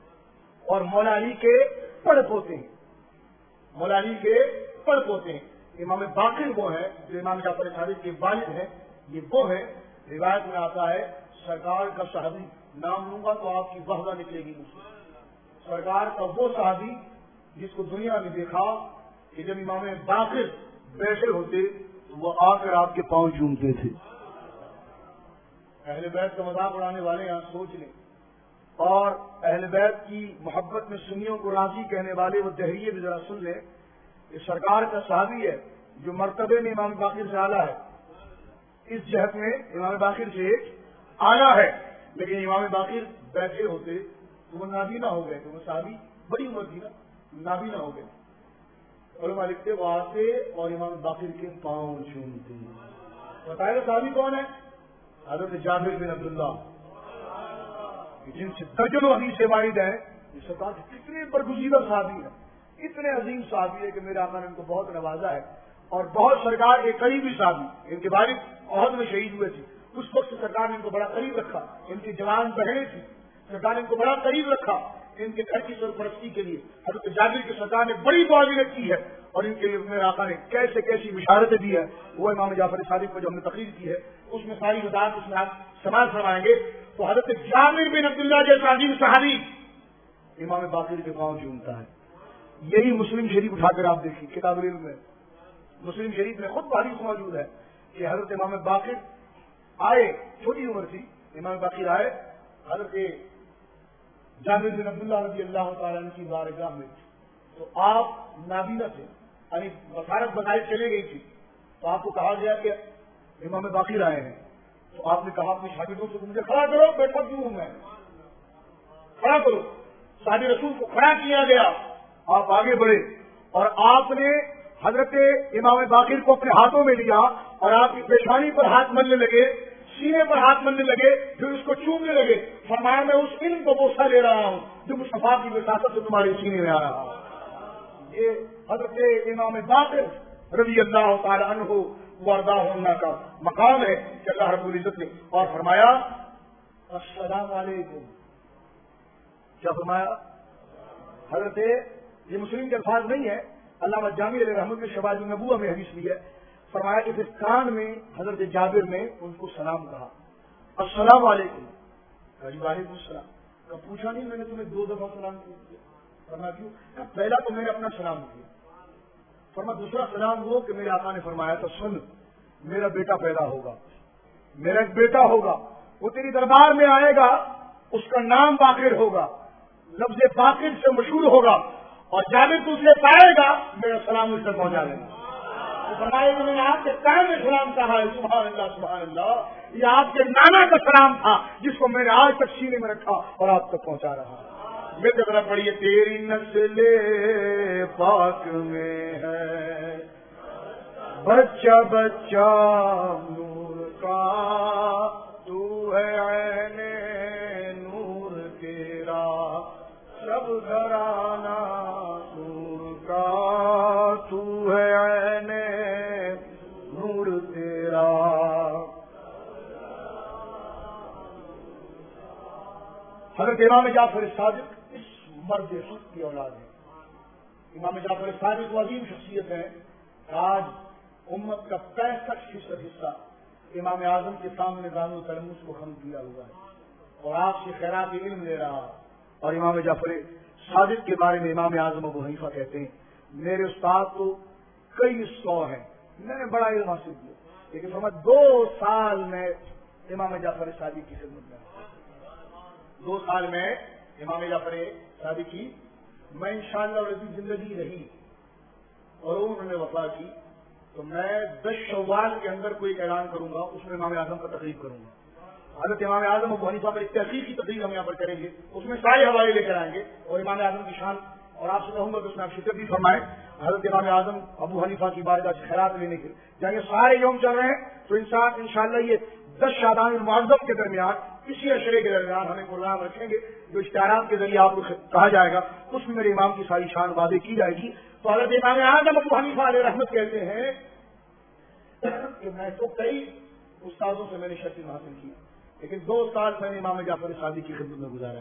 S1: اور مولا علی کے پڑ پوتے ہیں، مولا علی کے پڑ پوتے ہیں۔ امام باقر وہ ہے جو امام جعفر صادق کے والد ہیں، یہ وہ ہے، روایت میں آتا ہے سرکار کا صحابی، نام لوں گا تو آپ کی وحدہ نکلے گی مجھ سے، سرکار کا وہ صحابی جس کو دنیا نے دیکھا کہ جب امام باقر بیٹھے ہوتے تو وہ آ کر آپ کے پاؤں چومتے تھے۔ اہل بیت کا مذاق اڑانے والے یہاں سوچ لیں، اور اہل بیت کی محبت میں سنیوں کو راضی کہنے والے وہ دہریے بھی ذرا سن لیں، یہ سرکار کا صحابی ہے جو مرتبے میں امام باقر سے اعلیٰ ہے، اس جہت میں امام باقر سے اعلیٰ ہے، لیکن امام باقر بیٹھے ہوتے تو وہ نابینا ہو گئے، تو وہ صحابی بڑی عمر تھی نا، نابینا ہو گئے، علماء لکھتے وہ آتے اور امام باقر کے پاؤں چومتے۔ بتائے گا صحابی کون ہے؟ حضرت جابر بن عبداللہ، جن سے درجنوں حدیث وارد ہیں، یہ سرکار کتنے برگزیدہ صحابی ہیں، اتنے عظیم صحابی ہے کہ میرے آقا نے ان کو بہت نوازا ہے، اور بہت سرکار کے قریبی صحابی، ان کے والد عہد میں شہید ہوئے تھے، اس وقت سرکار نے ان کو بڑا قریب رکھا، ان کی جوان بہنیں تھیں، سرکار نے ان کو بڑا قریب رکھا ان کے گھر کی سرپرستی کے لیے۔ حضرت جابر کی سرکار نے بڑی معاونت کی ہے، اور ان کے لیے میرے آقا نے کیسے کیسی بشارتیں دی ہے، وہ امام جعفر صادق کو جو ہم نے تقریر کی ہے اس میں ساری وضاحت اس میں آپ سماعت فرمائیں گے۔ تو حضرت جابر بن عبداللہ جیسا عظیم صحابی امام باقر کے پاؤں چومتا ہے۔ یہی مسلم شریف اٹھا کر آپ دیکھیے، کتاب العلم میں مسلم شریف میں خود حدیث موجود ہے کہ حضرت امام باقر آئے، چھوٹی عمر تھی، امام باقر آئے حضرت جابر بن عبداللہ رضی اللہ تعالیٰ عنہ کی بارگاہ میں، تو آپ نابینا تھے، یعنی بصارت بظاہر چلے گئی تھی، تو آپ کو کہا گیا کہ امام باقر آئے ہیں، تو آپ نے کہا اپنے شاگردوں سے مجھے کھڑا کرو، بیٹھا کیوں ہوں میں، کھڑا کرو، صحابی رسول کو کھڑا کیا گیا، آپ آگے بڑھے اور آپ نے حضرت امام باقر کو اپنے ہاتھوں میں لیا اور آپ کی پیشانی پر ہاتھ ملنے لگے، سینے پر ہاتھ ملنے لگے، پھر اس کو چومنے لگے، فرمایا میں اس علم کو بوسہ لے رہا ہوں جو مصطفیٰ کی وساطت سے تمہارے سینے میں آ رہا ہے۔ یہ حضرت امام باقر رضی اللہ تعالی عنہ وارضاہ کا مقام ہے کہ اللہ رب العزت نے اور فرمایا السلام علیکم، کیا فرمایا حضرت، یہ مسلم کے الفاظ نہیں ہے، علامہ جامع علیہ رحمۃ نے شواہد النبوہ میں حدیث لی ہے، فرمایا کہ اس کان میں حضرت جابر نے ان کو سلام کہا، السلام علیکم، وعلیکم السلام، کب پوچھا نہیں میں نے تمہیں دو دفعہ سلام کیا؟ فرمایا کیوں؟ کہ پہلا تو میں نے اپنا سلام کیا، فرمایا دوسرا سلام وہ کہ میرے آقا نے فرمایا تھا سن میرا بیٹا پیدا ہوگا، میرا ایک بیٹا ہوگا، وہ تیری دربار میں آئے گا، اس کا نام باقر ہوگا، لفظ باقر سے مشہور ہوگا، اور جب تو اسے پائے گا میرا سلام اس تک پہنچا دینا۔ فرمایا کہ میں نے آپ کے کہنے میں سلام کہا ہے، سبحان اللہ سبحان اللہ، یہ آپ کے نانا کا سلام تھا جس کو میں نے آج تک سینے میں رکھا اور آپ تک پہنچا رہا ہوں۔ میرے طرح پڑھیے تیری نسل پاک میں ہے بچہ بچہ نور کا، تو ہے عین نور تیرا، سب گھرانہ نور کا، تو ہے عین نور تیرا۔ حضرت امام جعفر صادق اس مرد حق کی اولاد ہے۔ امام جعفر صادق عظیم شخصیت ہے، آج امت کا پینسٹھ فیصد حصہ امام اعظم کے سامنے دان و تلمس کو خم کیا ہوا ہے اور آپ سے خیرات علم لے رہا۔ اور امام جعفر صادق کے بارے میں امام اعظم ابو حنیفہ کہتے ہیں میرے استاد تو کئی سو ہیں، میں نے بڑا علم حاصل کیا، لیکن ہمیں دو سال میں امام جعفر صادق کی خدمت میں دو سال میں امام جعفر صادق کی میں انشاءاللہ رضی زندگی رہی اور انہوں نے وفا کی تو میں دس شوال کے اندر کوئی اعلان کروں گا، اس میں امام اعظم کا تقریب کروں گا۔ حضرت امام اعظم ابو حنیفہ پر تحقیق کی تقریر ہم یہاں پر کریں گے، اس میں سارے حوالے لے کر آئیں گے اور امام اعظم کی شان، اور آپ سے کہوں گا کہ اس میں آپ شکر بھی فرمائیں۔ حضرت امام اعظم ابو حنیفہ کی بارگاہ سے خیرات لینے کے جب یہ سارے یوم چل رہے ہیں تو انسان انشاءاللہ یہ دس شعبان المعظم کے درمیان اسی عشرے کے درمیان ہمیں پروگرام رکھیں گے جو اشتہارات کے ذریعے آپ کو کہا جائے گا، اس میں میرے امام کی ساری شان واضح کی جائے گی۔ تو حضرت امام اعظم ابو حنیفہ علیہ رحمت کہتے ہیں کہ میں تو کئی استادوں سے میں نے شرط حاصل کی، لیکن دو سال میں نے امام جعفر صادق کی خدمت میں گزارا،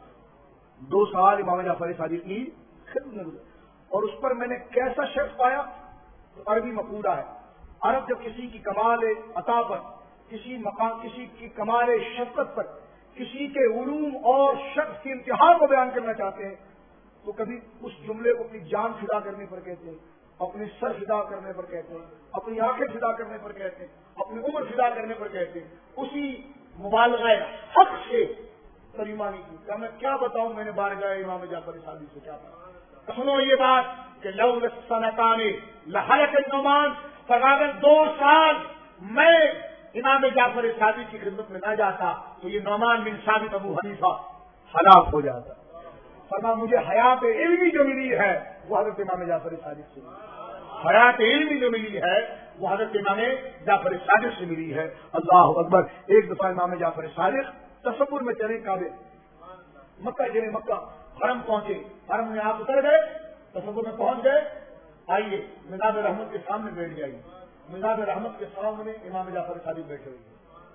S1: دو سال امام جعفر صادق کی خدمت میں گزارا، اور اس پر میں نے کیسا شرط پایا؟ تو عربی مقولہ ہے، عرب جب کسی کی کمال عطا پر، کسی مقام کسی کی کمال شفقت پر، کسی کے علوم اور شخص کی انتہا کو بیان کرنا چاہتے ہیں تو کبھی اس جملے کو اپنی جان فدا کرنے پر کہتے ہیں، اپنی سر فدا کرنے پر کہتے ہیں، اپنی آنکھیں فدا کرنے پر کہتے ہیں، اپنی عمر فدا کرنے پر کہتے ہیں، اسی مبالغہ حق سے ترجمانی کی۔ کیا میں کیا بتاؤں میں نے بارگاہ امام جعفر صادق سے کیا بتاؤں؟ سنو یہ بات کہ لولا السنتان لہلک النعمان، اگر دو سال میں امام جعفر صادق کی خدمت میں نہ جاتا تو یہ نعمان بن ثابت ابو حنیفہ ہلاک ہو جاتا۔ فرمایا مجھے حیات علمی جو ملی ہے وہ حضرت امام جعفر صادق سے ملی، حیات علمی جو ملی ہے وہ حضرت امام جعفر صادق سے ملی ہے۔ اللہ اکبر۔ ایک دفعہ امام جعفر صادق تصور میں چلے کعبے، مکہ چلے، مکہ حرم پہنچے، حرم میں آپ اتر گئے، تصور میں پہنچ گئے، آئیے مزار رحمت کے سامنے بیٹھ جائیے۔ مزار رحمت کے سامنے امام جعفر صادق بیٹھے ہوئے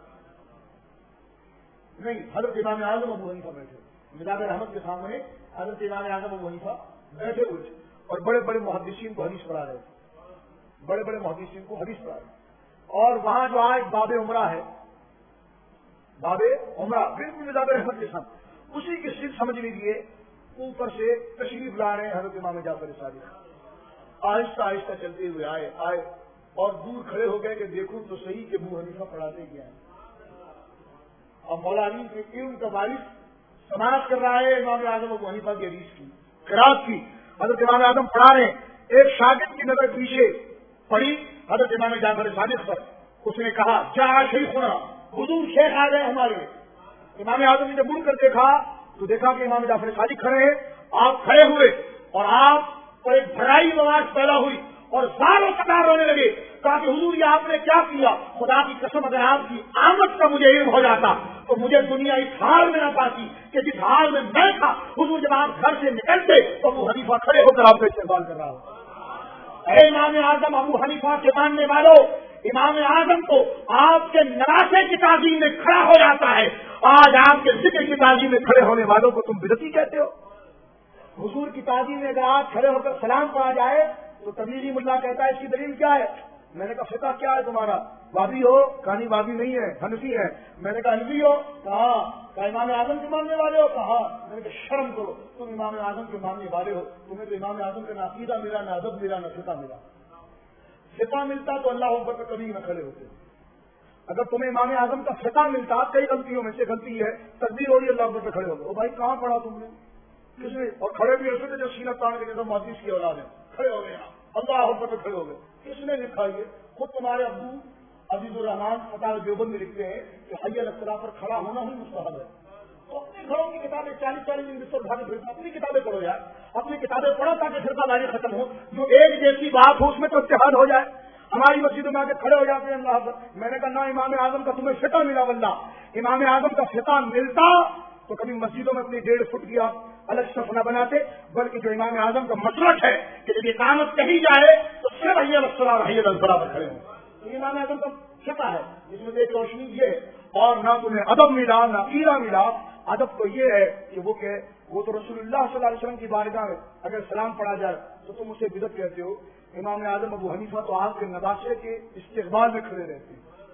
S1: نہیں، حضرت امام اعظم ابو حنیفہ بیٹھے ہوئے، مزار رحمت کے سامنے حضرت امام اعظم ابو حنیفہ بیٹھے ہوئے اور بڑے بڑے محدثین کو حدیث پڑھا رہے تھے، بڑے بڑے محدثین کو حدیث پڑھا رہے، اور وہاں جو آج باب عمرہ ہے، باب عمرہ بالکل مزار رحمت کے سامنے، اسی کی صرف سمجھنے لیے اوپر سے تشریف لا رہے ہیں حضرت امام جعفر صادق، آہستہ آہستہ چلتے ہوئے آئے آئے اور دور کھڑے ہو گئے کہ دیکھو تو صحیح کہ ابو حنیفہ پڑھاتے کیا ہے۔ اب مولانا کے علم کا وارث سماعت کر رہا ہے امام اعظم ابو حنیفہ کی حدیث کی، قرات کی، حضرت امام اعظم پڑھا رہے ہیں، ایک شاگرد کی نظر پیچھے پڑی حضرت امام جعفر صادق پر، اس نے کہا کیا شیخ ہونا، حضور شیخ آ گئے ہمارے۔ امام اعظم نے مڑ کر دیکھا تو دیکھا کہ امام جعفر صادق کھڑے ہیں، آپ کھڑے ہوئے اور آپ پر ایک بھرائی آواز پیدا ہوئی اور سارے قطار رونے لگے، کہا کہ حضور یہ آپ نے کیا کیا؟ خدا کی قسم اگر آپ کی آمد کا مجھے علم ہو جاتا تو مجھے دنیا اس حال میں نہ پاتی کہ جس حال میں میں تھا۔ حضور جب آپ گھر سے نکلتے تو ابو حنیفہ کھڑے ہو کر آپ کا استقبال کر رہا ہو۔ اے امام اعظم ابو حنیفہ کے ماننے والوں، امام اعظم کو آپ کے نواسے کی تعظیم میں کھڑا ہو جاتا ہے، آج آپ کے ذکر کی تعظیم میں کھڑے ہونے والوں کو تم بدعتی کہتے ہو۔ حضور کی تعظیم میں اگر آج کھڑے ہو کر سلام پڑھا جائے تو تبلیغی ملا کہتا ہے اس کی دلیل کیا ہے؟ میں نے کہا فقہ کیا ہے تمہارا؟ وابی ہو؟ کہا نہیں وابی نہیں ہے، حنفی ہے۔ میں نے کہا حنفی ہو؟ کہا کہا امام اعظم کے ماننے والے ہو؟ کہا۔ میں نے کہا شرم کرو، تم امام اعظم کے ماننے والے ہو، تمہیں تو امام اعظم کا نہ عقیدہ ملا، نہ ادب ملا، نہ فقہ ملا۔ فقہ ملتا تو اللہ اکبر پہ کبھی نہ کھڑے ہوتے۔ اگر تمہیں امام اعظم کا فقہ ملتا، کئی غلطیوں میں سے غلطی ہے، تقدیر ہو رہی ہے اللہ اکبر پہ کھڑے ہو گئے۔ او بھائی کہاں پڑھا تم نے؟ کس نے؟ اور کھڑے بھی ایسے تھے جو سینہ تان کے تو محدث کی اولاد ہے، کھڑے ہو گئے اللہ اکبر پہ کھڑے ہو گئے۔ کس نے لکھا یہ؟ خود تمہارے ابو عزیز الرحمان فتح دیوبند میں لکھتے ہیں کہ حی علی الصلاۃ پر کھڑا ہونا ہی مستحب ہے۔ تو اپنے گھروں کی کتابیں چالیس چالیس دن بستر اٹھا کے پھرتا، اپنی کتابیں پڑھو یار، اپنی کتابیں پڑھو تاکہ فرقہ داری ختم ہو، جو ایک جیسی بات ہو اس میں تو اتحاد ہو جائے۔ ہماری مسجدوں میں آ کے کھڑے ہو جاتے ہیں اللہ اکبر۔ میں نے کہا نہ امام اعظم کا تمہیں فقہ ملا، واللہ امام اعظم کا فقہ ملتا تو کبھی مسجدوں میں اپنی ڈیڑھ فٹ کی آپ الگ صف نہ بناتے، بلکہ جو امام اعظم کا مسلک ہے کہ جب اقامت کہی جائے تو صرف حی علی الصلاۃ حی علی الفلاح پر کھڑے ہوں۔ تو امام اعظم کا فقہ ہے جس میں ایک روشنی یہ، اور نہ تمہیں ادب ملا نہ عقیدہ ملا۔ ادب تو یہ ہے کہ وہ کہ وہ تو رسول اللہ صلی اللہ علیہ وسلم کی بارگاہ میں اگر سلام پڑھا جائے تو تم اسے بدعت کہتے ہو۔ امام اعظم ابو حنیفہ تو آپ کے نباشے کے استقبال میں کھڑے رہتے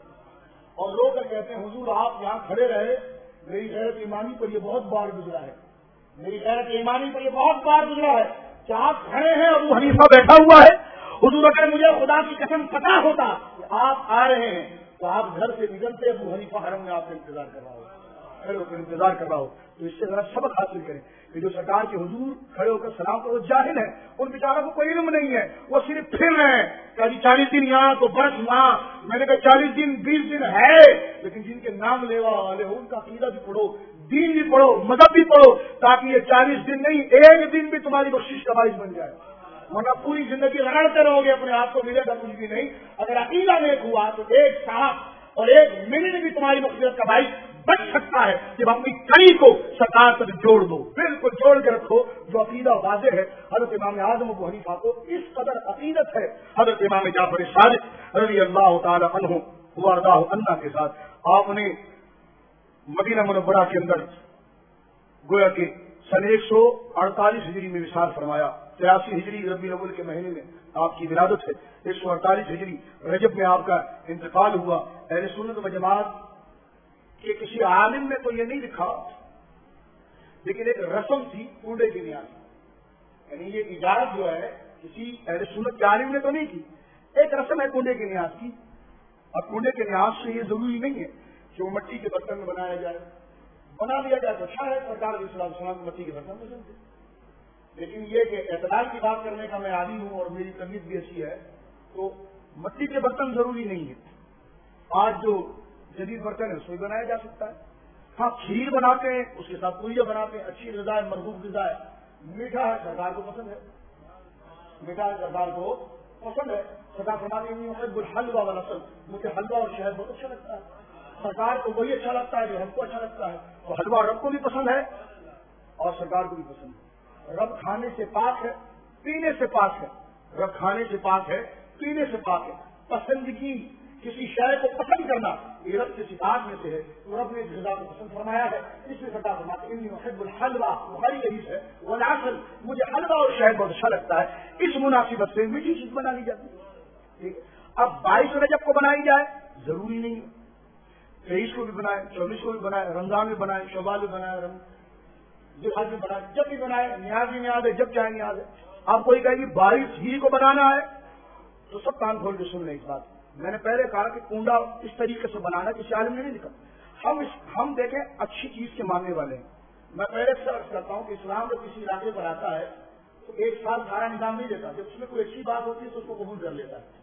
S1: ہیں اور لوگ کہتے ہیں حضور آپ یہاں کھڑے رہے، میری غیرت ایمانی پر یہ بہت بار گزرا ہے، میری غیرت ایمانی پر یہ بہت بار گزرا ہے کہ آپ کھڑے ہیں، ابو حنیفہ بیٹھا ہوا ہے۔ حضور اگر مجھے خدا کی قسم پتا ہوتا کہ آپ آ رہے ہیں تو آپ گھر سے نکلتے ابو حنیفہ حرم میں آپ کا انتظار کر رہا ہو، کھڑے ہو کر انتظار کر رہا ہو۔ تو اس سے ذرا سبق حاصل کریں کہ جو سرکار کے حضور کھڑے ہو کر سلام کرو جاہل ہے، ان بیچاروں کو کوئی علم نہیں ہے، وہ صرف پھر رہے ہیں کہ جی چالیس دن یہاں تو برس وہاں۔ میں نے کہا چالیس دن بیس دن ہے، لیکن جن کے نام لیوا والے ہو ان کا عقیدہ بھی پڑھو، دین بھی پڑھو، مذہب بھی پڑھو، تاکہ یہ چالیس دن نہیں ایک دن بھی تمہاری بخشش کا باعث بن جائے، ورنہ پوری زندگی رگڑتے رہو گے، اپنے آپ کو ملے گا کچھ بھی نہیں۔ اگر عقیدہ نیک ہوا تو ایک ساتھ اور ایک منٹ بھی تمہاری مقصد کا باعث بچ سکتا ہے جب اپنی کڑی کو سرکار تک جوڑ دو، بالکل جوڑ کے رکھو۔ جو عقیدہ واضح ہے حضرت امام اعظم ابو حنیفہ کو اس قدر عقیدت ہے حضرت امام جعفر صادق رضی اللہ تعالی عنہ وارضاہ عنہ کے ساتھ، آپ نے مدینہ منورہ کے اندر گویا کہ سن ایک سو اڑتالیس ہجری میں وصال فرمایا، تراسی ہجری ربیع الاول کے مہینے میں آپ کی ولادت ہے، ایک سو اڑتالیس ہجری رجب میں آپ کا انتقال ہوا۔ اہل سنت و جماعت کہ کسی عالم نے تو یہ نہیں لکھا، لیکن ایک رسم تھی کنڈے کی نیاز، یعنی یہ اجازت جو ہے کسی اہل سنت کے عالم نے تو نہیں کی، ایک رسم ہے کنڈے کی نیاز کی۔ اور کنڈے کے نیاز سے یہ ضروری نہیں ہے کہ وہ مٹی کے برتن میں بنایا جائے، بنا لیا جائے تو اچھا ہے، سرکار علیہ السلام کو مٹی کے برتن پسند تھے، لیکن یہ کہ اعتدال کی بات کرنے کا میں عادی ہوں اور میری تربیت بھی ایسی ہے، تو مٹی کے برتن ضروری نہیں ہے۔ آج جو جدید برتن ہے اس میں بنایا جا سکتا ہے، ہاں کھیر بناتے ہیں، اس کے ساتھ پوریاں بناتے ہیں، اچھی غذا ہے، مرغوب غذا ہے، میٹھا ہے، سرکار کو پسند ہے، میٹھا ہے سرکار کو پسند ہے۔ سرکار فرماتے ہیں محب الحلوہ والعسل، مجھے حلوہ اور شہد بہت اچھا لگتا ہے، سرکار کو وہی اچھا لگتا ہے جو ہم کو اچھا لگتا ہے، تو حلوہ رب کو بھی پسند ہے اور سرکار کو بھی پسند ہے۔ رب کھانے سے پاک ہے، پینے سے پاک ہے، رب کھانے سے پاک ہے، پینے سے پاک ہے۔ پسندگی کسی شے کو پسند کرنا یہ رب کے صفات میں سے ہے، تو رب نے اس غذا کو پسند فرمایا ہے، اس لیے سرکار فرماتے ہیں انی احب الحلوہ، بخاری حدیث ہے، والعسل، مجھے حلوہ اور شہد بہت اچھا لگتا ہے۔ اس مناسبت سے میٹھی چیز بنا لی جاتی ہے۔ ٹھیک، اب بائیس رجب کو بنائی جائے ضروری نہیں ہے، تیئیس کو بھی بنائے، چوبیس کو بھی بنائے، رمضان میں بنائے، شوال میں بنائے، جہاد میں بنائے، جب بھی بنائے، نیاز بھی نیاز ہے، جب چاہے نیاز ہے۔ آپ کوئی کہے گی بائیس ہی کو بنانا ہے تو سب کان کھول کے سن لیں اس بات۔ میں نے پہلے کہا کہ کنڈا اس طریقے سے بنانا کسی عالم نے نہیں لکھا، ہم اس ہم دیکھیں اچھی چیز کے ماننے والے ہیں۔ میں پہلے اکثر عرض کرتا ہوں کہ اسلام جب کسی علاقے پر آتا ہے تو ایک سال سارا نظام نہیں دیتا، جب اس میں کوئی اچھی بات ہوتی ہے تو اس کو قبول کر لیتا ہے،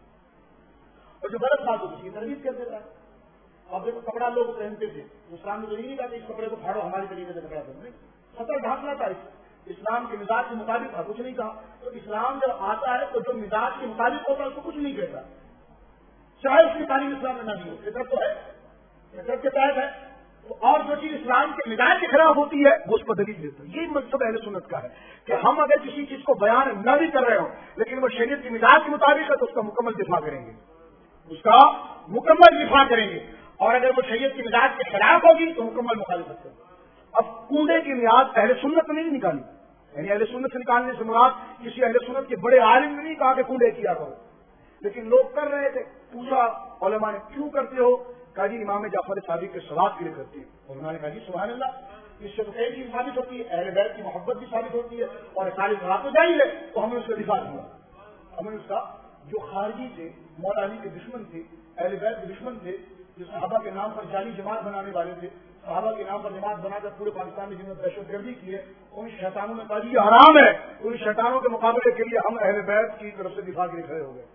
S1: اور جو غلط بات ہوتی ہے تربیت کر دیتا ہے۔ اب دیکھو کپڑا لوگ پہنتے تھے، اسلام نے تو یہ نہیں کہا کہ اس کپڑے کو پھاڑو ہماری طریقے سے کپڑا پہننے، سطر ڈھانکنا تھا، اسلام کے مزاج کے مطابق تھا، کچھ نہیں کہا۔ تو اسلام جب آتا ہے تو جو مزاج کے مطابق ہوتا ہے اس کو کچھ نہیں کہتا، چاہے اس کی تعلیم اسلام میں نہ بھی ہو، فطرت تو ہے، فطرت کے تحت ہے، تو اور جو چیز اسلام کے مزاج کے خلاف ہوتی ہے وہ اس پر دلیل دیتا ہے۔ یہی مطلب اہل سنت کا ہے کہ ہم اگر کسی چیز کو بیان نہ بھی کر رہے ہوں لیکن وہ شریعت کے مزاج کے مطابق ہے تو اس کا مکمل دفاع کریں گے، اس کا مکمل دفاع کریں گے، اور اگر وہ شریعت کے مزاج کے خلاف ہوگی تو مکمل مخالفت کریں گے۔ اب کنڈے کی نیاز اہل سنت نے نہیں نکالی، یعنی اہل سنت سے نکالنے سے مراد کسی اہل سنت کے بڑے عالم نے نہیں کہا کہ کنڈے کیا کرو، لیکن لوگ کر رہے تھے. پوچھا علماء نے کیوں کرتے ہو؟ کہا جی امام جعفر صادق کے ثواب کے لیے کرتے ہیں. اور انہوں نے کہا جی سبحان اللہ, اس سے تو کئی چیز ثابت ہوتی ہے, اہل بیت کی محبت بھی ثابت ہوتی ہے اور سارے ثواب تو جائز ہے. تو ہم نے اس کا دفاع کیا, ہم نے اس کا جو خارجی تھے, مولا علی کے دشمن تھے, اہل بیت کے دشمن تھے, جو صحابہ کے نام پر جعلی جماعت بنانے والے تھے, صحابہ کے نام پر جماعت بنا کر پورے پاکستان میں جنہوں نے دہشت گردی کی ہے, ان شیطانوں نے کہا جی یہ حرام ہے. ان شیطانوں کے مقابلے کے لیے ہم اہل بیت کی طرف سے دفاع کے لیے کھڑے ہو گئے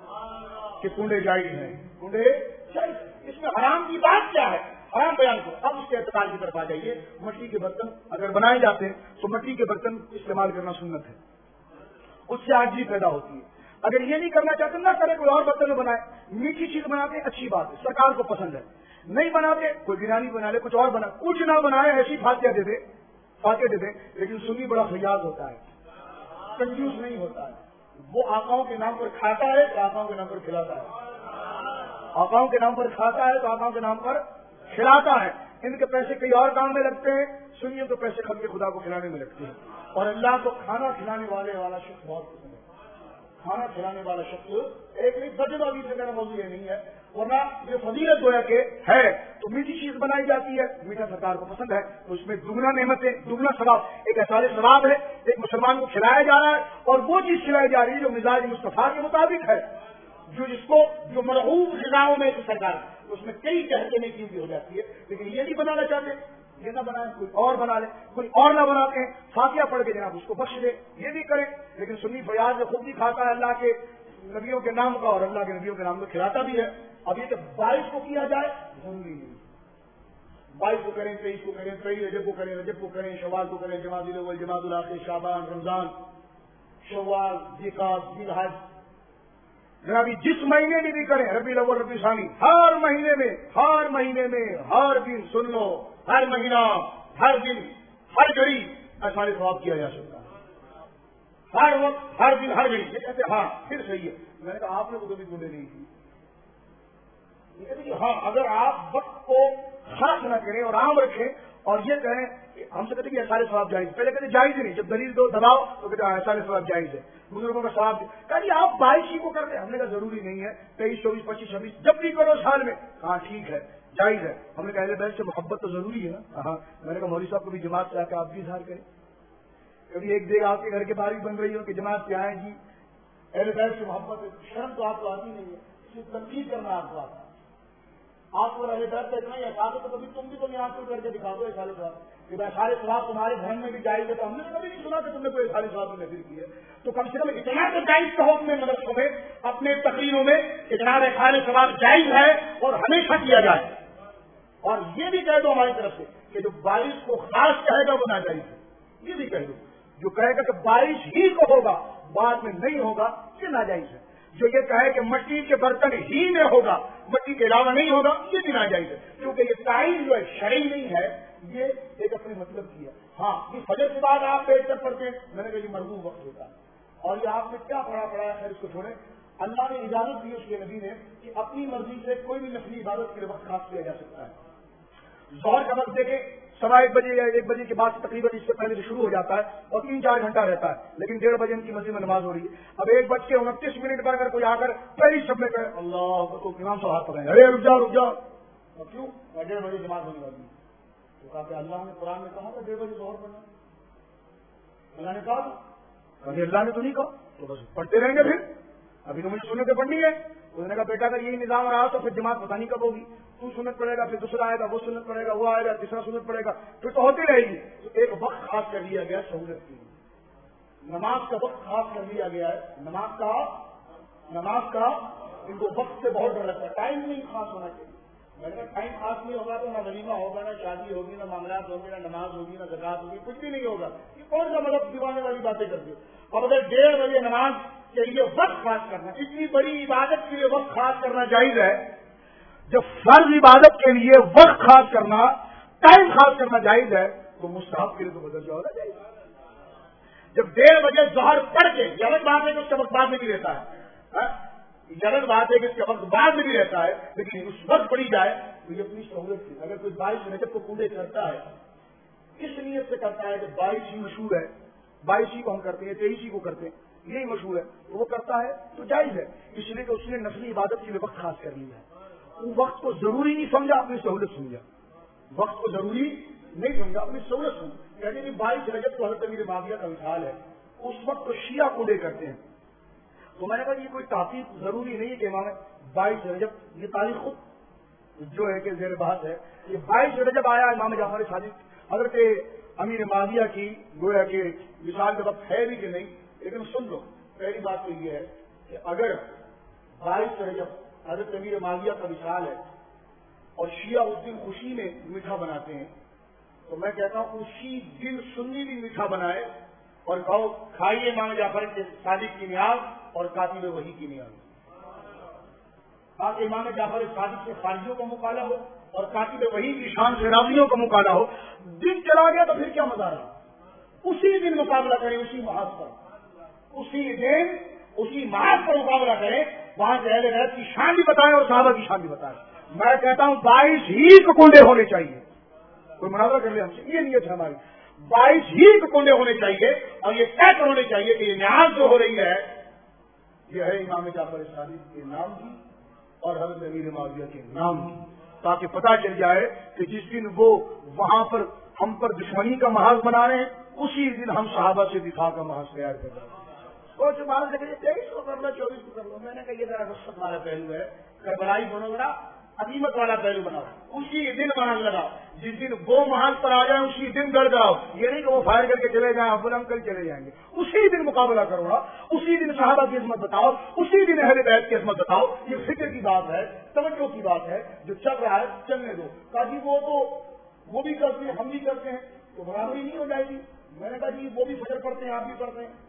S1: کہ کنڈے جائز ہیں, کنڈے جائز. اس میں حرام کی بات کیا ہے؟ حرام بیان کو. اب اس کے اعتقاد کی طرف آ جائیے. مٹی کے برتن اگر بنائے جاتے ہیں تو مٹی کے برتن استعمال کرنا سنت ہے, اس سے عاجزی پیدا ہوتی ہے. اگر یہ نہیں کرنا چاہتے نہ کرے, کوئی اور برتن میں بنائے. میٹھی چیز بناتے ہیں اچھی بات ہے, سرکار کو پسند ہے. نہیں بناتے کوئی بریانی بنا لے, کچھ اور بنا, کچھ نہ بنائے ایسی فاتحہ دے دے, فاتحہ دے دے. لیکن سنی بڑا فیاض ہوتا ہے, کنجوس نہیں ہوتا ہے. وہ آقاؤں کے نام پر کھاتا ہے تو آقاؤں کے نام پر کھلاتا ہے, آقاؤں کے نام پر کھاتا ہے تو آقاؤں کے نام پر کھلاتا ہے. ان کے پیسے کئی اور کام میں لگتے ہیں, سنیوں کے پیسے خلق خدا کو کھلانے میں لگتے ہیں. اور اللہ کو کھانا کھلانے والے والا شخص بہت پسند ہے. کھانا کھلانے والا شخص ایک نہیں بجے والی سے میرا موضوع یہ نہیں ہے, ورنہ یہ فضیلت جو ہے کہ ہے تو میٹھی چیز بنائی جاتی ہے, میٹھا سرکار کو پسند ہے, تو اس میں دگنا نعمتیں, دگنا ثواب. ایک ایسا ثواب ہے, ایک مسلمان کو کھلایا جا رہا ہے, اور وہ چیز کھلائی جا رہی ہے جو مزاج مصطفیٰ کے مطابق ہے, جو جس کو جو مرغوب غذاؤں میں سرکار, اس میں کئی قحطیں میں قیمتی ہو جاتی ہے. لیکن یہ نہیں بنانا چاہتے, یہ نہ بنائیں, کوئی اور بنا لے, کوئی اور نہ بناتے ہیں, فاتحہ پڑھ کے جناب اس کو بخش دے, یہ بھی کریں. لیکن سنی فیاض میں خود بھی کھاتا ہے اللہ کے نبیوں کے نام کا, اور اللہ کے نبیوں کے نام کو کھلاتا بھی ہے. اب یہ کہ بائیس کو کیا جائے ضروری نہیں, بائیس کو کریں, تیئیس کو کریں, تیئیس رجب کو کریں, رجب کو کریں, شوال کو کریں, جمادی الاول, جمادی الاخر, شعبان, رمضان, شوال, ذیقعدہ, ذی الحج, جناب جس مہینے میں بھی کریں, ربیع الاول, ربیع ثانی, ہر مہینے میں, ہر مہینے میں ہر دن سن لو, ہر مہینہ, ہر دن, ہر گھڑی ایسا ثواب کیا جا سکتا ہے. ہر وقت, ہر دن, ہر گھڑی. یہ کہتے ہاں پھر صحیح ہے. میں نے کہا آپ نے وہ کبھی ڈھونڈے نہیں کی. یہ کہتے کہ ہاں اگر آپ وقت کو خاص نہ کریں اور عام رکھیں اور یہ کہیں کہ ہم سے کہتے کہ ایسا ثواب جائز, پہلے کہتے جائز ہی نہیں, جب دلیل دو دباؤ تو کہتے ہیں ایسا ثواب جائز ہے, بزرگوں کا ثواب. کہ آپ بائیس ہی کو کرتے, ہم نے کہا ضروری نہیں ہے, تیئیس, چوبیس, پچیس, چھبیس جب بھی کرو سال میں. ہاں ٹھیک ہے, جائز ہے. ہم نے کہا اہل بیت سے محبت تو ضروری ہے نا. ہاں میں نے کہا مولوی صاحب کو بھی جماعت سے آ کے آپ بھی اظہار کریں. کبھی ایک جگہ آپ کے گھر کے باہر بن رہی ہو کہ جماعت سے آئیں جی اہل بیت سے محبت ہے, شرم تو آپ کو آتی نہیں ہے, اس کی تنقید کرنا آپ کو آتا ہے. آپ کو اہل بیت کا اتنا ہی احساس ہے تو کبھی تم بھی تو یہاں کر کے دکھا دو سارے ثواب, کہ سارے ثواب تمہارے گھر میں بھی جائز ہے. تو ہم نے کبھی نہیں سنا کہ تم نے کوئی سارے ثواب میں نظر کی ہے. تو کم سے کم اتنا تو جائز کا حکم مدرسوں میں اپنے تقریروں میں اتنا سارے ثواب جائز ہے اور ہمیشہ کیا جائے. اور یہ بھی کہہ دو ہماری طرف سے کہ جو بارش کو خاص کہے گا وہ ناجائز ہے. یہ بھی کہہ دو جو کہے گا کہ بارش ہی کو ہوگا بعد میں نہیں ہوگا یہ ناجائز ہے. جو یہ کہے کہ مٹی کے برتن ہی میں ہوگا مٹی کے علاوہ نہیں ہوگا یہ بھی ناجائز ہے. کیونکہ یہ تعین جو ہے شرعی نہیں ہے, یہ ایک اپنے مطلب کی ہے. ہاں یہ فجر کے بعد آپ بیٹھ کر پڑھتے ہیں, میں نے کہا یہ مرغوب وقت ہوتا ہے. اور یہ آپ نے کیا پڑھا پڑھا ہے, خیر اس کو چھوڑیں. اللہ نے اجازت دی اس کے نبی نے کہ اپنی مرضی سے کوئی بھی نفلی عبادت کے لیے وقت خاص کیا جا سکتا ہے. ظہر کا وقت دیکھیں سوا ایک بجے یا ایک بجے کے بعد تقریباً اس سے پہلے سے شروع ہو جاتا ہے اور تین چار گھنٹہ رہتا ہے, لیکن ڈیڑھ بجے ان کی مسجد میں نماز ہو رہی ہے. اب ایک بج کے انتیس منٹ پر اگر کوئی آ کر پہلی شب میں کہے اللہ تو امام صاحب ہاتھ پکڑیں, ارے رک جاؤ رک جاؤ, اور کیوں ڈیڑھ بجے نماز ہونے والی ہے. تو کہا کہ اللہ نے قرآن میں کہا تھا ڈیڑھ بجے ظہر پڑھنا, اللہ نے کہا کبھی اللہ نے تو نہیں کہا, تو بس پڑھتے رہیں گے. پھر ابھی تو مجھے سنتیں پڑھنی ہے. اس نے کہا بیٹا اگر یہی نظام رہا تو پھر جماعت پتہ نہیں کب ہوگی, تو سنت پڑے گا, پھر دوسرا آئے گا وہ سنت پڑے گا, وہ آئے گا تیسرا سنت پڑے گا, پھر تو ہوتی رہے گی. تو ایک وقت خاص کر لیا گیا سہولت کے لیے, نماز کا وقت خاص کر لیا گیا ہے. نماز کا نماز کا ان کو وقت سے بہت ڈر لگتا ہے, ٹائم نہیں خاص ہونا چاہیے. میں نے کہا ٹائم خاص نہیں ہوگا تو نہ ولیمہ ہوگا, نہ شادی ہوگی, نہ معاملات ہوں گے, نہ نماز ہوگی, نہ زکات ہوگی, کچھ بھی نہیں ہوگا. یہ کون سا مطلب دیوانے والی باتیں کرتے ہو. اور اگر ڈیڑھ بجے نماز کے لیے وقت خاص کرنا, اتنی بڑی عبادت کے لیے وقت خاص کرنا جائز ہے, جب فرض عبادت کے لیے وقت خاص کرنا, ٹائم خاص کرنا جائز ہے, تو مستحب کے لیے تو بدل جانا جائز. جب ڈیڑھ بجے ظہر پڑھ کے, یہ الگ بات ہے کہ اس کا وقت بعد میں بھی رہتا ہے, یہ الگ بات ہے کہ اس کا وقت بعد میں بھی رہتا ہے, لیکن اس وقت پڑھی جائے تو یہ اپنی سہولت سے. اگر کوئی بائیس رجب کو پورے کرتا ہے, کس نیت سے کرتا ہے کہ بائیس ہی مشہور ہے, بائیس ہی کو ہم کرتے ہیں, تیئیس ہی کو کرتے ہیں, یہی مشہور ہے، تو وہ کرتا ہے تو جائز ہے، اس لیے کہ اس نے نفلی عبادت کے لیے وقت خاص کر لیا ہے، وہ وقت کو ضروری نہیں سمجھا، اپنی سہولت سمجھا، وقت کو ضروری نہیں سمجھا، اپنی سہولت سمجھا۔ کہتے ہیں کہ بائیس رجب کو حضرت امیر معاویہ کا مثال ہے، اس وقت تو شیعہ کو لے کرتے ہیں، تو میں نے کہا یہ کوئی تحقیق ضروری نہیں ہے کہ امام بائیس رجب، یہ تاریخ خود جو ہے کہ زیر بحث ہے، یہ بائیس رجب آیا امام جعفر صادق حضرت امیر معاویہ کی گویا کہ مثال کا وقت ہے بھی کہ نہیں، لیکن سن لو، پہلی بات تو یہ ہے کہ اگر بائیس رجب حضرت امیر معاویہ کا مثال ہے اور شیعہ اس دن خوشی میں میٹھا بناتے ہیں، تو میں کہتا ہوں اسی دن سنی بھی میٹھا بنائے اور کہو کھائیے امام جعفر کے صادق کی نیاز اور کاتب وحی کی نیاز، تاکہ امام جعفر صادق سے خارجیوں کا مقابلہ ہو اور کاتب وحی کی شان سے راضیوں کا مقابلہ ہو۔ دن چلا گیا تو پھر کیا مزہ رہا، اسی دن مقابلہ کریں، اسی محاذ پر، اسی دن اسی محاذ پر مقابلہ کریں، وہاں سے اہل بیت کی شان بھی بتائیں اور صحابہ کی شان بھی بتائیں۔ میں کہتا ہوں بائیس ہی کنڈے ہونے چاہیے، کوئی مناظرہ کر لے ہم سے، یہ نیت ہے ہماری، بائیس ہی کنڈے ہونے چاہیے اور یہ طے ہونے چاہیے کہ یہ نیاز جو ہو رہی ہے یہ ہے امام جعفر صادق کے نام کی اور حضرت امیر معاویہ کے نام کی، تاکہ پتہ چل جائے کہ جس دن وہ وہاں پر ہم پر دشمنی کا محاذ بنا رہے ہیں، اسی دن ہم صحابہ سے دفاع کا محاذ تیار کر رہے ہیں۔ اور جو بات ہے تیئیس کو کر لو، چوبیس کو کر لو، میں نے کہا یہ ذرا رخصت والا پہلو ہے، کربلائی بنو ذرا عظیمت والا پہلو بناؤ، اسی دن محاذ لگاؤ، جس دن وہ محاذ پر آ جائیں اسی دن گڑ جاؤ، یہ نہیں کہ وہ فائر کر کے چلے جائیں ابو ہم کل چلے جائیں گے، اسی دن مقابلہ کرو نا، اسی دن صحابہ کی عظمت بتاؤ، اسی دن اہل بیت کی عظمت بتاؤ۔ یہ فکر کی بات ہے، توجہ کی بات ہے، جو چل رہا ہے چلنے دو، تاکہ وہ تو وہ بھی کرتے ہیں ہم بھی کرتے ہیں تو برابری نہیں ہو جائے گی۔ میں نے کہا جی وہ بھی فجر پڑھتے ہیں آپ بھی پڑھتے ہیں،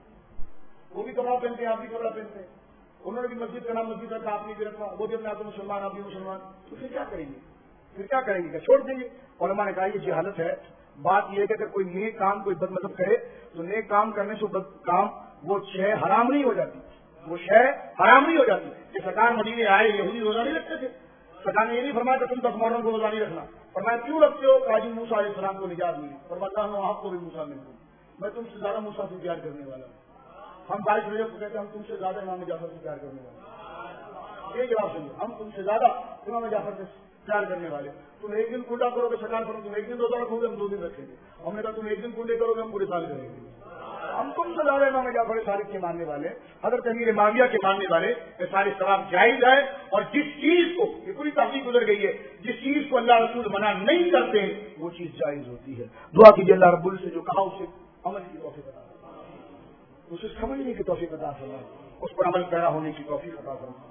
S1: وہ بھی کپڑا پہنتے ہیں آپ بھی کپڑا پہنتے ہیں، انہوں نے بھی مسجد کا نام مسجد رکھا آپ نے بھی رکھا، وہ بھی اپنے آپ کو مسلمان آپ بھی مسلمان، تو پھر کیا کریں گے، پھر کیا کریں گے، چھوڑ دیں گے۔ علماء نے کہا یہ جہالت ہے، بات یہ ہے کہ اگر کوئی نیک کام کوئی بد مذہب کرے تو نیک کام کرنے سے بد کام وہ شے حرام نہیں ہو جاتی، وہ شے حرام نہیں ہو جاتی۔ کہ سرکار مدینے آئے یہودی روزہ نہیں رکھتے تھے، سرکار نے یہ نہیں فرمایا کہ تم دس محرم کو روزہ نہیں رکھنا، فرمایا کیوں رکھتے ہو؟ کاجی موسیٰ علیہ السلام کو نجات ملی، فرماتا ہوں آپ کو بھی موسیٰ مل گئی، میں تم سے زیادہ موسیٰ سے پیار کرنے والا ہوں۔ ہم بائیس رجب کو کہتے ہیں ہم تم سے زیادہ امام جعفر سے پیار کرنے والے، یہ جواب سنیے، ہم تم سے زیادہ امام جعفر سے پیار کرنے والے۔ تم ایک دن کنڈا کرو گے سرکار کرو، تم ایک دن روزہ رکھو گے ہم دو دن رکھیں گے، ہم نے کہا تم ایک دن کنڈے کرو گے ہم پورے سال کریں گے۔ ہم تم سے زیادہ امام جعفر صادق کے ماننے والے، حضرت امیر معاویہ کے ماننے والے، یہ سارے ثواب جائز ہے، اور جس چیز کو یہ پوری تحقیق گزر گئی ہے، جس چیز کو اللہ رسول منع نہیں کرتے ہیں وہ چیز جائز ہوتی ہے۔ دعا کیجیے اللہ رب العزت سے جو کہا اسے عمل کی توفیق عطا فرمائے، اسے سمجھنے کی توفیق عطا فرمائے، اس پر عمل پیرا ہونے کی توفیق عطا فرمائے،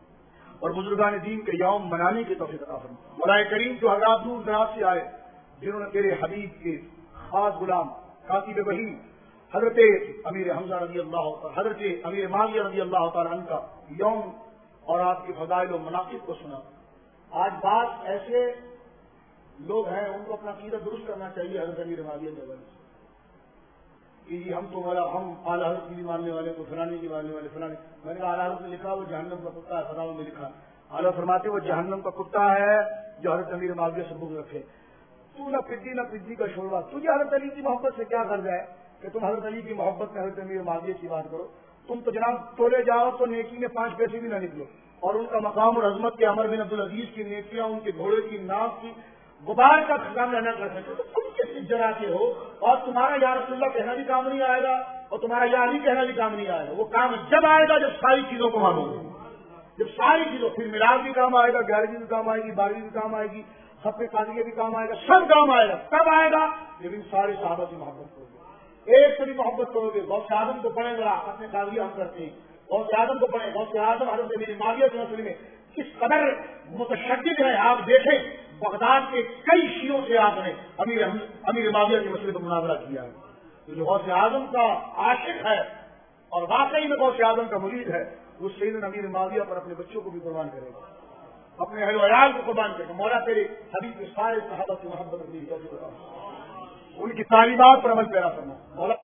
S1: اور بزرگان دین کے یوم منانے کی توفیق عطا فرمائے۔ مولا کریم جو حضرات دور دراز سے آئے، جنہوں نے تیرے حبیب کے خاص غلام کاتب وحی حضرت امیر حمزہ رضی اللہ تعالی حضرت امیر معاویہ رضی اللہ تعالی عنہ کا یوم اور آپ کی فضائل و مناقب کو سنا، آج بعض ایسے لوگ ہیں ان کو اپنا عقیدہ درست کرنا چاہیے حضرت امیر معاویہ کے بارے کہ جی ہم تو ہم اعلیٰ حضرت کی بھی ماننے والے کو فلانے کی ماننے والے فلانے، میں نے کہا اعلیٰ حضرت نے لکھا وہ جہنم کا کتا ہے، فضاؤں میں لکھا اعلیٰ فرماتے وہ جہنم کا کتا ہے جو حضرت امیر معاویہ سے بغض رکھے۔ تو نہ پدی نہ پدی کا شعبہ، تجھے حضرت علی کی محبت سے کیا غرض ہے کہ تم حضرت علی کی محبت میں حضرت امیر معاویہ کی بات کرو؟ تم تو جناب تولے جاؤ تو نیکی میں پانچ پیسے بھی نہ نکلو، اور ان کا مقام اور عظمت کے عمر بن عبدالعزیز کی نیکیاں ان کے گھوڑے کی ناک کی غبار کا خزانہ نہ کر سکتے، تو تم کس سے جراتے ہو؟ اور تمہارا یا رسول اللہ کہنا بھی کام نہیں آئے گا اور تمہارا یا علی کہنا بھی کام نہیں آئے گا، وہ کام جب آئے گا جب ساری چیزوں کو مانو گے، جب ساری چیزوں پھر میراث بھی کام آئے گا، گیارہویں بھی کام آئے گی، بارہویں بھی کام آئے گی، خط قاضیہ بھی کام آئے گا، سب کام آئے گا، کب آئے گا؟ جب ان سارے صحابہ کی محبت کرو گے، ایک سے بھی محبت کرو گے۔ غوث اعظم کو پڑھے گا اپنے قاضیہ ہم کرتے ہیں، غوث اعظم کو پڑھے، غوث اعظم حضرت امیر معاویہ کے مسئلے میں کس قدر متشدد ہے، آپ دیکھیں بغداد کے کئی شیعوں سے آپ نے امیر امیر معاویہ کے مسئلے پر مناظرہ کیا ہے۔ تو جو غوث اعظم کا عاشق ہے اور واقعی میں غوث اعظم کا مرید ہے، وہ سیدنا امیر معاویہ پر اپنے بچوں کو بھی قربان کرے گا، اپنے اہل و عیال کو قربان کرے گا۔ مولا تیرے حبیب کے سارے صحابہ کی محبت رکھنے کی توفیق عطا فرما، ان کی تعلیمات پر عمل پیرا فرما مولا۔